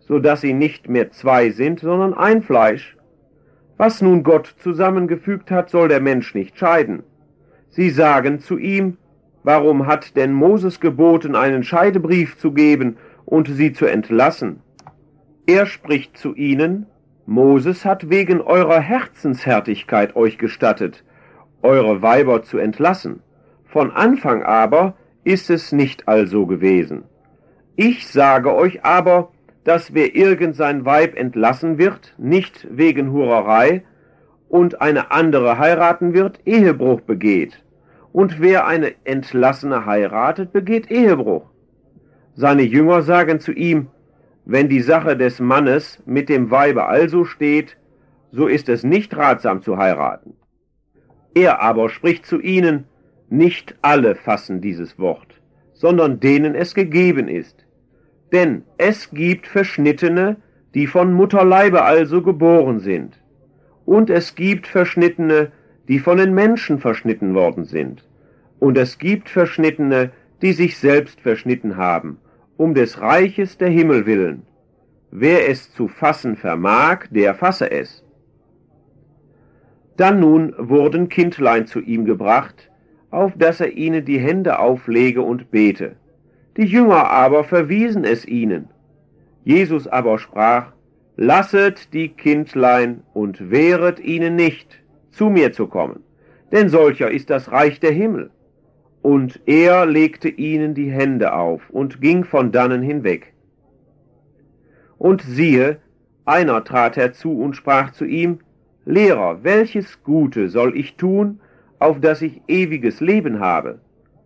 so dass sie nicht mehr zwei sind, sondern ein Fleisch. Was nun Gott zusammengefügt hat, soll der Mensch nicht scheiden. Sie sagen zu ihm, warum hat denn Moses geboten, einen Scheidebrief zu geben und sie zu entlassen? Er spricht zu ihnen, Moses hat wegen eurer Herzenshärtigkeit euch gestattet, eure Weiber zu entlassen. Von Anfang aber ist es nicht also gewesen. Ich sage euch aber, dass wer irgend sein Weib entlassen wird, nicht wegen Hurerei, und eine andere heiraten wird, Ehebruch begeht. Und wer eine Entlassene heiratet, begeht Ehebruch. Seine Jünger sagen zu ihm, wenn die Sache des Mannes mit dem Weibe also steht, so ist es nicht ratsam zu heiraten. Er aber spricht zu ihnen, nicht alle fassen dieses Wort, sondern denen es gegeben ist. Denn es gibt Verschnittene, die von Mutterleibe also geboren sind. Und es gibt Verschnittene, die von den Menschen verschnitten worden sind. Und es gibt Verschnittene, die sich selbst verschnitten haben, um des Reiches der Himmel willen. Wer es zu fassen vermag, der fasse es. Dann nun wurden Kindlein zu ihm gebracht, auf dass er ihnen die Hände auflege und bete. Die Jünger aber verwiesen es ihnen. Jesus aber sprach, lasset die Kindlein und wehret ihnen nicht, zu mir zu kommen, denn solcher ist das Reich der Himmel. Und er legte ihnen die Hände auf und ging von dannen hinweg. Und siehe, einer trat herzu und sprach zu ihm, Lehrer, welches Gute soll ich tun, auf dass ich ewiges Leben habe?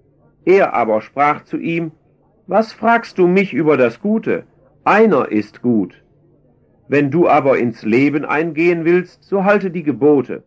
Er aber sprach zu ihm, was fragst du mich über das Gute? Einer ist gut. Wenn du aber ins Leben eingehen willst, so halte die Gebote.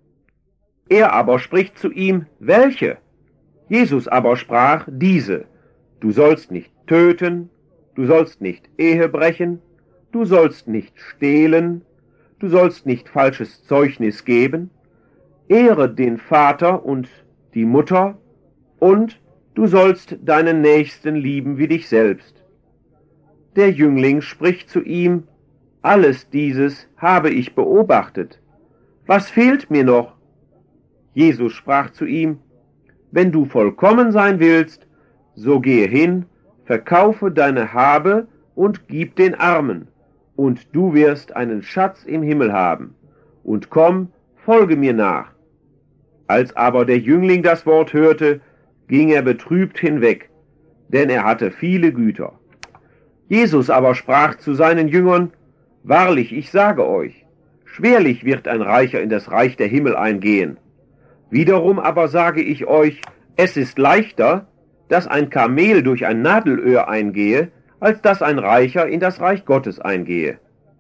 Er aber spricht zu ihm, welche? Jesus aber sprach, diese, du sollst nicht töten, du sollst nicht Ehe brechen, du sollst nicht stehlen, du sollst nicht falsches Zeugnis geben, ehre den Vater und die Mutter, und du sollst deinen Nächsten lieben wie dich selbst. Der Jüngling spricht zu ihm, alles dieses habe ich beobachtet. Was fehlt mir noch? Jesus sprach zu ihm, wenn du vollkommen sein willst, so gehe hin, verkaufe deine Habe und gib den Armen, und du wirst einen Schatz im Himmel haben. Und komm, folge mir nach. Als aber der Jüngling das Wort hörte, ging er betrübt hinweg, denn er hatte viele Güter. Jesus aber sprach zu seinen Jüngern, wahrlich, ich sage euch, schwerlich wird ein Reicher in das Reich der Himmel eingehen. Wiederum aber sage ich euch, es ist leichter, dass ein Kamel durch ein Nadelöhr eingehe, als dass ein Reicher in das Reich Gottes eingehe.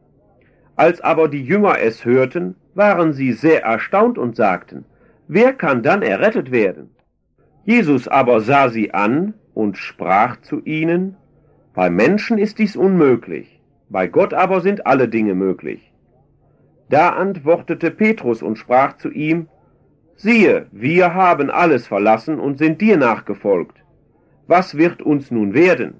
Als aber die Jünger es hörten, waren sie sehr erstaunt und sagten, wer kann dann errettet werden? Jesus aber sah sie an und sprach zu ihnen, bei Menschen ist dies unmöglich, bei Gott aber sind alle Dinge möglich. Da antwortete Petrus und sprach zu ihm, siehe, wir haben alles verlassen und sind dir nachgefolgt. Was wird uns nun werden?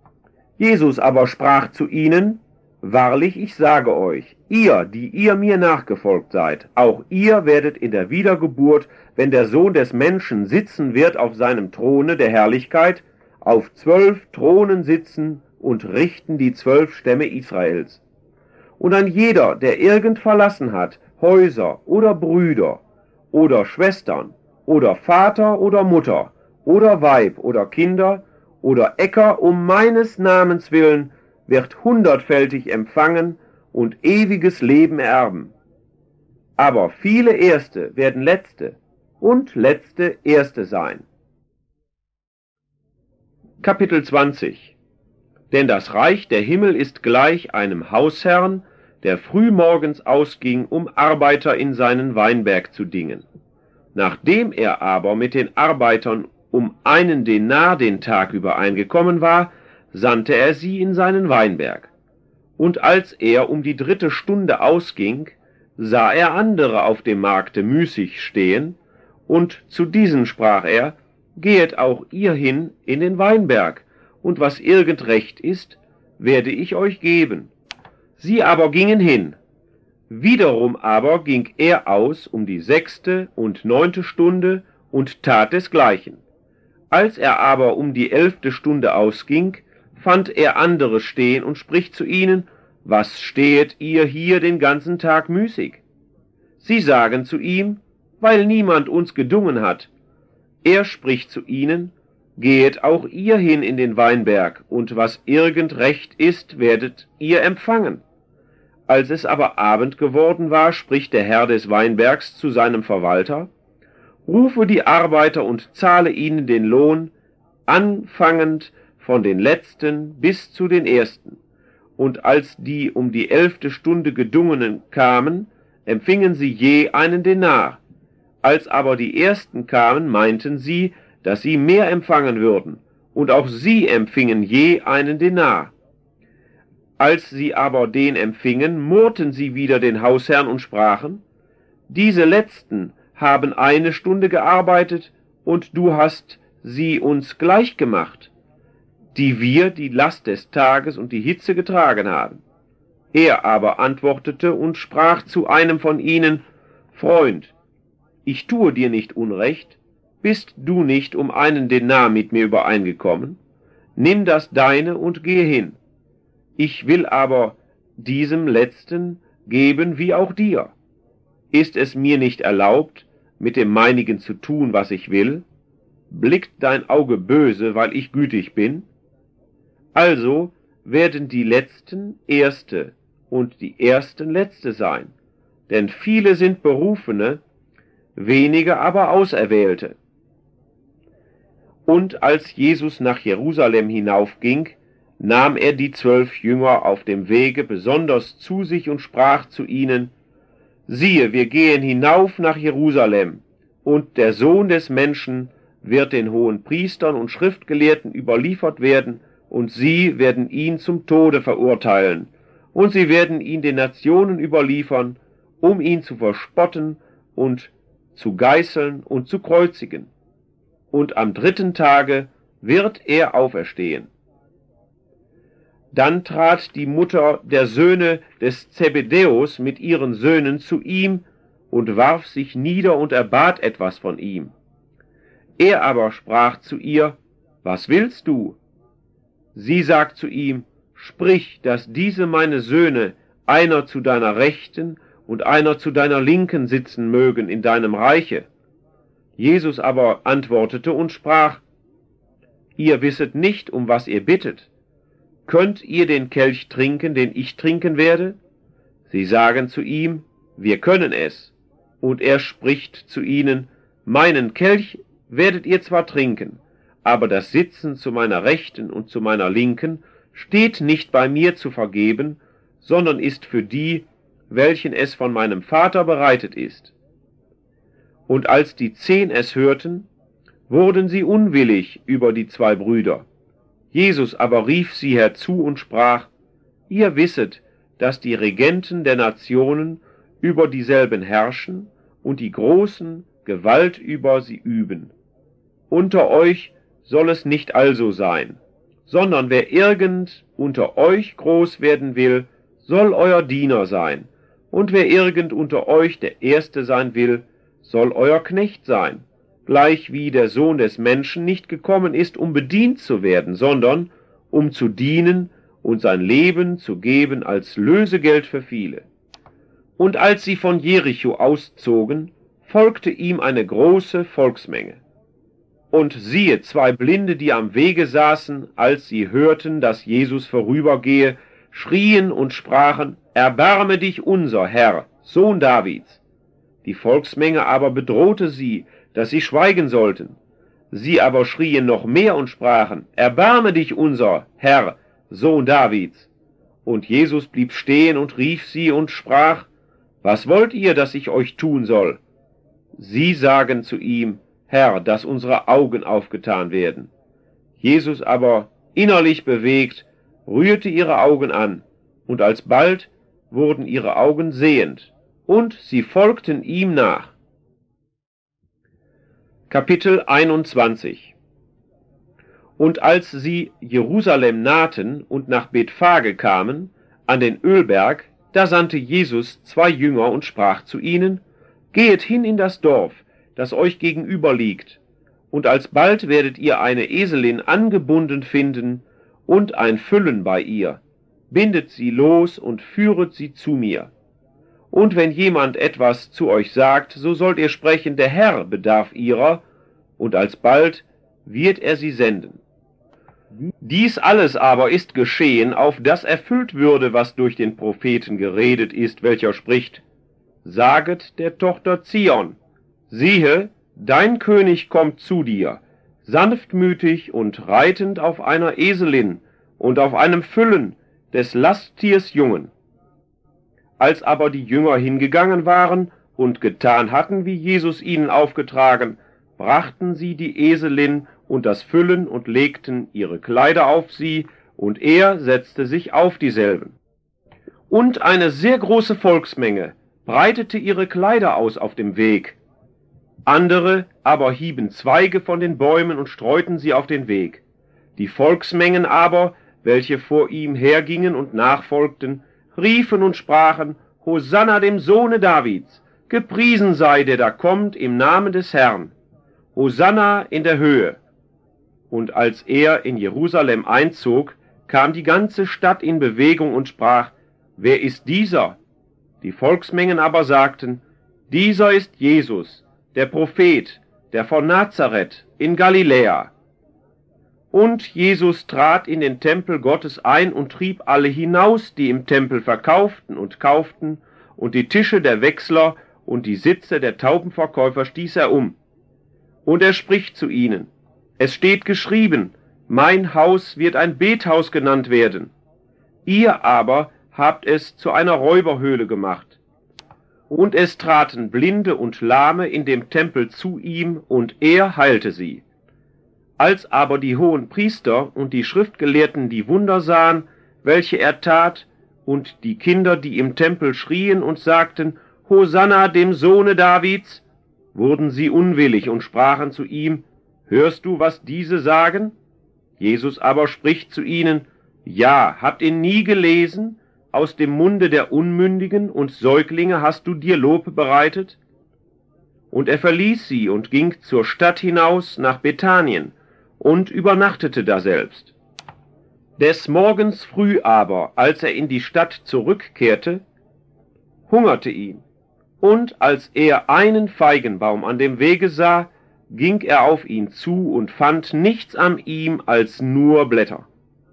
Jesus aber sprach zu ihnen, wahrlich, ich sage euch, ihr, die ihr mir nachgefolgt seid, auch ihr werdet in der Wiedergeburt, wenn der Sohn des Menschen sitzen wird auf seinem Throne der Herrlichkeit, auf zwölf Thronen sitzen und richten die zwölf Stämme Israels. Und ein jeder, der irgend verlassen hat, Häuser oder Brüder oder Schwestern oder Vater oder Mutter oder Weib oder Kinder oder Äcker um meines Namens willen, wird hundertfältig empfangen und ewiges Leben erben. Aber viele Erste werden Letzte und Letzte Erste sein. Kapitel zwanzig. Denn das Reich der Himmel ist gleich einem Hausherrn, der frühmorgens ausging, um Arbeiter in seinen Weinberg zu dingen. Nachdem er aber mit den Arbeitern um einen Denar den Tag übereingekommen war, sandte er sie in seinen Weinberg. Und als er um die dritte Stunde ausging, sah er andere auf dem Markte müßig stehen, und zu diesen sprach er, gehet auch ihr hin in den Weinberg, und was irgend recht ist, werde ich euch geben. Sie aber gingen hin. Wiederum aber ging er aus um die sechste und neunte Stunde und tat desgleichen. Als er aber um die elfte Stunde ausging, fand er andere stehen und spricht zu ihnen: Was stehet ihr hier den ganzen Tag müßig? Sie sagen zu ihm: Weil niemand uns gedungen hat. Er spricht zu ihnen: Gehet auch ihr hin in den Weinberg, und was irgend recht ist, werdet ihr empfangen. Als es aber Abend geworden war, spricht der Herr des Weinbergs zu seinem Verwalter: Rufe die Arbeiter und zahle ihnen den Lohn, anfangend von den Letzten bis zu den Ersten. Und als die um die elfte Stunde Gedungenen kamen, empfingen sie je einen Denar. Als aber die Ersten kamen, meinten sie, dass sie mehr empfangen würden, und auch sie empfingen je einen Denar. Als sie aber den empfingen, murrten sie wieder den Hausherrn und sprachen: Diese Letzten haben eine Stunde gearbeitet, und du hast sie uns gleich gemacht, die wir die Last des Tages und die Hitze getragen haben. Er aber antwortete und sprach zu einem von ihnen: Freund, ich tue dir nicht Unrecht, bist du nicht um einen Denar mit mir übereingekommen? Nimm das deine und gehe hin. Ich will aber diesem Letzten geben wie auch dir. Ist es mir nicht erlaubt, mit dem meinigen zu tun, was ich will? Blickt dein Auge böse, weil ich gütig bin? Also werden die Letzten Erste und die Ersten Letzte sein, denn viele sind Berufene, wenige aber Auserwählte. Und als Jesus nach Jerusalem hinaufging, nahm er die zwölf Jünger auf dem Wege besonders zu sich und sprach zu ihnen: Siehe, wir gehen hinauf nach Jerusalem, und der Sohn des Menschen wird den hohen Priestern und Schriftgelehrten überliefert werden, und sie werden ihn zum Tode verurteilen, und sie werden ihn den Nationen überliefern, um ihn zu verspotten und zu geißeln und zu kreuzigen. Und am dritten Tage wird er auferstehen. Dann trat die Mutter der Söhne des Zebedäus mit ihren Söhnen zu ihm und warf sich nieder und erbat etwas von ihm. Er aber sprach zu ihr: Was willst du? Sie sagt zu ihm: Sprich, dass diese meine Söhne, einer zu deiner Rechten und einer zu deiner Linken sitzen mögen in deinem Reiche. Jesus aber antwortete und sprach: Ihr wisset nicht, um was ihr bittet. Könnt ihr den Kelch trinken, den ich trinken werde? Sie sagen zu ihm: Wir können es. Und er spricht zu ihnen: Meinen Kelch werdet ihr zwar trinken, aber das Sitzen zu meiner Rechten und zu meiner Linken steht nicht bei mir zu vergeben, sondern ist für die, welchen es von meinem Vater bereitet ist. Und als die Zehn es hörten, wurden sie unwillig über die zwei Brüder. Jesus aber rief sie herzu und sprach: Ihr wisset, dass die Regenten der Nationen über dieselben herrschen und die Großen Gewalt über sie üben. Unter euch soll es nicht also sein, sondern wer irgend unter euch groß werden will, soll euer Diener sein, und wer irgend unter euch der Erste sein will, soll euer Knecht sein, gleichwie der Sohn des Menschen nicht gekommen ist, um bedient zu werden, sondern um zu dienen und sein Leben zu geben als Lösegeld für viele. Und als sie von Jericho auszogen, folgte ihm eine große Volksmenge. Und siehe, zwei Blinde, die am Wege saßen, als sie hörten, dass Jesus vorübergehe, schrien und sprachen: Erbarme dich unser, Herr, Sohn Davids. Die Volksmenge aber bedrohte sie, dass sie schweigen sollten. Sie aber schrien noch mehr und sprachen: Erbarme dich unser, Herr, Sohn Davids. Und Jesus blieb stehen und rief sie und sprach: Was wollt ihr, dass ich euch tun soll? Sie sagen zu ihm: Herr, dass unsere Augen aufgetan werden. Jesus aber, innerlich bewegt, rührte ihre Augen an, und alsbald wurden ihre Augen sehend, und sie folgten ihm nach. Kapitel einundzwanzig. Und als sie Jerusalem nahten und nach Bethphage kamen, an den Ölberg, da sandte Jesus zwei Jünger und sprach zu ihnen: Gehet hin in das Dorf, das euch gegenüber liegt, und alsbald werdet ihr eine Eselin angebunden finden und ein Füllen bei ihr. Bindet sie los und führet sie zu mir. Und wenn jemand etwas zu euch sagt, so sollt ihr sprechen, der Herr bedarf ihrer, und alsbald wird er sie senden. Dies alles aber ist geschehen, auf das erfüllt würde, was durch den Propheten geredet ist, welcher spricht: Saget der Tochter Zion, siehe, dein König kommt zu dir, sanftmütig und reitend auf einer Eselin und auf einem Füllen des Lasttiers Jungen. Als aber die Jünger hingegangen waren und getan hatten, wie Jesus ihnen aufgetragen, brachten sie die Eselin und das Füllen und legten ihre Kleider auf sie, und er setzte sich auf dieselben. Und eine sehr große Volksmenge breitete ihre Kleider aus auf dem Weg. Andere aber hieben Zweige von den Bäumen und streuten sie auf den Weg. Die Volksmengen aber, welche vor ihm hergingen und nachfolgten, riefen und sprachen: Hosanna dem Sohne Davids, gepriesen sei der da kommt im Namen des Herrn. Hosanna in der Höhe. Und als er in Jerusalem einzog, kam die ganze Stadt in Bewegung und sprach: Wer ist dieser? Die Volksmengen aber sagten: Dieser ist Jesus, der Prophet, der von Nazareth in Galiläa. Und Jesus trat in den Tempel Gottes ein und trieb alle hinaus, die im Tempel verkauften und kauften, und die Tische der Wechsler und die Sitze der Taubenverkäufer stieß er um. Und er spricht zu ihnen: Es steht geschrieben, mein Haus wird ein Bethaus genannt werden. Ihr aber habt es zu einer Räuberhöhle gemacht. Und es traten Blinde und Lahme in dem Tempel zu ihm, und er heilte sie. Als aber die hohen Priester und die Schriftgelehrten die Wunder sahen, welche er tat, und die Kinder, die im Tempel schrien und sagten: Hosanna dem Sohne Davids, wurden sie unwillig und sprachen zu ihm: Hörst du, was diese sagen? Jesus aber spricht zu ihnen: Ja, habt ihr nie gelesen, aus dem Munde der Unmündigen und Säuglinge hast du dir Lob bereitet? Und er verließ sie und ging zur Stadt hinaus nach Bethanien und übernachtete daselbst. Des Morgens früh aber, als er in die Stadt zurückkehrte, hungerte ihn, und als er einen Feigenbaum an dem Wege sah, ging er auf ihn zu und fand nichts an ihm als nur Blätter.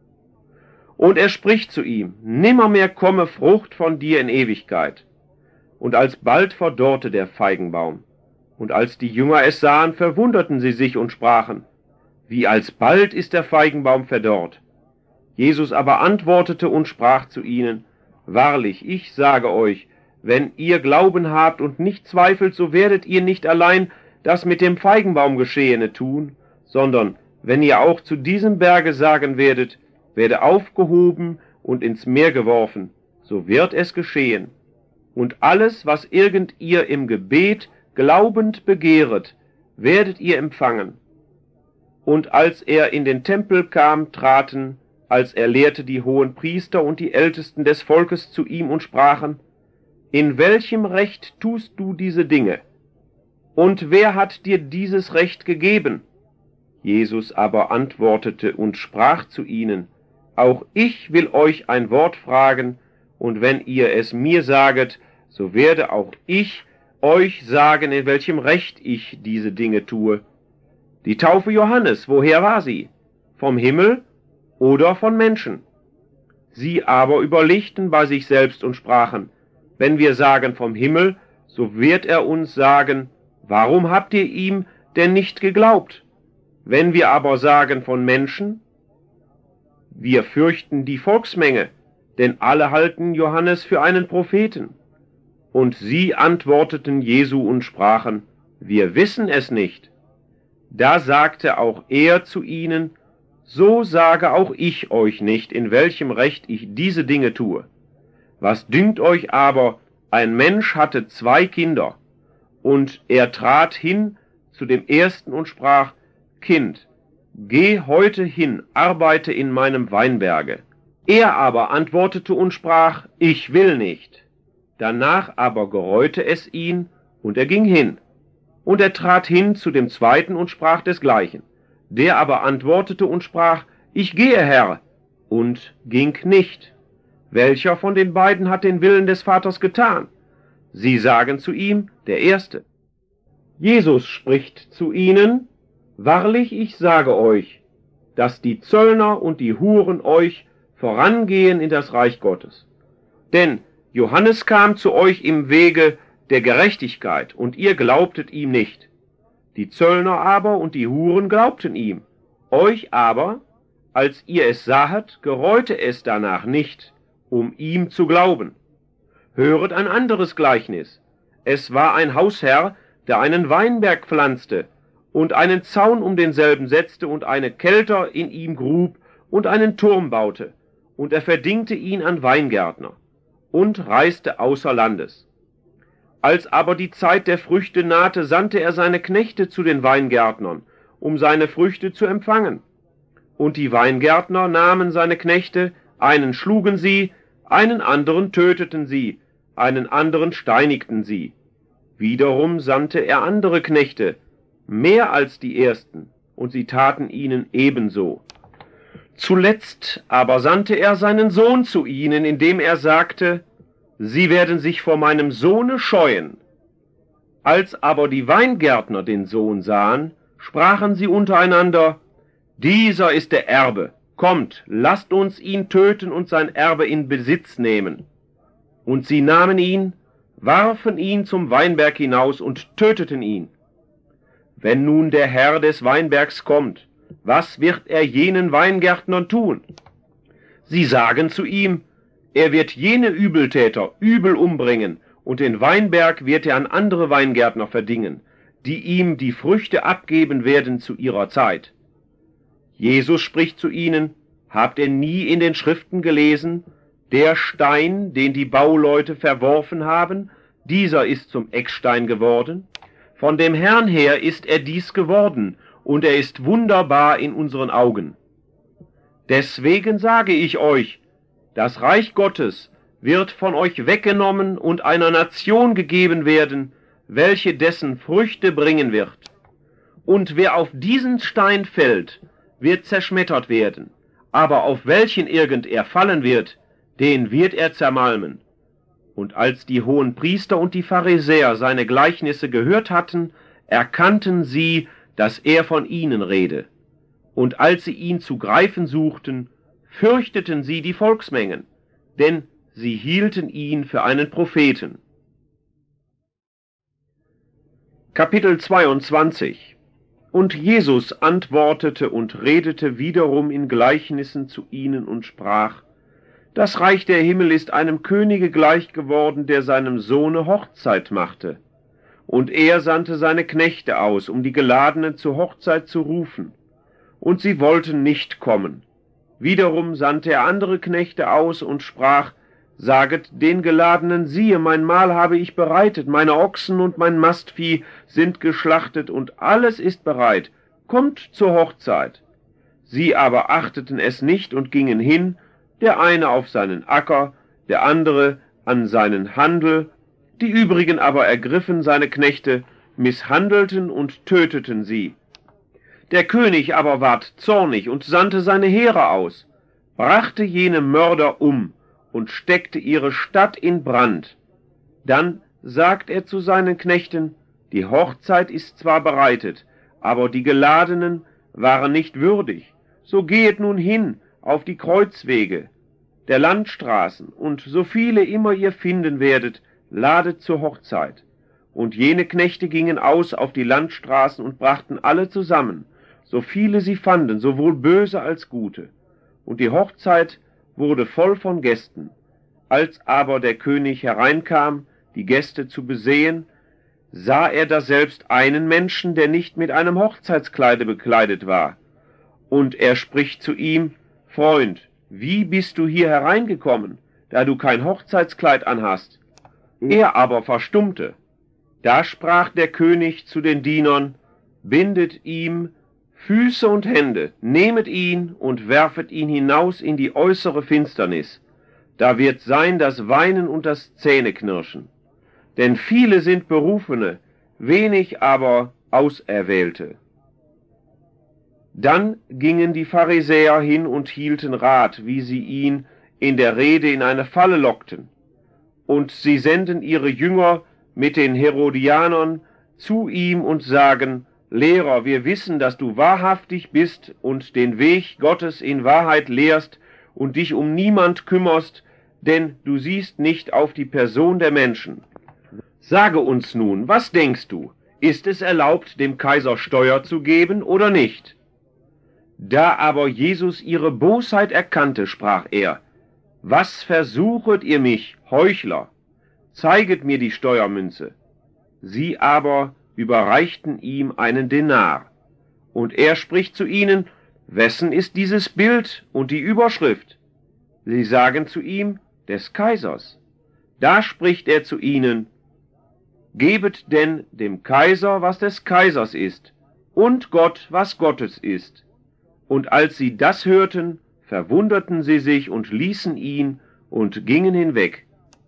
Und er spricht zu ihm: Nimmermehr komme Frucht von dir in Ewigkeit. Und alsbald verdorrte der Feigenbaum. Und als die Jünger es sahen, verwunderten sie sich und sprachen: Wie alsbald ist der Feigenbaum verdorrt? Jesus aber antwortete und sprach zu ihnen: Wahrlich, ich sage euch, wenn ihr Glauben habt und nicht zweifelt, so werdet ihr nicht allein das mit dem Feigenbaum Geschehene tun, sondern wenn ihr auch zu diesem Berge sagen werdet: Werde aufgehoben und ins Meer geworfen, so wird es geschehen. Und alles, was irgend ihr im Gebet glaubend begehret, werdet ihr empfangen. Und als er in den Tempel kam, traten, als er lehrte, die hohen Priester und die Ältesten des Volkes zu ihm und sprachen: In welchem Recht tust du diese Dinge? Und wer hat dir dieses Recht gegeben? Jesus aber antwortete und sprach zu ihnen: Auch ich will euch ein Wort fragen, und wenn ihr es mir saget, so werde auch ich euch sagen, in welchem Recht ich diese Dinge tue. Die Taufe Johannes, woher war sie? Vom Himmel oder von Menschen? Sie aber überlegten bei sich selbst und sprachen: Wenn wir sagen vom Himmel, so wird er uns sagen: Warum habt ihr ihm denn nicht geglaubt? Wenn wir aber sagen von Menschen, wir fürchten die Volksmenge, denn alle halten Johannes für einen Propheten. Und sie antworteten Jesu und sprachen: Wir wissen es nicht. Da sagte auch er zu ihnen: So sage auch ich euch nicht, in welchem Recht ich diese Dinge tue. Was dünkt euch aber, ein Mensch hatte zwei Kinder, und er trat hin zu dem ersten und sprach: Kind, geh heute hin, arbeite in meinem Weinberge. Er aber antwortete und sprach, ich will nicht. Danach aber gereute es ihn, und er ging hin. Und er trat hin zu dem zweiten und sprach desgleichen. Der aber antwortete und sprach, ich gehe, Herr, und ging nicht. Welcher von den beiden hat den Willen des Vaters getan? Sie sagen zu ihm, der Erste. Jesus spricht zu ihnen, wahrlich, ich sage euch, dass die Zöllner und die Huren euch vorangehen in das Reich Gottes. Denn Johannes kam zu euch im Wege der Gerechtigkeit, und ihr glaubtet ihm nicht. Die Zöllner aber und die Huren glaubten ihm. Euch aber, als ihr es sahet, gereute es danach nicht, um ihm zu glauben. Höret ein anderes Gleichnis. Es war ein Hausherr, der einen Weinberg pflanzte und einen Zaun um denselben setzte und eine Kelter in ihm grub und einen Turm baute, und er verdingte ihn an Weingärtner und reiste außer Landes. Als aber die Zeit der Früchte nahte, sandte er seine Knechte zu den Weingärtnern, um seine Früchte zu empfangen. Und die Weingärtner nahmen seine Knechte, einen schlugen sie, einen anderen töteten sie, einen anderen steinigten sie. Wiederum sandte er andere Knechte, mehr als die ersten, und sie taten ihnen ebenso. Zuletzt aber sandte er seinen Sohn zu ihnen, indem er sagte, sie werden sich vor meinem Sohne scheuen. Als aber die Weingärtner den Sohn sahen, sprachen sie untereinander, dieser ist der Erbe, kommt, lasst uns ihn töten und sein Erbe in Besitz nehmen. Und sie nahmen ihn, warfen ihn zum Weinberg hinaus und töteten ihn. Wenn nun der Herr des Weinbergs kommt, was wird er jenen Weingärtnern tun? Sie sagen zu ihm, er wird jene Übeltäter übel umbringen, und den Weinberg wird er an andere Weingärtner verdingen, die ihm die Früchte abgeben werden zu ihrer Zeit. Jesus spricht zu ihnen, habt ihr nie in den Schriften gelesen, der Stein, den die Bauleute verworfen haben, dieser ist zum Eckstein geworden? Von dem Herrn her ist er dies geworden, und er ist wunderbar in unseren Augen. Deswegen sage ich euch, das Reich Gottes wird von euch weggenommen und einer Nation gegeben werden, welche dessen Früchte bringen wird. Und wer auf diesen Stein fällt, wird zerschmettert werden, aber auf welchen irgend er fallen wird, den wird er zermalmen. Und als die hohen Priester und die Pharisäer seine Gleichnisse gehört hatten, erkannten sie, dass er von ihnen rede. Und als sie ihn zu greifen suchten, fürchteten sie die Volksmengen, denn sie hielten ihn für einen Propheten. Kapitel zweiundzwanzig. Und Jesus antwortete und redete wiederum in Gleichnissen zu ihnen und sprach, das Reich der Himmel ist einem Könige gleich geworden, der seinem Sohne Hochzeit machte. Und er sandte seine Knechte aus, um die Geladenen zur Hochzeit zu rufen. Und sie wollten nicht kommen. Wiederum sandte er andere Knechte aus und sprach, saget den Geladenen, siehe, mein Mahl habe ich bereitet, meine Ochsen und mein Mastvieh sind geschlachtet und alles ist bereit, kommt zur Hochzeit. Sie aber achteten es nicht und gingen hin, der eine auf seinen Acker, der andere an seinen Handel, die übrigen aber ergriffen seine Knechte, misshandelten und töteten sie. Der König aber ward zornig und sandte seine Heere aus, brachte jene Mörder um und steckte ihre Stadt in Brand. Dann sagt er zu seinen Knechten, die Hochzeit ist zwar bereitet, aber die Geladenen waren nicht würdig, so gehet nun hin auf die Kreuzwege der Landstraßen, und so viele immer ihr finden werdet, ladet zur Hochzeit. Und jene Knechte gingen aus auf die Landstraßen und brachten alle zusammen, so viele sie fanden, sowohl böse als gute. Und die Hochzeit wurde voll von Gästen. Als aber der König hereinkam, die Gäste zu besehen, sah er daselbst einen Menschen, der nicht mit einem Hochzeitskleide bekleidet war. Und er spricht zu ihm, Freund, wie bist du hier hereingekommen, da du kein Hochzeitskleid anhast? Er aber verstummte. Da sprach der König zu den Dienern, bindet ihm Füße und Hände, nehmet ihn und werfet ihn hinaus in die äußere Finsternis. Da wird sein das Weinen und das Zähneknirschen. Denn viele sind Berufene, wenig aber Auserwählte. Dann gingen die Pharisäer hin und hielten Rat, wie sie ihn in der Rede in eine Falle lockten. Und sie senden ihre Jünger mit den Herodianern zu ihm und sagen: Lehrer, wir wissen, dass du wahrhaftig bist und den Weg Gottes in Wahrheit lehrst und dich um niemand kümmerst, denn du siehst nicht auf die Person der Menschen. Sage uns nun, was denkst du? Ist es erlaubt, dem Kaiser Steuer zu geben oder nicht? Da aber Jesus ihre Bosheit erkannte, sprach er: Was versuchet ihr mich, Heuchler? Zeiget mir die Steuermünze. Sie aber überreichten ihm einen Denar. Und er spricht zu ihnen: Wessen ist dieses Bild und die Überschrift? Sie sagen zu ihm: Des Kaisers. Da spricht er zu ihnen: Gebet denn dem Kaiser, was des Kaisers ist, und Gott, was Gottes ist. Und als sie das hörten, verwunderten sie sich und ließen ihn und gingen hinweg.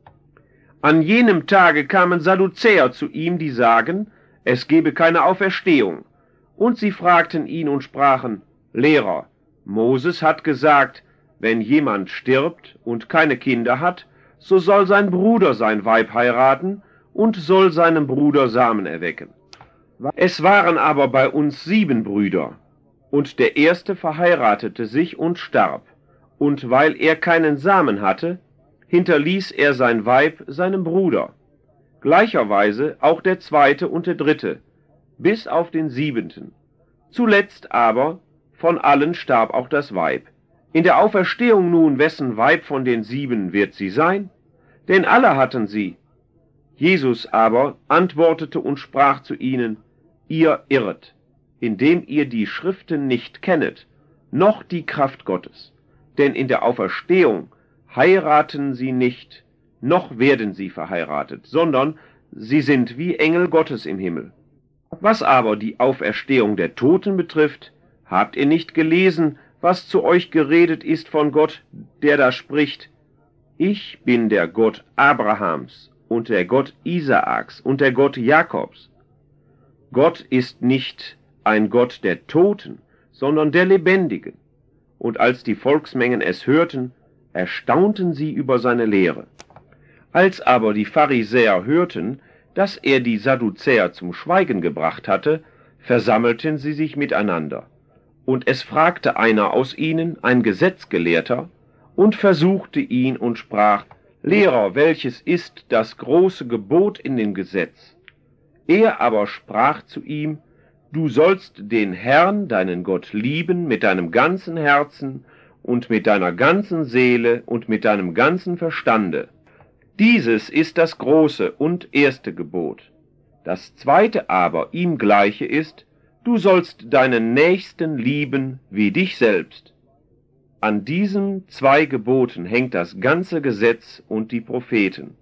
An jenem Tage kamen Sadduzäer zu ihm, die sagen, es gebe keine Auferstehung. Und sie fragten ihn und sprachen: Lehrer, Moses hat gesagt, wenn jemand stirbt und keine Kinder hat, so soll sein Bruder sein Weib heiraten und soll seinem Bruder Samen erwecken. Es waren aber bei uns sieben Brüder. Und der erste verheiratete sich und starb, und weil er keinen Samen hatte, hinterließ er sein Weib seinem Bruder. Gleicherweise auch der zweite und der dritte, bis auf den siebenten. Zuletzt aber von allen starb auch das Weib. In der Auferstehung nun, wessen Weib von den sieben wird sie sein? Denn alle hatten sie. Jesus aber antwortete und sprach zu ihnen: Ihr irret, indem ihr die Schriften nicht kennet, noch die Kraft Gottes. Denn in der Auferstehung heiraten sie nicht, noch werden sie verheiratet, sondern sie sind wie Engel Gottes im Himmel. Was aber die Auferstehung der Toten betrifft, habt ihr nicht gelesen, was zu euch geredet ist von Gott, der da spricht: Ich bin der Gott Abrahams und der Gott Isaaks und der Gott Jakobs. Gott ist nicht ein Gott der Toten, sondern der Lebendigen. Und als die Volksmengen es hörten, erstaunten sie über seine Lehre. Als aber die Pharisäer hörten, dass er die Sadduzäer zum Schweigen gebracht hatte, versammelten sie sich miteinander. Und es fragte einer aus ihnen, ein Gesetzgelehrter, und versuchte ihn und sprach: Lehrer, welches ist das große Gebot in dem Gesetz? Er aber sprach zu ihm: Du sollst den Herrn, deinen Gott, lieben mit deinem ganzen Herzen und mit deiner ganzen Seele und mit deinem ganzen Verstande. Dieses ist das große und erste Gebot. Das zweite aber ihm gleiche ist: Du sollst deinen Nächsten lieben wie dich selbst. An diesen zwei Geboten hängt das ganze Gesetz und die Propheten.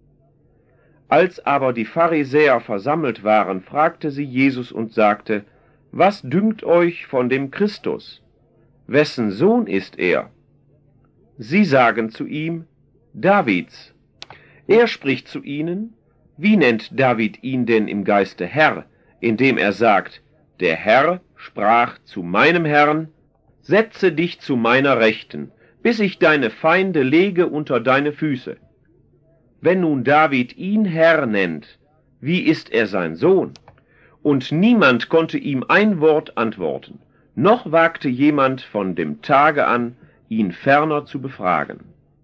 Als aber die Pharisäer versammelt waren, fragte sie Jesus und sagte: Was dünkt euch von dem Christus? Wessen Sohn ist er? Sie sagen zu ihm: Davids. Er spricht zu ihnen: Wie nennt David ihn denn im Geiste Herr, indem er sagt: Der Herr sprach zu meinem Herrn: Setze dich zu meiner Rechten, bis ich deine Feinde lege unter deine Füße. Wenn nun David ihn Herr nennt, wie ist er sein Sohn? Und niemand konnte ihm ein Wort antworten, noch wagte jemand von dem Tage an, ihn ferner zu befragen.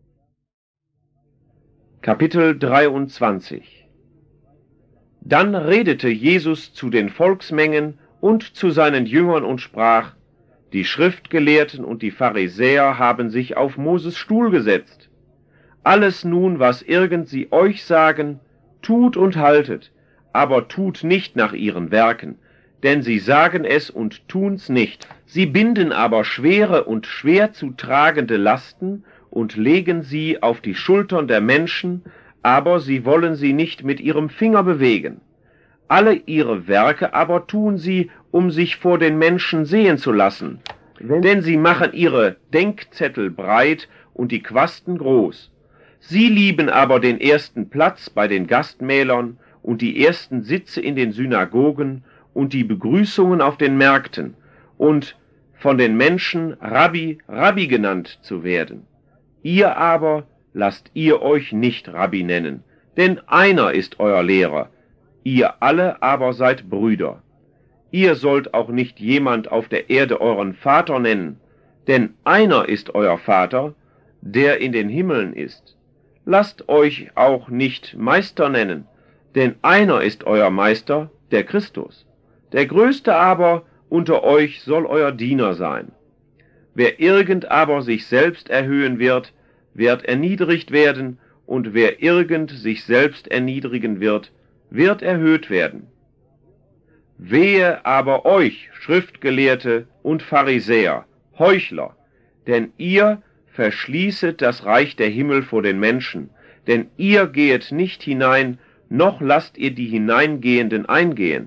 Kapitel dreiundzwanzig. Dann redete Jesus zu den Volksmengen und zu seinen Jüngern und sprach: Die Schriftgelehrten und die Pharisäer haben sich auf Moses Stuhl gesetzt. Alles nun, was irgend sie euch sagen, tut und haltet, aber tut nicht nach ihren Werken, denn sie sagen es und tun's nicht. Sie binden aber schwere und schwer zu tragende Lasten und legen sie auf die Schultern der Menschen, aber sie wollen sie nicht mit ihrem Finger bewegen. Alle ihre Werke aber tun sie, um sich vor den Menschen sehen zu lassen, denn sie machen ihre Denkzettel breit und die Quasten groß. Sie lieben aber den ersten Platz bei den Gastmählern und die ersten Sitze in den Synagogen und die Begrüßungen auf den Märkten und von den Menschen Rabbi, Rabbi genannt zu werden. Ihr aber lasst ihr euch nicht Rabbi nennen, denn einer ist euer Lehrer, ihr alle aber seid Brüder. Ihr sollt auch nicht jemand auf der Erde euren Vater nennen, denn einer ist euer Vater, der in den Himmeln ist. Lasst euch auch nicht Meister nennen, denn einer ist euer Meister, der Christus. Der Größte aber unter euch soll euer Diener sein. Wer irgend aber sich selbst erhöhen wird, wird erniedrigt werden, und wer irgend sich selbst erniedrigen wird, wird erhöht werden. Wehe aber euch, Schriftgelehrte und Pharisäer, Heuchler, denn ihr verschließet das Reich der Himmel vor den Menschen, denn ihr gehet nicht hinein, noch lasst ihr die Hineingehenden eingehen.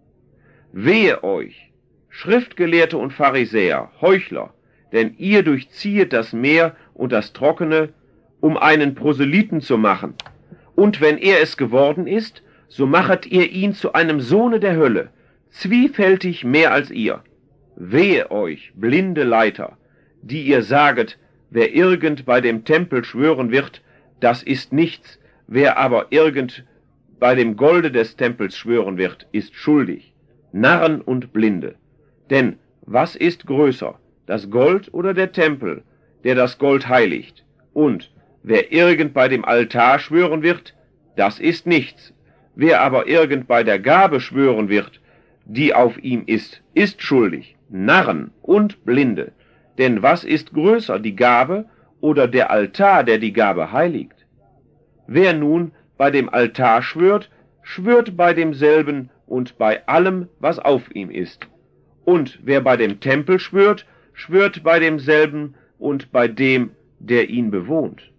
Wehe euch, Schriftgelehrte und Pharisäer, Heuchler, denn ihr durchziehet das Meer und das Trockene, um einen Proselyten zu machen. Und wenn er es geworden ist, so machet ihr ihn zu einem Sohne der Hölle, zwiefältig mehr als ihr. Wehe euch, blinde Leiter, die ihr saget, wer irgend bei dem Tempel schwören wird, das ist nichts, wer aber irgend bei dem Golde des Tempels schwören wird, ist schuldig. Narren und Blinde. Denn was ist größer, das Gold oder der Tempel, der das Gold heiligt? Und wer irgend bei dem Altar schwören wird, das ist nichts. Wer aber irgend bei der Gabe schwören wird, die auf ihm ist, ist schuldig. Narren und Blinde. Denn was ist größer, die Gabe oder der Altar, der die Gabe heiligt? Wer nun bei dem Altar schwört, schwört bei demselben und bei allem, was auf ihm ist. Und wer bei dem Tempel schwört, schwört bei demselben und bei dem, der ihn bewohnt.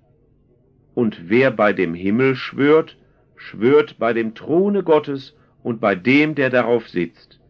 Und wer bei dem Himmel schwört, schwört bei dem Throne Gottes und bei dem, der darauf sitzt.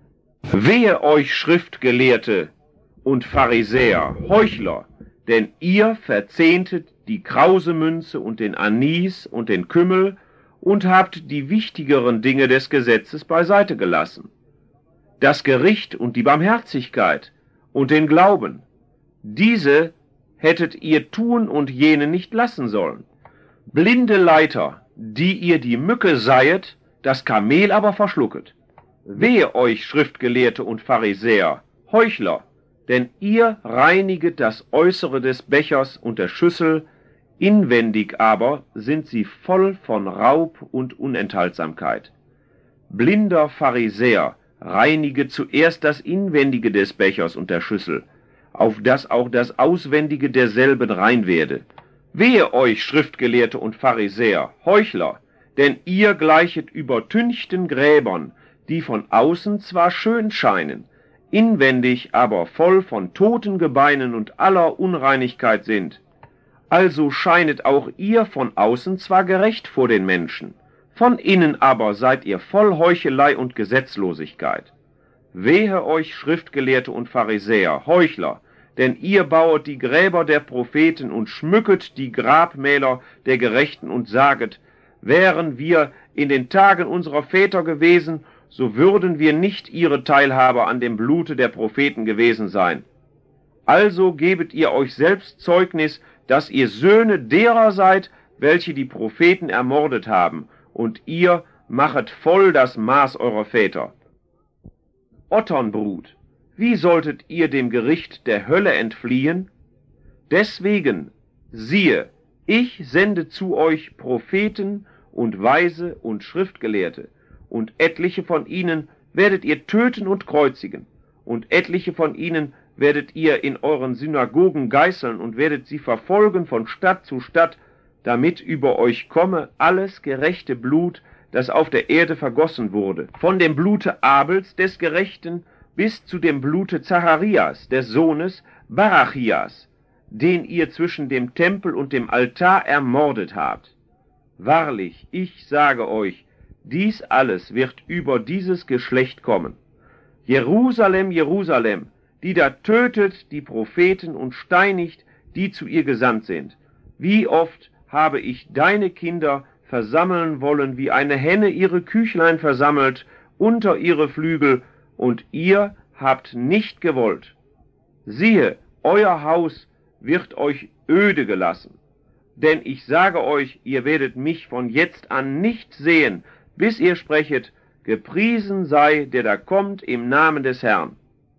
Wehe euch, Schriftgelehrte und Pharisäer, Heuchler, denn ihr verzehntet die Krausemünze und den Anis und den Kümmel und habt die wichtigeren Dinge des Gesetzes beiseite gelassen. Das Gericht und die Barmherzigkeit und den Glauben, diese hättet ihr tun und jene nicht lassen sollen. Blinde Leiter, die ihr die Mücke seiet, das Kamel aber verschlucket. Wehe euch, Schriftgelehrte und Pharisäer, Heuchler, denn ihr reiniget das Äußere des Bechers und der Schüssel, inwendig aber sind sie voll von Raub und Unenthaltsamkeit. Blinder Pharisäer, reinige zuerst das Inwendige des Bechers und der Schüssel, auf dass auch das Auswendige derselben rein werde. Wehe euch, Schriftgelehrte und Pharisäer, Heuchler, denn ihr gleichet übertünchten Gräbern, die von außen zwar schön scheinen, inwendig aber voll von toten Gebeinen und aller Unreinigkeit sind. Also scheinet auch ihr von außen zwar gerecht vor den Menschen, von innen aber seid ihr voll Heuchelei und Gesetzlosigkeit. Wehe euch, Schriftgelehrte und Pharisäer, Heuchler, denn ihr bauet die Gräber der Propheten und schmücket die Grabmäler der Gerechten und saget, wären wir in den Tagen unserer Väter gewesen, so würden wir nicht ihre Teilhaber an dem Blute der Propheten gewesen sein. Also gebet ihr euch selbst Zeugnis, dass ihr Söhne derer seid, welche die Propheten ermordet haben, und ihr machet voll das Maß eurer Väter. Otternbrut, wie solltet ihr dem Gericht der Hölle entfliehen? Deswegen, siehe, ich sende zu euch Propheten und Weise und Schriftgelehrte, und etliche von ihnen werdet ihr töten und kreuzigen, und etliche von ihnen werdet ihr in euren Synagogen geißeln und werdet sie verfolgen von Stadt zu Stadt, damit über euch komme alles gerechte Blut, das auf der Erde vergossen wurde, von dem Blute Abels des Gerechten bis zu dem Blute Zacharias, des Sohnes Barachias, den ihr zwischen dem Tempel und dem Altar ermordet habt. Wahrlich, ich sage euch, dies alles wird über dieses Geschlecht kommen. Jerusalem, Jerusalem, die da tötet die Propheten und steinigt, die zu ihr gesandt sind. Wie oft habe ich deine Kinder versammeln wollen, wie eine Henne ihre Küchlein versammelt unter ihre Flügel, und ihr habt nicht gewollt. Siehe, euer Haus wird euch öde gelassen. Denn ich sage euch, ihr werdet mich von jetzt an nicht sehen, bis ihr sprechet, gepriesen sei, der da kommt im Namen des Herrn.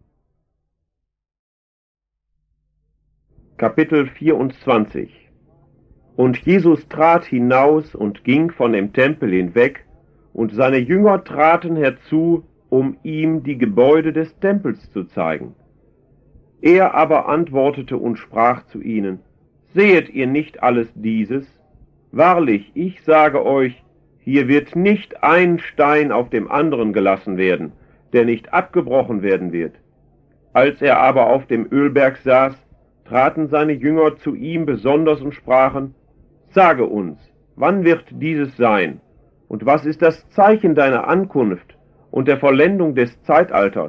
Kapitel vierundzwanzig. Und Jesus trat hinaus und ging von dem Tempel hinweg, und seine Jünger traten herzu, um ihm die Gebäude des Tempels zu zeigen. Er aber antwortete und sprach zu ihnen: Sehet ihr nicht alles dieses? Wahrlich, ich sage euch, hier wird nicht ein Stein auf dem anderen gelassen werden, der nicht abgebrochen werden wird. Als er aber auf dem Ölberg saß, traten seine Jünger zu ihm besonders und sprachen: Sage uns, wann wird dieses sein? Und was ist das Zeichen deiner Ankunft und der Vollendung des Zeitalters?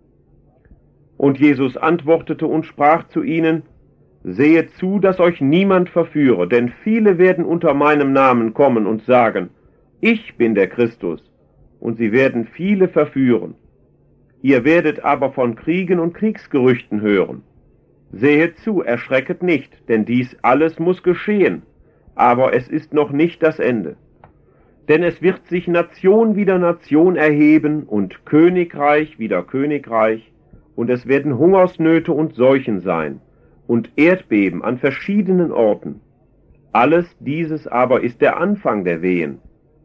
Und Jesus antwortete und sprach zu ihnen: Sehet zu, dass euch niemand verführe, denn viele werden unter meinem Namen kommen und sagen: Ich bin der Christus, und sie werden viele verführen. Ihr werdet aber von Kriegen und Kriegsgerüchten hören. Sehet zu, erschrecket nicht, denn dies alles muss geschehen, aber es ist noch nicht das Ende. Denn es wird sich Nation wider Nation erheben und Königreich wider Königreich, und es werden Hungersnöte und Seuchen sein und Erdbeben an verschiedenen Orten. Alles dieses aber ist der Anfang der Wehen.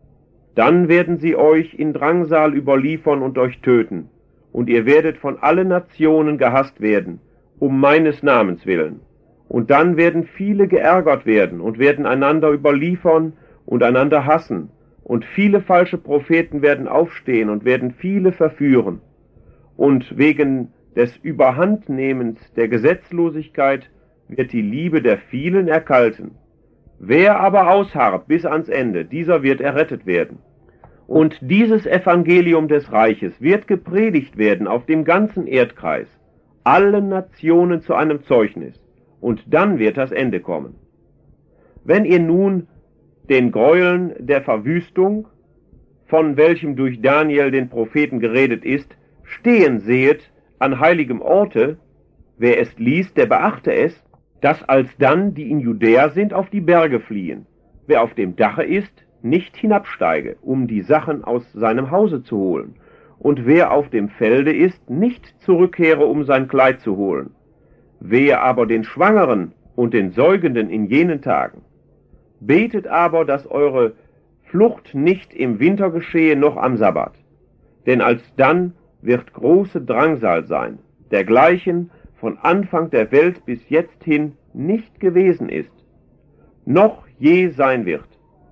Dann werden sie euch in Drangsal überliefern und euch töten, und ihr werdet von allen Nationen gehasst werden, um meines Namens willen. Und dann werden viele geärgert werden und werden einander überliefern und einander hassen, und viele falsche Propheten werden aufstehen und werden viele verführen. Und wegen des Überhandnehmens der Gesetzlosigkeit wird die Liebe der vielen erkalten. Wer aber ausharrt bis ans Ende, dieser wird errettet werden. Und dieses Evangelium des Reiches wird gepredigt werden auf dem ganzen Erdkreis, allen Nationen zu einem Zeugnis, und dann wird das Ende kommen. Wenn ihr nun den Gräueln der Verwüstung, von welchem durch Daniel den Propheten geredet ist, stehen sehet an heiligem Orte, wer es liest, der beachte es, dass alsdann die in Judäa sind, auf die Berge fliehen, wer auf dem Dache ist, nicht hinabsteige, um die Sachen aus seinem Hause zu holen, und wer auf dem Felde ist, nicht zurückkehre, um sein Kleid zu holen. Wehe aber den Schwangeren und den Säugenden in jenen Tagen. Betet aber, dass eure Flucht nicht im Winter geschehe, noch am Sabbat. Denn alsdann wird große Drangsal sein, dergleichen von Anfang der Welt bis jetzt hin nicht gewesen ist, noch je sein wird.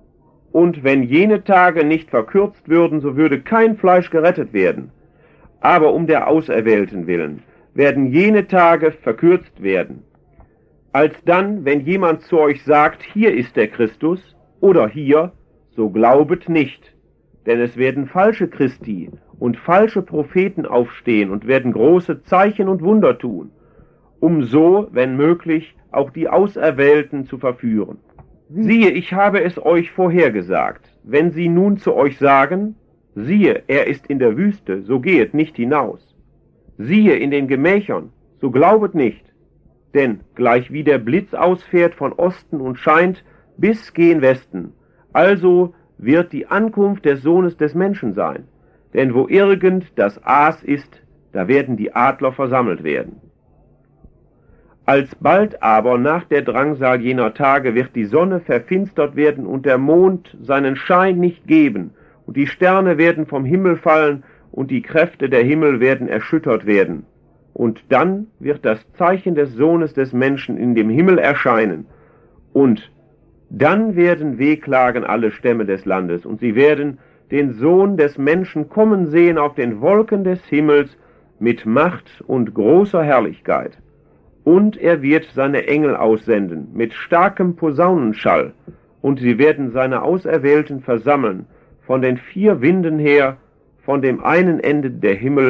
Und wenn jene Tage nicht verkürzt würden, so würde kein Fleisch gerettet werden. Aber um der Auserwählten willen werden jene Tage verkürzt werden. Alsdann, wenn jemand zu euch sagt, hier ist der Christus, oder hier, so glaubet nicht, denn es werden falsche Christi und falsche Propheten aufstehen und werden große Zeichen und Wunder tun, um so, wenn möglich, auch die Auserwählten zu verführen. Siehe, ich habe es euch vorhergesagt, wenn sie nun zu euch sagen, siehe, er ist in der Wüste, so gehet nicht hinaus. Siehe, in den Gemächern, so glaubet nicht, denn gleichwie der Blitz ausfährt von Osten und scheint bis gen Westen, also wird die Ankunft des Sohnes des Menschen sein. Denn wo irgend das Aas ist, da werden die Adler versammelt werden. Alsbald aber nach der Drangsal jener Tage wird die Sonne verfinstert werden und der Mond seinen Schein nicht geben, und die Sterne werden vom Himmel fallen, und die Kräfte der Himmel werden erschüttert werden. Und dann wird das Zeichen des Sohnes des Menschen in dem Himmel erscheinen. Und dann werden wehklagen alle Stämme des Landes, und sie werden den Sohn des Menschen kommen sehen auf den Wolken des Himmels mit Macht und großer Herrlichkeit. Und er wird seine Engel aussenden mit starkem Posaunenschall, und sie werden seine Auserwählten versammeln, von den vier Winden her, von dem einen Ende der Himmel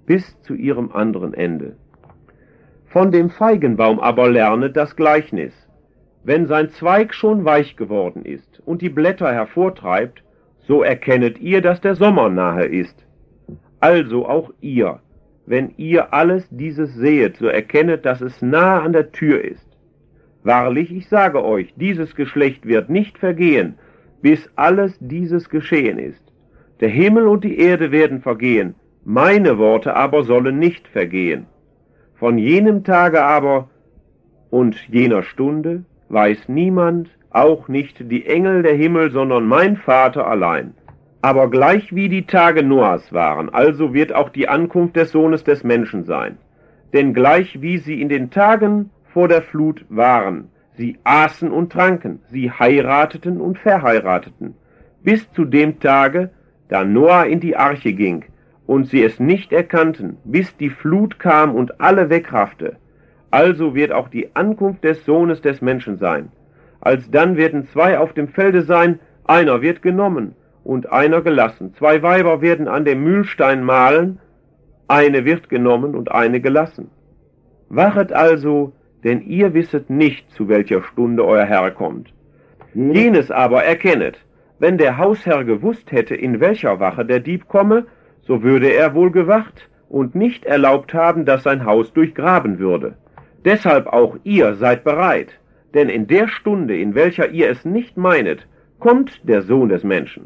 bis zu ihrem anderen Ende. Von dem Feigenbaum aber lernet das Gleichnis. Wenn sein Zweig schon weich geworden ist und die Blätter hervortreibt, so erkennet ihr, dass der Sommer nahe ist. Also auch ihr, wenn ihr alles dieses sehet, so erkennet, dass es nahe an der Tür ist. Wahrlich, ich sage euch, dieses Geschlecht wird nicht vergehen, bis alles dieses geschehen ist. Der Himmel und die Erde werden vergehen, meine Worte aber sollen nicht vergehen. Von jenem Tage aber und jener Stunde weiß niemand, auch nicht die Engel der Himmel, sondern mein Vater allein. Aber gleich wie die Tage Noahs waren, also wird auch die Ankunft des Sohnes des Menschen sein. Denn gleich wie sie in den Tagen vor der Flut waren, sie aßen und tranken, sie heirateten und verheirateten, bis zu dem Tage, da Noah in die Arche ging, und sie es nicht erkannten, bis die Flut kam und alle wegraffte. Also wird auch die Ankunft des Sohnes des Menschen sein. Alsdann werden zwei auf dem Felde sein, einer wird genommen und einer gelassen. Zwei Weiber werden an dem Mühlstein mahlen, eine wird genommen und eine gelassen. Wachet also, denn ihr wisset nicht, zu welcher Stunde euer Herr kommt. Jenes aber erkennet, wenn der Hausherr gewusst hätte, in welcher Wache der Dieb komme, so würde er wohl gewacht und nicht erlaubt haben, dass sein Haus durchgraben würde. Deshalb auch ihr seid bereit, denn in der Stunde, in welcher ihr es nicht meinet, kommt der Sohn des Menschen.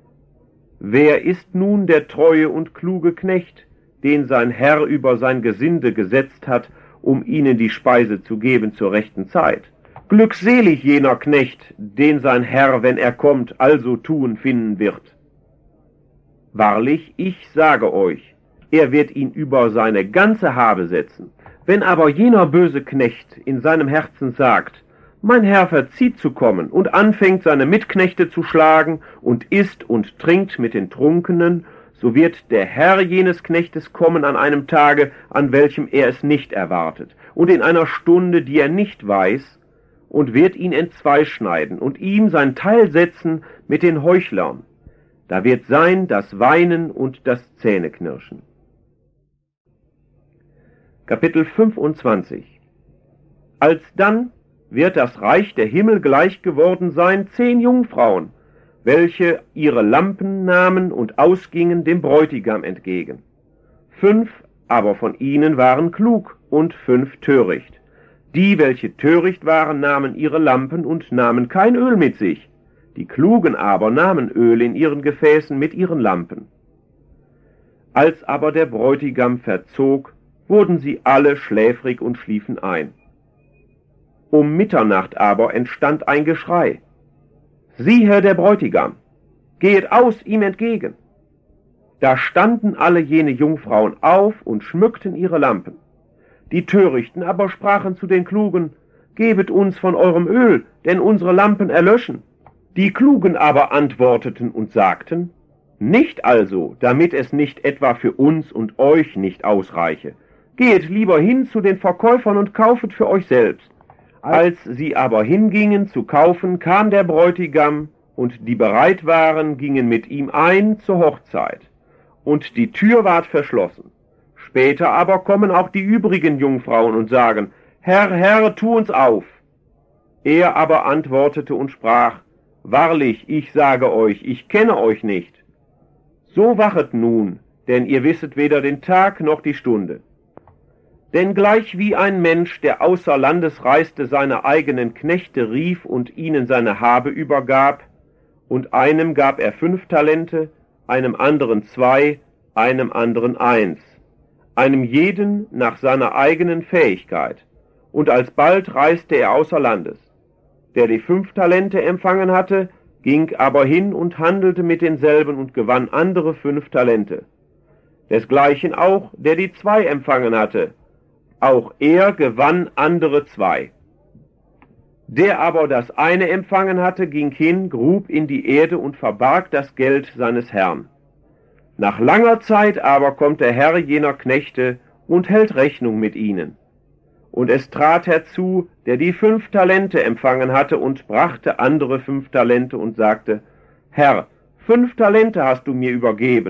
Wer ist nun der treue und kluge Knecht, den sein Herr über sein Gesinde gesetzt hat, um ihnen die Speise zu geben zur rechten Zeit? Glückselig jener Knecht, den sein Herr, wenn er kommt, also tun finden wird. Wahrlich, ich sage euch, er wird ihn über seine ganze Habe setzen. Wenn aber jener böse Knecht in seinem Herzen sagt, mein Herr verzieht zu kommen, und anfängt seine Mitknechte zu schlagen und isst und trinkt mit den Trunkenen, so wird der Herr jenes Knechtes kommen an einem Tage, an welchem er es nicht erwartet, und in einer Stunde, die er nicht weiß, und wird ihn entzweischneiden und ihm sein Teil setzen mit den Heuchlern. Da wird sein das Weinen und das Zähneknirschen. Kapitel fünfundzwanzig. Alsdann wird das Reich der Himmel gleich geworden sein zehn Jungfrauen, welche ihre Lampen nahmen und ausgingen dem Bräutigam entgegen. Fünf aber von ihnen waren klug und fünf töricht. Die, welche töricht waren, nahmen ihre Lampen und nahmen kein Öl mit sich. Die Klugen aber nahmen Öl in ihren Gefäßen mit ihren Lampen. Als aber der Bräutigam verzog, wurden sie alle schläfrig und schliefen ein. Um Mitternacht aber entstand ein Geschrei. Siehe der Bräutigam, gehet aus ihm entgegen. Da standen alle jene Jungfrauen auf und schmückten ihre Lampen. Die Törichten aber sprachen zu den Klugen, gebet uns von eurem Öl, denn unsere Lampen erlöschen. Die Klugen aber antworteten und sagten, nicht also, damit es nicht etwa für uns und euch nicht ausreiche. Geht lieber hin zu den Verkäufern und kaufet für euch selbst. Als sie aber hingingen zu kaufen, kam der Bräutigam, und die bereit waren, gingen mit ihm ein zur Hochzeit. Und die Tür ward verschlossen. Später aber kommen auch die übrigen Jungfrauen und sagen, Herr, Herr, tu uns auf. Er aber antwortete und sprach, wahrlich, ich sage euch, ich kenne euch nicht. So wachet nun, denn ihr wisset weder den Tag noch die Stunde. Denn gleich wie ein Mensch, der außer Landes reiste, seine eigenen Knechte rief und ihnen seine Habe übergab, und einem gab er fünf Talente, einem anderen zwei, einem anderen eins, einem jeden nach seiner eigenen Fähigkeit, und alsbald reiste er außer Landes. Der die fünf Talente empfangen hatte, ging aber hin und handelte mit denselben und gewann andere fünf Talente. Desgleichen auch, der die zwei empfangen hatte, auch er gewann andere zwei. Der aber das eine empfangen hatte, ging hin, grub in die Erde und verbarg das Geld seines Herrn. Nach langer Zeit aber kommt der Herr jener Knechte und hält Rechnung mit ihnen. Und es trat herzu, der die fünf Talente empfangen hatte, und brachte andere fünf Talente und sagte, Herr, fünf Talente hast du mir übergeben,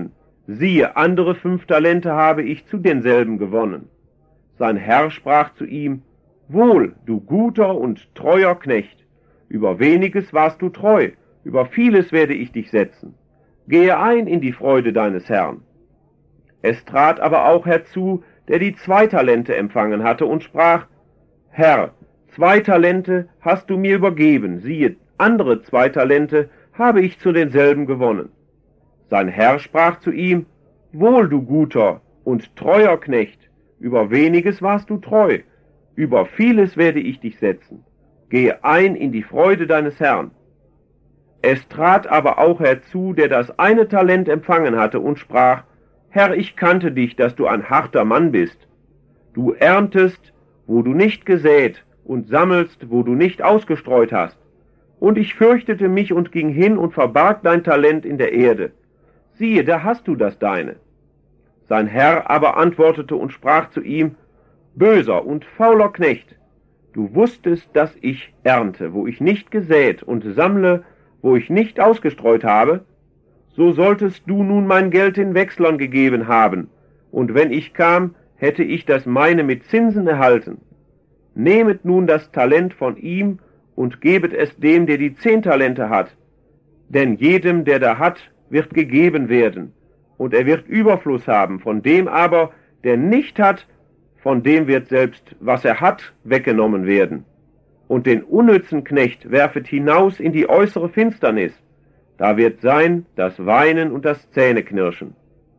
siehe, andere fünf Talente habe ich zu denselben gewonnen. Sein Herr sprach zu ihm, wohl, du guter und treuer Knecht, über weniges warst du treu, über vieles werde ich dich setzen. Gehe ein in die Freude deines Herrn. Es trat aber auch herzu, der die zwei Talente empfangen hatte, und sprach, Herr, zwei Talente hast du mir übergeben, siehe, andere zwei Talente habe ich zu denselben gewonnen. Sein Herr sprach zu ihm, wohl, du guter und treuer Knecht, über weniges warst du treu, über vieles werde ich dich setzen. Gehe ein in die Freude deines Herrn. Es trat aber auch herzu, der das eine Talent empfangen hatte, und sprach, Herr, ich kannte dich, dass du ein harter Mann bist. Du erntest, wo du nicht gesät, und sammelst, wo du nicht ausgestreut hast. Und ich fürchtete mich und ging hin und verbarg dein Talent in der Erde. Siehe, da hast du das deine. Sein Herr aber antwortete und sprach zu ihm, böser und fauler Knecht, du wusstest, dass ich ernte, wo ich nicht gesät, und sammle, wo ich nicht ausgestreut habe, so solltest du nun mein Geld den Wechslern gegeben haben, und wenn ich kam, hätte ich das meine mit Zinsen erhalten. Nehmet nun das Talent von ihm und gebet es dem, der die zehn Talente hat, denn jedem, der da hat, wird gegeben werden, und er wird Überfluss haben, von dem aber, der nicht hat, von dem wird selbst, was er hat, weggenommen werden. Und den unnützen Knecht werfet hinaus in die äußere Finsternis, da wird sein das Weinen und das Zähneknirschen.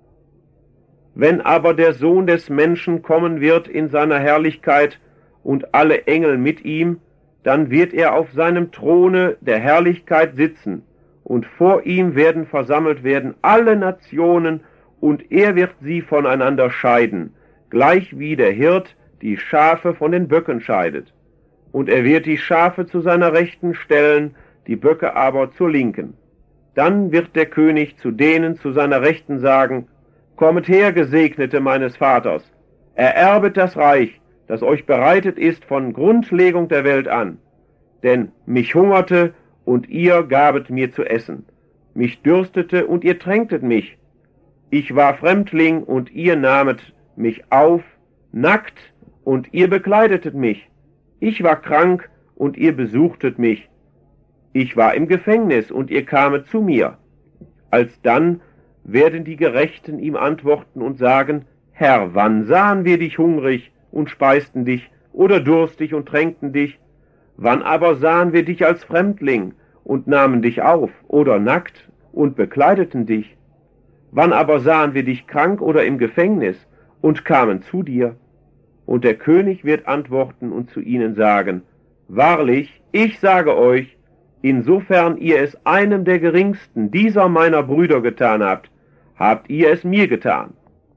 Wenn aber der Sohn des Menschen kommen wird in seiner Herrlichkeit und alle Engel mit ihm, dann wird er auf seinem Throne der Herrlichkeit sitzen, und vor ihm werden versammelt werden alle Nationen, und er wird sie voneinander scheiden, gleich wie der Hirt die Schafe von den Böcken scheidet. Und er wird die Schafe zu seiner Rechten stellen, die Böcke aber zur Linken. Dann wird der König zu denen zu seiner Rechten sagen, Kommet her, Gesegnete meines Vaters, ererbet das Reich, das euch bereitet ist von Grundlegung der Welt an. Denn mich hungerte, und ihr gabet mir zu essen, mich dürstete, und ihr tränktet mich. Ich war Fremdling, und ihr nahmet mich auf, nackt, und ihr bekleidetet mich. Ich war krank, und ihr besuchtet mich. Ich war im Gefängnis, und ihr kamet zu mir. Alsdann werden die Gerechten ihm antworten und sagen, Herr, wann sahen wir dich hungrig und speisten dich, oder durstig und tränkten dich? Wann aber sahen wir dich als Fremdling und nahmen dich auf, oder nackt und bekleideten dich? Wann aber sahen wir dich krank oder im Gefängnis und kamen zu dir? Und der König wird antworten und zu ihnen sagen, wahrlich, ich sage euch, insofern ihr es einem der geringsten dieser meiner Brüder getan habt, habt ihr es mir getan.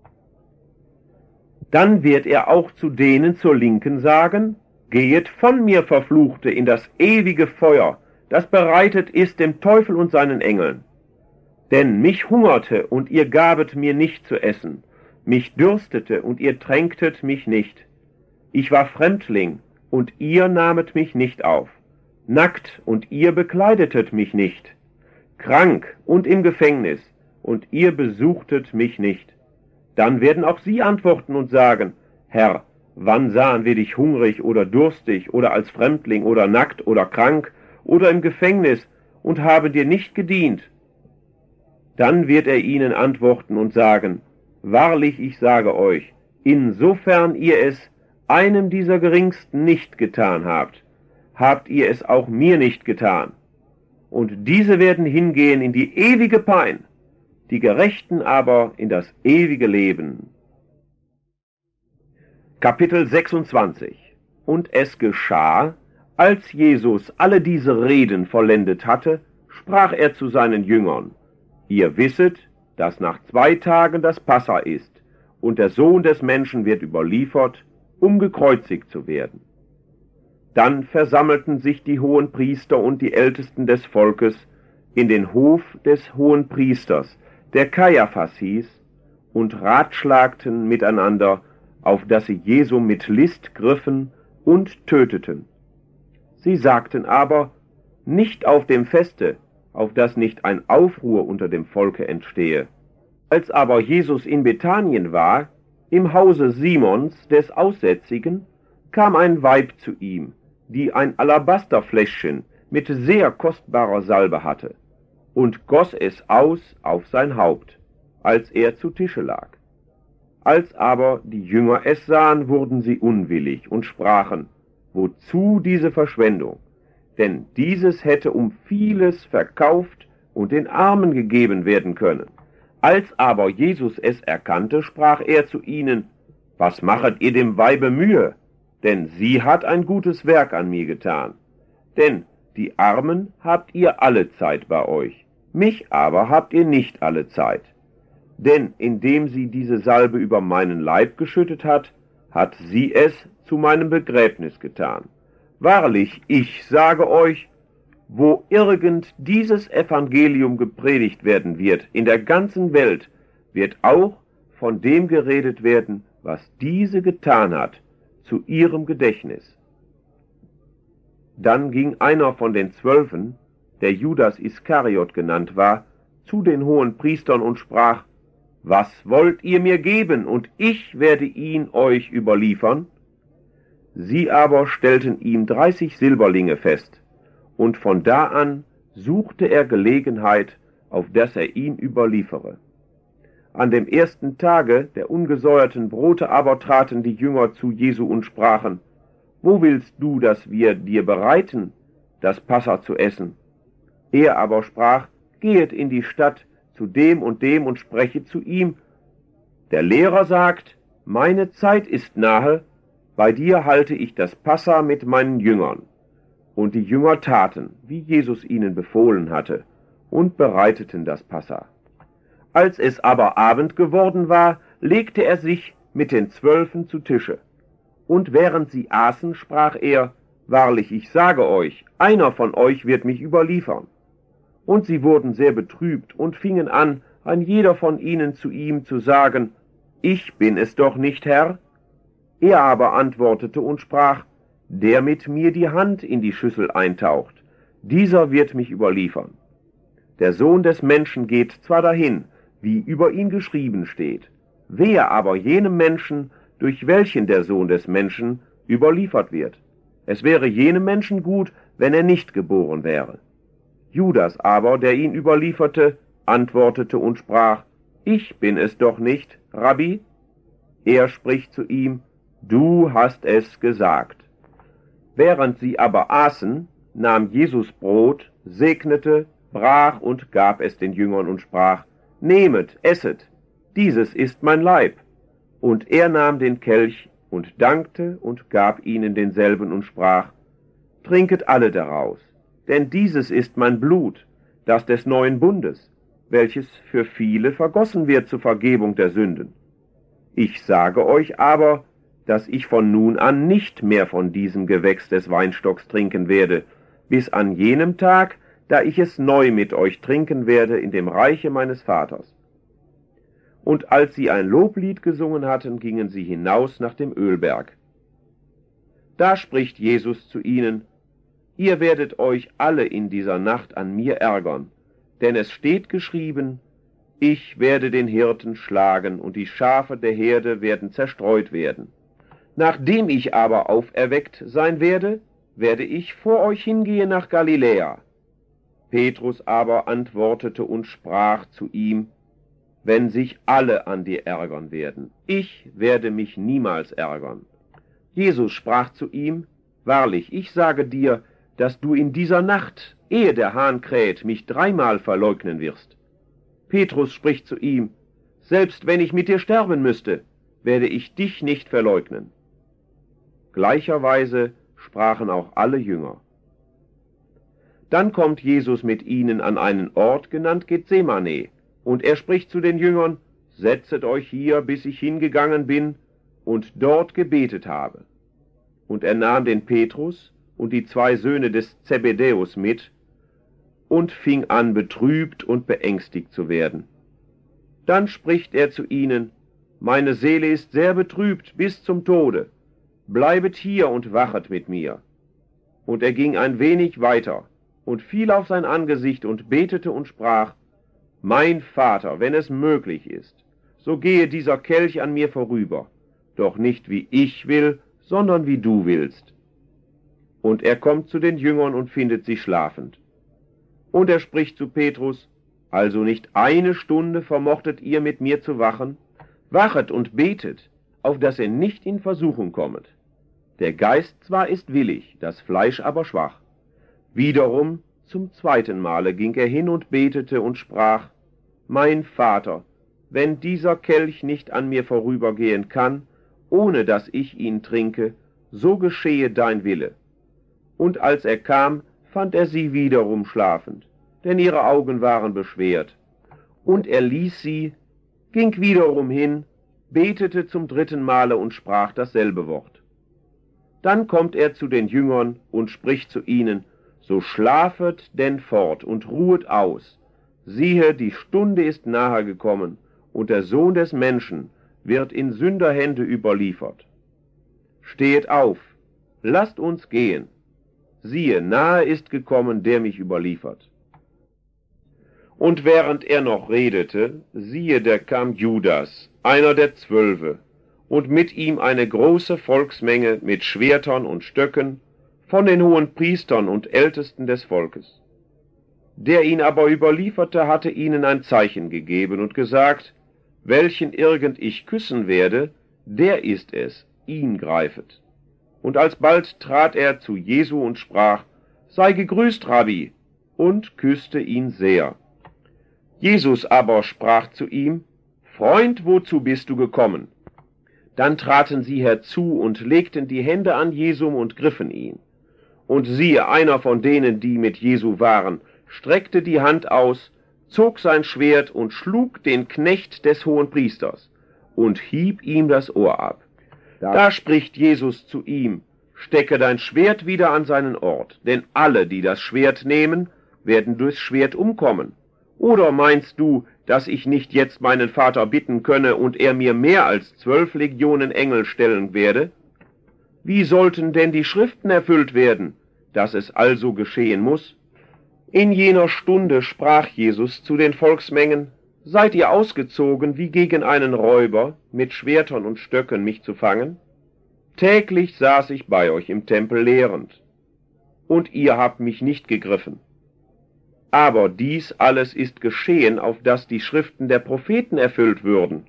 Dann wird er auch zu denen zur Linken sagen, Gehet von mir, Verfluchte, in das ewige Feuer, das bereitet ist dem Teufel und seinen Engeln. Denn mich hungerte, und ihr gabet mir nicht zu essen, mich dürstete, und ihr tränktet mich nicht. Ich war Fremdling, und ihr nahmet mich nicht auf, nackt, und ihr bekleidetet mich nicht, krank und im Gefängnis, und ihr besuchtet mich nicht. Dann werden auch sie antworten und sagen, Herr, wann sahen wir dich hungrig oder durstig oder als Fremdling oder nackt oder krank oder im Gefängnis und haben dir nicht gedient? Dann wird er ihnen antworten und sagen, wahrlich, ich sage euch, insofern ihr es einem dieser Geringsten nicht getan habt, habt ihr es auch mir nicht getan. Und diese werden hingehen in die ewige Pein, die Gerechten aber in das ewige Leben. Kapitel sechsundzwanzig. Und es geschah, als Jesus alle diese Reden vollendet hatte, sprach er zu seinen Jüngern, ihr wisset, dass nach zwei Tagen das Passa ist, und der Sohn des Menschen wird überliefert, um gekreuzigt zu werden. Dann versammelten sich die Hohenpriester und die Ältesten des Volkes in den Hof des Hohenpriesters, der Kaiaphas hieß, und ratschlagten miteinander, auf dass sie Jesu mit List griffen und töteten. Sie sagten aber, nicht auf dem Feste, auf dass nicht ein Aufruhr unter dem Volke entstehe. Als aber Jesus in Bethanien war, im Hause Simons des Aussätzigen, kam ein Weib zu ihm, die ein Alabasterfläschchen mit sehr kostbarer Salbe hatte, und goss es aus auf sein Haupt, als er zu Tische lag. Als aber die Jünger es sahen, wurden sie unwillig und sprachen, wozu diese Verschwendung? Denn dieses hätte um vieles verkauft und den Armen gegeben werden können. Als aber Jesus es erkannte, sprach er zu ihnen, was machet ihr dem Weibe Mühe? Denn sie hat ein gutes Werk an mir getan. Denn die Armen habt ihr alle Zeit bei euch, mich aber habt ihr nicht alle Zeit. Denn indem sie diese Salbe über meinen Leib geschüttet hat, hat sie es zu meinem Begräbnis getan. Wahrlich, ich sage euch, wo irgend dieses Evangelium gepredigt werden wird in der ganzen Welt, wird auch von dem geredet werden, was diese getan hat, zu ihrem Gedächtnis. Dann ging einer von den Zwölfen, der Judas Iskariot genannt war, zu den hohen Priestern und sprach, was wollt ihr mir geben, und ich werde ihn euch überliefern? Sie aber stellten ihm dreißig Silberlinge fest, und von da an suchte er Gelegenheit, auf dass er ihn überliefere. An dem ersten Tage der ungesäuerten Brote aber traten die Jünger zu Jesu und sprachen, wo willst du, dass wir dir bereiten, das Passa zu essen? Er aber sprach, gehet in die Stadt zu dem und dem und sprechet zu ihm, der Lehrer sagt, meine Zeit ist nahe, bei dir halte ich das Passa mit meinen Jüngern. Und die Jünger taten, wie Jesus ihnen befohlen hatte, und bereiteten das Passa. Als es aber Abend geworden war, legte er sich mit den Zwölfen zu Tische. Und während sie aßen, sprach er, wahrlich, ich sage euch, einer von euch wird mich überliefern. Und sie wurden sehr betrübt und fingen an, ein jeder von ihnen zu ihm zu sagen, ich bin es doch nicht, Herr. Er aber antwortete und sprach, der mit mir die Hand in die Schüssel eintaucht, dieser wird mich überliefern. Der Sohn des Menschen geht zwar dahin, wie über ihn geschrieben steht, wehe aber jenem Menschen, durch welchen der Sohn des Menschen überliefert wird. Es wäre jenem Menschen gut, wenn er nicht geboren wäre. Judas aber, der ihn überlieferte, antwortete und sprach, ich bin es doch nicht, Rabbi. Er spricht zu ihm, du hast es gesagt. Während sie aber aßen, nahm Jesus Brot, segnete, brach und gab es den Jüngern und sprach, nehmet, esset, dieses ist mein Leib. Und er nahm den Kelch und dankte und gab ihnen denselben und sprach, trinket alle daraus, denn dieses ist mein Blut, das des neuen Bundes, welches für viele vergossen wird zur Vergebung der Sünden. Ich sage euch aber, dass ich von nun an nicht mehr von diesem Gewächs des Weinstocks trinken werde, bis an jenem Tag, da ich es neu mit euch trinken werde in dem Reiche meines Vaters. Und als sie ein Loblied gesungen hatten, gingen sie hinaus nach dem Ölberg. Da spricht Jesus zu ihnen, ihr werdet euch alle in dieser Nacht an mir ärgern, denn es steht geschrieben, ich werde den Hirten schlagen und die Schafe der Herde werden zerstreut werden. Nachdem ich aber auferweckt sein werde, werde ich vor euch hingehen nach Galiläa. Petrus aber antwortete und sprach zu ihm, wenn sich alle an dir ärgern werden, ich werde mich niemals ärgern. Jesus sprach zu ihm, wahrlich, ich sage dir, dass du in dieser Nacht, ehe der Hahn kräht, mich dreimal verleugnen wirst. Petrus spricht zu ihm, selbst wenn ich mit dir sterben müsste, werde ich dich nicht verleugnen. Gleicherweise sprachen auch alle Jünger. Dann kommt Jesus mit ihnen an einen Ort genannt Gethsemane, und er spricht zu den Jüngern, setzet euch hier, bis ich hingegangen bin und dort gebetet habe. Und er nahm den Petrus und die zwei Söhne des Zebedäus mit und fing an, betrübt und beängstigt zu werden. Dann spricht er zu ihnen, meine Seele ist sehr betrübt bis zum Tode, bleibet hier und wachet mit mir. Und er ging ein wenig weiter und fiel auf sein Angesicht und betete und sprach, »Mein Vater, wenn es möglich ist, so gehe dieser Kelch an mir vorüber, doch nicht wie ich will, sondern wie du willst.« Und er kommt zu den Jüngern und findet sie schlafend. Und er spricht zu Petrus: »Also nicht eine Stunde vermochtet ihr mit mir zu wachen? Wachet und betet, auf dass ihr nicht in Versuchung kommet. Der Geist zwar ist willig, das Fleisch aber schwach.« Wiederum zum zweiten Male ging er hin und betete und sprach: »Mein Vater, wenn dieser Kelch nicht an mir vorübergehen kann, ohne dass ich ihn trinke, so geschehe dein Wille.« Und als er kam, fand er sie wiederum schlafend, denn ihre Augen waren beschwert. Und er ließ sie, ging wiederum hin, betete zum dritten Male und sprach dasselbe Wort. Dann kommt er zu den Jüngern und spricht zu ihnen: »So schlafet denn fort und ruhet aus. Siehe, die Stunde ist nahe gekommen, und der Sohn des Menschen wird in Sünderhände überliefert. Stehet auf, lasst uns gehen. Siehe, nahe ist gekommen, der mich überliefert.« Und während er noch redete, siehe, da kam Judas, einer der Zwölfe, und mit ihm eine große Volksmenge mit Schwertern und Stöcken von den hohen Priestern und Ältesten des Volkes. Der ihn aber überlieferte, hatte ihnen ein Zeichen gegeben und gesagt: »Welchen irgend ich küssen werde, der ist es, ihn greifet.« Und alsbald trat er zu Jesu und sprach: »Sei gegrüßt, Rabbi«, und küsste ihn sehr. Jesus aber sprach zu ihm: »Freund, wozu bist du gekommen?« Dann traten sie herzu und legten die Hände an Jesum und griffen ihn. Und siehe, einer von denen, die mit Jesu waren, streckte die Hand aus, zog sein Schwert und schlug den Knecht des Hohenpriesters und hieb ihm das Ohr ab. Da spricht Jesus zu ihm: »Stecke dein Schwert wieder an seinen Ort, denn alle, die das Schwert nehmen, werden durchs Schwert umkommen. Oder meinst du, dass ich nicht jetzt meinen Vater bitten könne und er mir mehr als zwölf Legionen Engel stellen werde? Wie sollten denn die Schriften erfüllt werden, dass es also geschehen muss?« In jener Stunde sprach Jesus zu den Volksmengen: »Seid ihr ausgezogen, wie gegen einen Räuber, mit Schwertern und Stöcken mich zu fangen? Täglich saß ich bei euch im Tempel lehrend, und ihr habt mich nicht gegriffen. Aber dies alles ist geschehen, auf dass die Schriften der Propheten erfüllt würden.«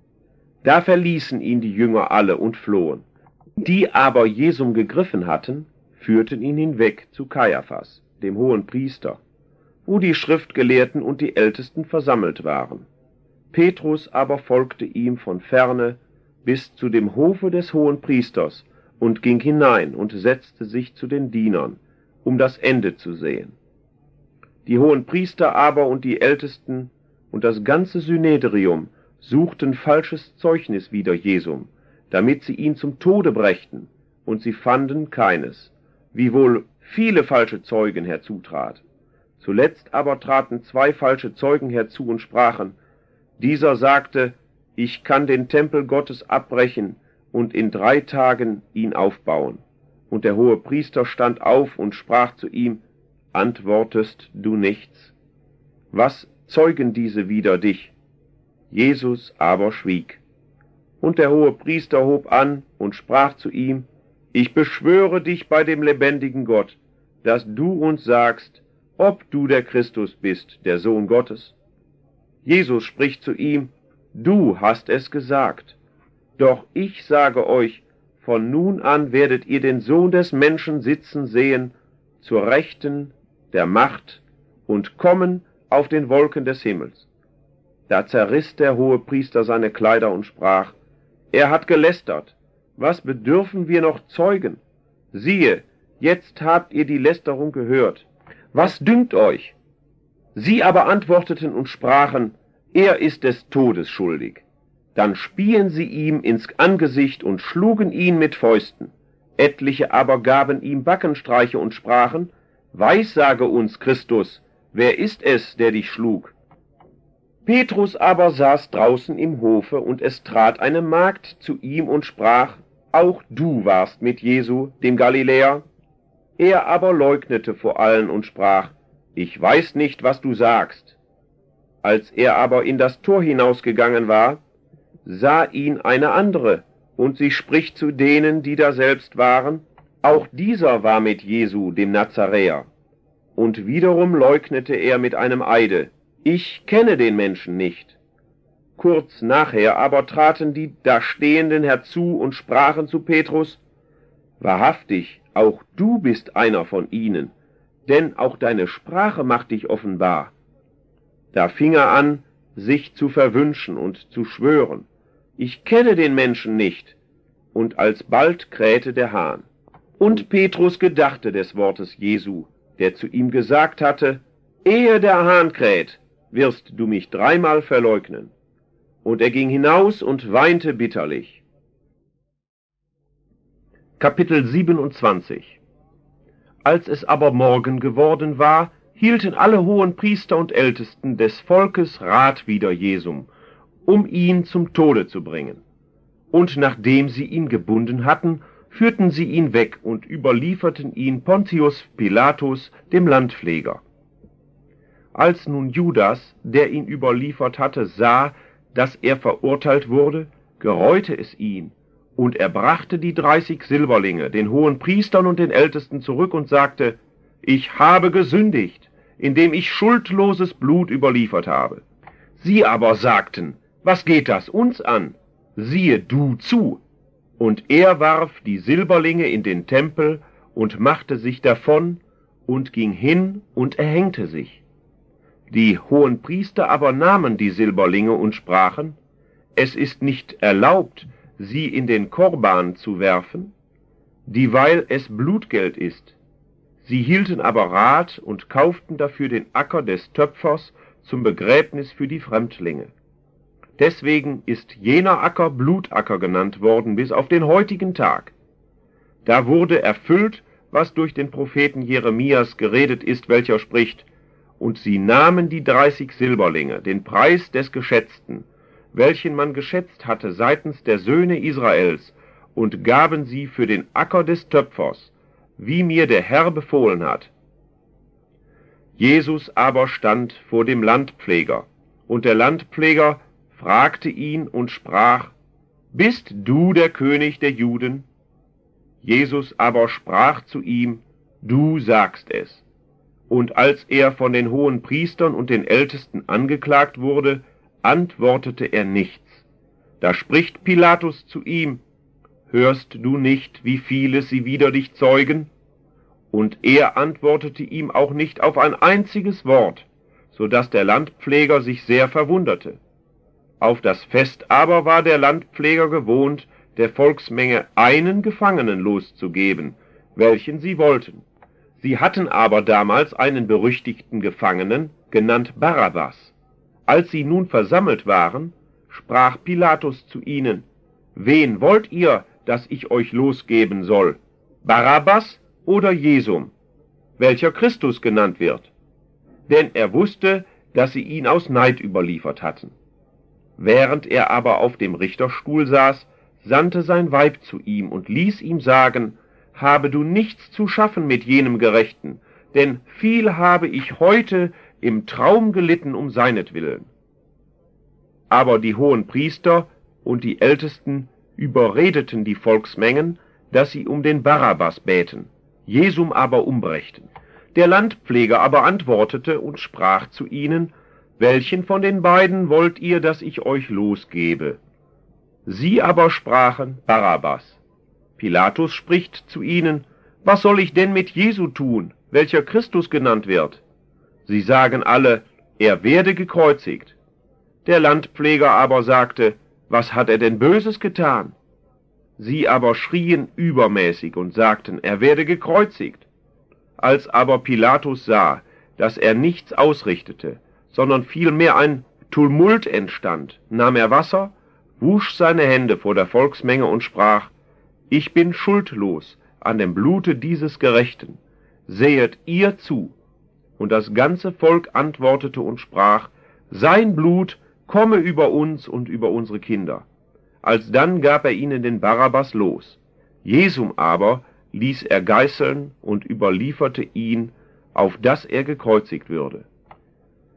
Da verließen ihn die Jünger alle und flohen. Die aber Jesum gegriffen hatten, führten ihn hinweg zu Kaiaphas, dem hohen Priester, wo die Schriftgelehrten und die Ältesten versammelt waren. Petrus aber folgte ihm von ferne bis zu dem Hofe des hohen Priesters und ging hinein und setzte sich zu den Dienern, um das Ende zu sehen. Die hohen Priester aber und die Ältesten und das ganze Synedrium suchten falsches Zeugnis wider Jesum, damit sie ihn zum Tode brächten, und sie fanden keines, wiewohl viele falsche Zeugen herzutraten. Zuletzt aber traten zwei falsche Zeugen herzu und sprachen: Dieser sagte: Ich kann den Tempel Gottes abbrechen und in drei Tagen ihn aufbauen. Und der hohe Priester stand auf und sprach zu ihm: Antwortest du nichts? Was zeugen diese wider dich? Jesus aber schwieg. Und der hohe Priester hob an und sprach zu ihm: Ich beschwöre dich bei dem lebendigen Gott, dass du uns sagst, ob du der Christus bist, der Sohn Gottes. Jesus spricht zu ihm: Du hast es gesagt. Doch ich sage euch, von nun an werdet ihr den Sohn des Menschen sitzen sehen, zur Rechten der Macht und kommen auf den Wolken des Himmels. Da zerriss der hohe Priester seine Kleider und sprach: Er hat gelästert. Was bedürfen wir noch Zeugen? Siehe, jetzt habt ihr die Lästerung gehört. Was dünkt euch? Sie aber antworteten und sprachen: Er ist des Todes schuldig. Dann spien sie ihm ins Angesicht und schlugen ihn mit Fäusten. Etliche aber gaben ihm Backenstreiche und sprachen: Weissage uns, Christus, wer ist es, der dich schlug? Petrus aber saß draußen im Hofe, und es trat eine Magd zu ihm und sprach: Auch du warst mit Jesu, dem Galiläer. Er aber leugnete vor allen und sprach: Ich weiß nicht, was du sagst. Als er aber in das Tor hinausgegangen war, sah ihn eine andere, und sie spricht zu denen, die daselbst waren, auch dieser war mit Jesu, dem Nazaräer. Und wiederum leugnete er mit einem Eide, ich kenne den Menschen nicht. Kurz nachher aber traten die da Stehenden herzu und sprachen zu Petrus, wahrhaftig, auch du bist einer von ihnen, denn auch deine Sprache macht dich offenbar. Da fing er an, sich zu verwünschen und zu schwören, ich kenne den Menschen nicht, und alsbald krähte der Hahn. Und Petrus gedachte des Wortes Jesu, der zu ihm gesagt hatte, ehe der Hahn kräht, wirst du mich dreimal verleugnen. Und er ging hinaus und weinte bitterlich. Kapitel siebenundzwanzig. Als es aber Morgen geworden war, hielten alle hohen Priester und Ältesten des Volkes Rat wider Jesum, um ihn zum Tode zu bringen. Und nachdem sie ihn gebunden hatten, führten sie ihn weg und überlieferten ihn Pontius Pilatus, dem Landpfleger. Als nun Judas, der ihn überliefert hatte, sah, dass er verurteilt wurde, gereute es ihn, und er brachte die dreißig Silberlinge den hohen Priestern und den Ältesten zurück und sagte, ich habe gesündigt, indem ich schuldloses Blut überliefert habe. Sie aber sagten, was geht das uns an? Siehe du zu. Und er warf die Silberlinge in den Tempel und machte sich davon und ging hin und erhängte sich. Die hohen Priester aber nahmen die Silberlinge und sprachen, es ist nicht erlaubt, sie in den Korban zu werfen, dieweil es Blutgeld ist. Sie hielten aber Rat und kauften dafür den Acker des Töpfers zum Begräbnis für die Fremdlinge. Deswegen ist jener Acker Blutacker genannt worden bis auf den heutigen Tag. Da wurde erfüllt, was durch den Propheten Jeremias geredet ist, welcher spricht, und sie nahmen die dreißig Silberlinge, den Preis des Geschätzten, welchen man geschätzt hatte seitens der Söhne Israels, und gaben sie für den Acker des Töpfers, wie mir der Herr befohlen hat. Jesus aber stand vor dem Landpfleger, und der Landpfleger fragte ihn und sprach, bist du der König der Juden? Jesus aber sprach zu ihm, du sagst es. Und als er von den hohen Priestern und den Ältesten angeklagt wurde, antwortete er nichts. Da spricht Pilatus zu ihm, hörst du nicht, wie viele sie wider dich zeugen? Und er antwortete ihm auch nicht auf ein einziges Wort, so dass der Landpfleger sich sehr verwunderte. Auf das Fest aber war der Landpfleger gewohnt, der Volksmenge einen Gefangenen loszugeben, welchen sie wollten. Sie hatten aber damals einen berüchtigten Gefangenen, genannt Barabbas. Als sie nun versammelt waren, sprach Pilatus zu ihnen, wen wollt ihr, dass ich euch losgeben soll, Barabbas oder Jesum, welcher Christus genannt wird? Denn er wusste, dass sie ihn aus Neid überliefert hatten. Während er aber auf dem Richterstuhl saß, sandte sein Weib zu ihm und ließ ihm sagen, habe du nichts zu schaffen mit jenem Gerechten, denn viel habe ich heute im Traum gelitten um seinetwillen. Aber die hohen Priester und die Ältesten überredeten die Volksmengen, dass sie um den Barabbas bäten, Jesum aber umbrächten. Der Landpfleger aber antwortete und sprach zu ihnen, welchen von den beiden wollt ihr, dass ich euch losgebe? Sie aber sprachen, Barabbas. Pilatus spricht zu ihnen, was soll ich denn mit Jesu tun, welcher Christus genannt wird? Sie sagen alle, er werde gekreuzigt. Der Landpfleger aber sagte, was hat er denn Böses getan? Sie aber schrien übermäßig und sagten, er werde gekreuzigt. Als aber Pilatus sah, dass er nichts ausrichtete, sondern vielmehr ein Tumult entstand, nahm er Wasser, wusch seine Hände vor der Volksmenge und sprach, ich bin schuldlos an dem Blute dieses Gerechten, sehet ihr zu. Und das ganze Volk antwortete und sprach, sein Blut komme über uns und über unsere Kinder. Alsdann gab er ihnen den Barabbas los. Jesum aber ließ er geißeln und überlieferte ihn, auf dass er gekreuzigt würde.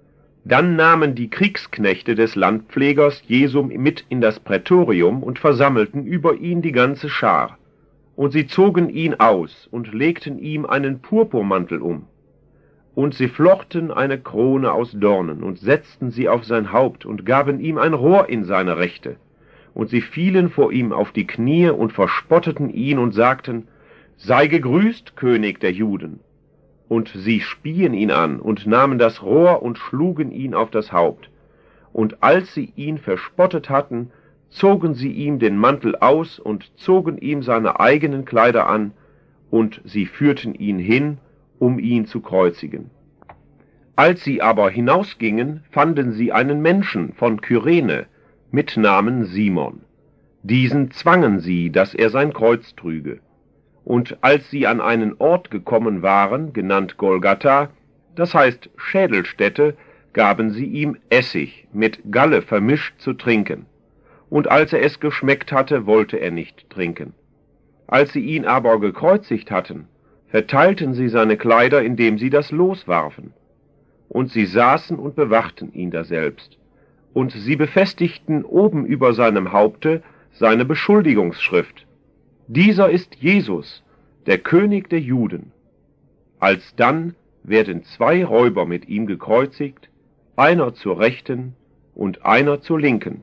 Dann nahmen die Kriegsknechte des Landpflegers Jesum mit in das Prätorium und versammelten über ihn die ganze Schar. Und sie zogen ihn aus und legten ihm einen Purpurmantel um. Und sie flochten eine Krone aus Dornen und setzten sie auf sein Haupt und gaben ihm ein Rohr in seine Rechte. Und sie fielen vor ihm auf die Knie und verspotteten ihn und sagten, »Sei gegrüßt, König der Juden!« Und sie spien ihn an und nahmen das Rohr und schlugen ihn auf das Haupt. Und als sie ihn verspottet hatten, zogen sie ihm den Mantel aus und zogen ihm seine eigenen Kleider an, und sie führten ihn hin, um ihn zu kreuzigen. Als sie aber hinausgingen, fanden sie einen Menschen von Kyrene mit Namen Simon. Diesen zwangen sie, dass er sein Kreuz trüge. Und als sie an einen Ort gekommen waren, genannt Golgatha, das heißt Schädelstätte, gaben sie ihm Essig mit Galle vermischt zu trinken. Und als er es geschmeckt hatte, wollte er nicht trinken. Als sie ihn aber gekreuzigt hatten, verteilten sie seine Kleider, indem sie das Los warfen. Und sie saßen und bewachten ihn daselbst. Und sie befestigten oben über seinem Haupte seine Beschuldigungsschrift. Dieser ist Jesus, der König der Juden. Alsdann werden zwei Räuber mit ihm gekreuzigt, einer zur Rechten und einer zur Linken.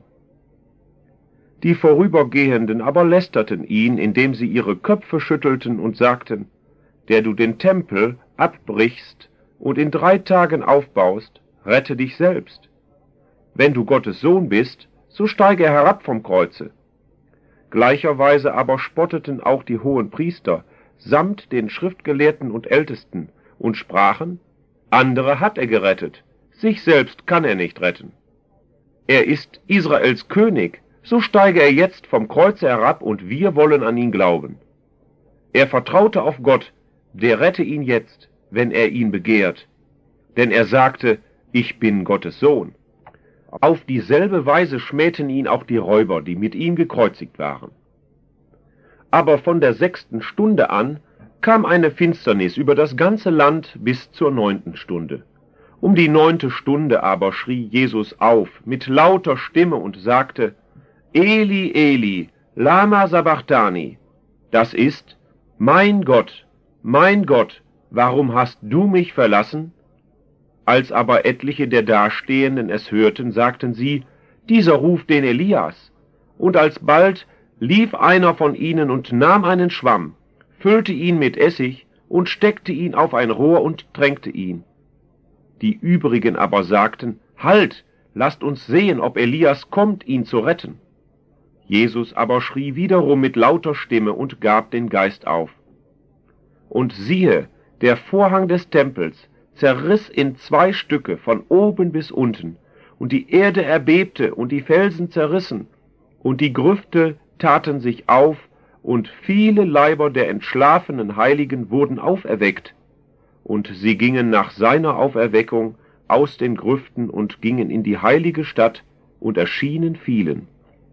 Die Vorübergehenden aber lästerten ihn, indem sie ihre Köpfe schüttelten und sagten, der du den Tempel abbrichst und in drei Tagen aufbaust, rette dich selbst. Wenn du Gottes Sohn bist, so steige herab vom Kreuze. Gleicherweise aber spotteten auch die hohen Priester samt den Schriftgelehrten und Ältesten und sprachen, andere hat er gerettet, sich selbst kann er nicht retten. Er ist Israels König, so steige er jetzt vom Kreuze herab und wir wollen an ihn glauben. Er vertraute auf Gott, der rette ihn jetzt, wenn er ihn begehrt. Denn er sagte, ich bin Gottes Sohn. Auf dieselbe Weise schmähten ihn auch die Räuber, die mit ihm gekreuzigt waren. Aber von der sechsten Stunde an kam eine Finsternis über das ganze Land bis zur neunten Stunde. Um die neunte Stunde aber schrie Jesus auf mit lauter Stimme und sagte, Eli, Eli, lama sabachthani, das ist, mein Gott, mein Gott, warum hast du mich verlassen? Als aber etliche der Dastehenden es hörten, sagten sie, dieser ruft den Elias. Und alsbald lief einer von ihnen und nahm einen Schwamm, füllte ihn mit Essig und steckte ihn auf ein Rohr und tränkte ihn. Die übrigen aber sagten, Halt, lasst uns sehen, ob Elias kommt, ihn zu retten. Jesus aber schrie wiederum mit lauter Stimme und gab den Geist auf. Und siehe, der Vorhang des Tempels zerriss in zwei Stücke von oben bis unten, und die Erde erbebte und die Felsen zerrissen, und die Grüfte taten sich auf, und viele Leiber der entschlafenen Heiligen wurden auferweckt, und sie gingen nach seiner Auferweckung aus den Grüften und gingen in die heilige Stadt und erschienen vielen.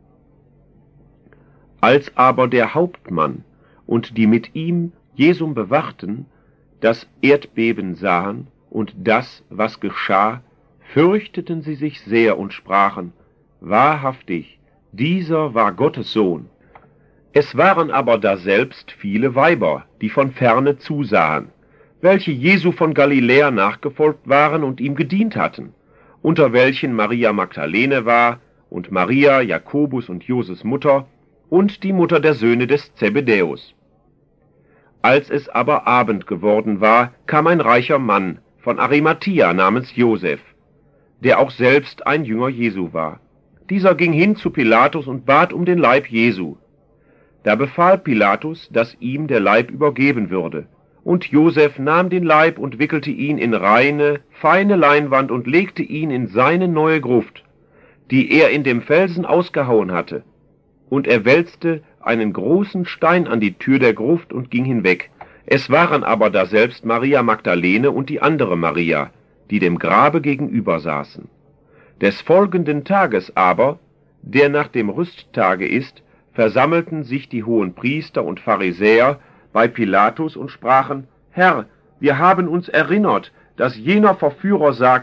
Als aber der Hauptmann und die mit ihm Jesum bewachten, das Erdbeben sahen und das, was geschah, fürchteten sie sich sehr und sprachen, wahrhaftig, dieser war Gottes Sohn. Es waren aber daselbst viele Weiber, die von ferne zusahen, welche Jesu von Galiläa nachgefolgt waren und ihm gedient hatten, unter welchen Maria Magdalene war und Maria, Jakobus und Joses Mutter und die Mutter der Söhne des Zebedäus. Als es aber Abend geworden war, kam ein reicher Mann von Arimathia namens Josef, der auch selbst ein Jünger Jesu war. Dieser ging hin zu Pilatus und bat um den Leib Jesu. Da befahl Pilatus, dass ihm der Leib übergeben würde. Und Josef nahm den Leib und wickelte ihn in reine, feine Leinwand und legte ihn in seine neue Gruft, die er in dem Felsen ausgehauen hatte. Und er wälzte einen großen Stein an die Tür der Gruft und ging hinweg. Es waren aber daselbst Maria Magdalene und die andere Maria, die dem Grabe gegenüber saßen. Des folgenden Tages aber, der nach dem Rüsttage ist, versammelten sich die hohen Priester und Pharisäer bei Pilatus und sprachen, Herr, wir haben uns erinnert, dass jener Verführer sagte,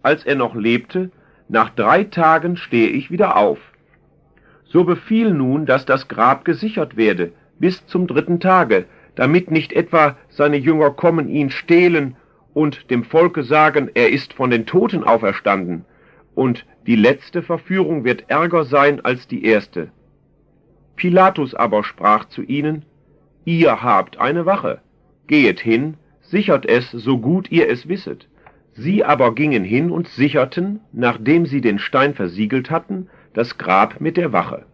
als er noch lebte, nach drei Tagen stehe ich wieder auf. So befiehl nun, dass das Grab gesichert werde, bis zum dritten Tage, damit nicht etwa seine Jünger kommen, ihn stehlen und dem Volke sagen, er ist von den Toten auferstanden, und die letzte Verführung wird ärger sein als die erste. Pilatus aber sprach zu ihnen, ihr habt eine Wache, gehet hin, sichert es, so gut ihr es wisset. Sie aber gingen hin und sicherten, nachdem sie den Stein versiegelt hatten, das Grab mit der Wache.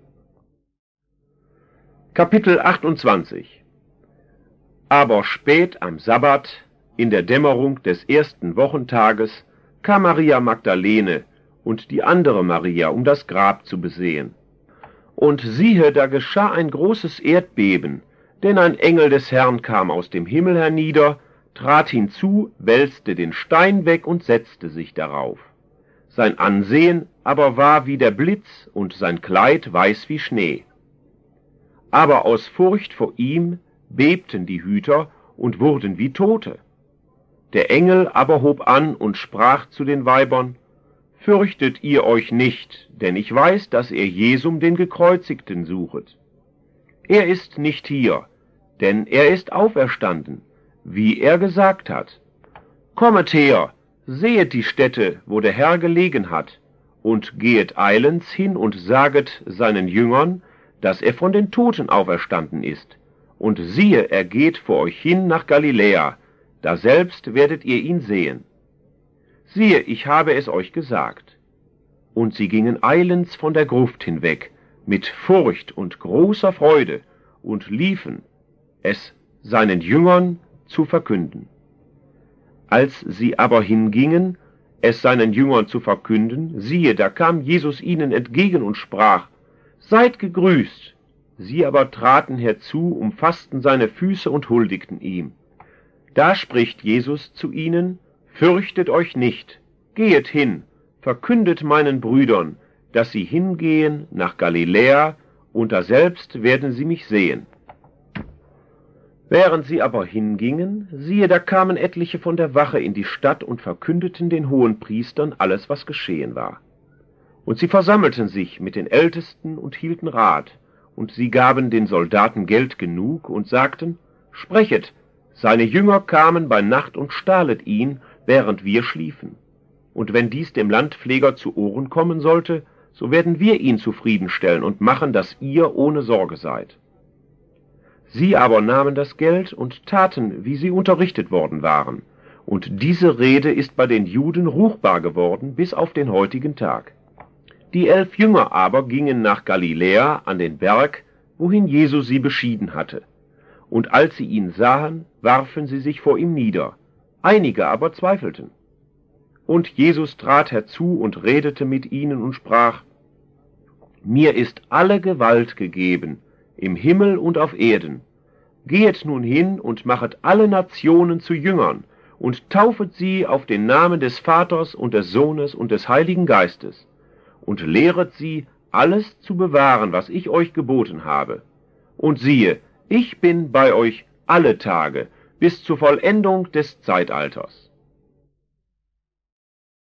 Kapitel achtundzwanzig. Aber spät am Sabbat, in der Dämmerung des ersten Wochentages, kam Maria Magdalene und die andere Maria, um das Grab zu besehen. Und siehe, da geschah ein großes Erdbeben, denn ein Engel des Herrn kam aus dem Himmel hernieder, trat hinzu, wälzte den Stein weg und setzte sich darauf. Sein Ansehen aber war wie der Blitz und sein Kleid weiß wie Schnee. Aber aus Furcht vor ihm bebten die Hüter und wurden wie Tote. Der Engel aber hob an und sprach zu den Weibern, »Fürchtet ihr euch nicht, denn ich weiß, dass ihr Jesum den Gekreuzigten suchet. Er ist nicht hier, denn er ist auferstanden, wie er gesagt hat. Kommet her, sehet die Stätte, wo der Herr gelegen hat, und gehet eilends hin und saget seinen Jüngern, dass er von den Toten auferstanden ist. Und siehe, er geht vor euch hin nach Galiläa, daselbst werdet ihr ihn sehen. Siehe, ich habe es euch gesagt. Und sie gingen eilends von der Gruft hinweg, mit Furcht und großer Freude, und liefen, es seinen Jüngern zu verkünden. Als sie aber hingingen, es seinen Jüngern zu verkünden, siehe, da kam Jesus ihnen entgegen und sprach, »Seid gegrüßt!« Sie aber traten herzu, umfassten seine Füße und huldigten ihm. Da spricht Jesus zu ihnen, »Fürchtet euch nicht, gehet hin, verkündet meinen Brüdern, dass sie hingehen nach Galiläa, und daselbst werden sie mich sehen.« Während sie aber hingingen, siehe, da kamen etliche von der Wache in die Stadt und verkündeten den Hohenpriestern alles, was geschehen war. Und sie versammelten sich mit den Ältesten und hielten Rat, und sie gaben den Soldaten Geld genug und sagten, »Sprechet, seine Jünger kamen bei Nacht und stahlet ihn, während wir schliefen. Und wenn dies dem Landpfleger zu Ohren kommen sollte, so werden wir ihn zufriedenstellen und machen, dass ihr ohne Sorge seid.« Sie aber nahmen das Geld und taten, wie sie unterrichtet worden waren, und diese Rede ist bei den Juden ruchbar geworden bis auf den heutigen Tag. Die elf Jünger aber gingen nach Galiläa an den Berg, wohin Jesus sie beschieden hatte. Und als sie ihn sahen, warfen sie sich vor ihm nieder. Einige aber zweifelten. Und Jesus trat herzu und redete mit ihnen und sprach, »Mir ist alle Gewalt gegeben, im Himmel und auf Erden. Gehet nun hin und machet alle Nationen zu Jüngern und taufet sie auf den Namen des Vaters und des Sohnes und des Heiligen Geistes und lehret sie, alles zu bewahren, was ich euch geboten habe. Und siehe, ich bin bei euch alle Tage bis zur Vollendung des Zeitalters.«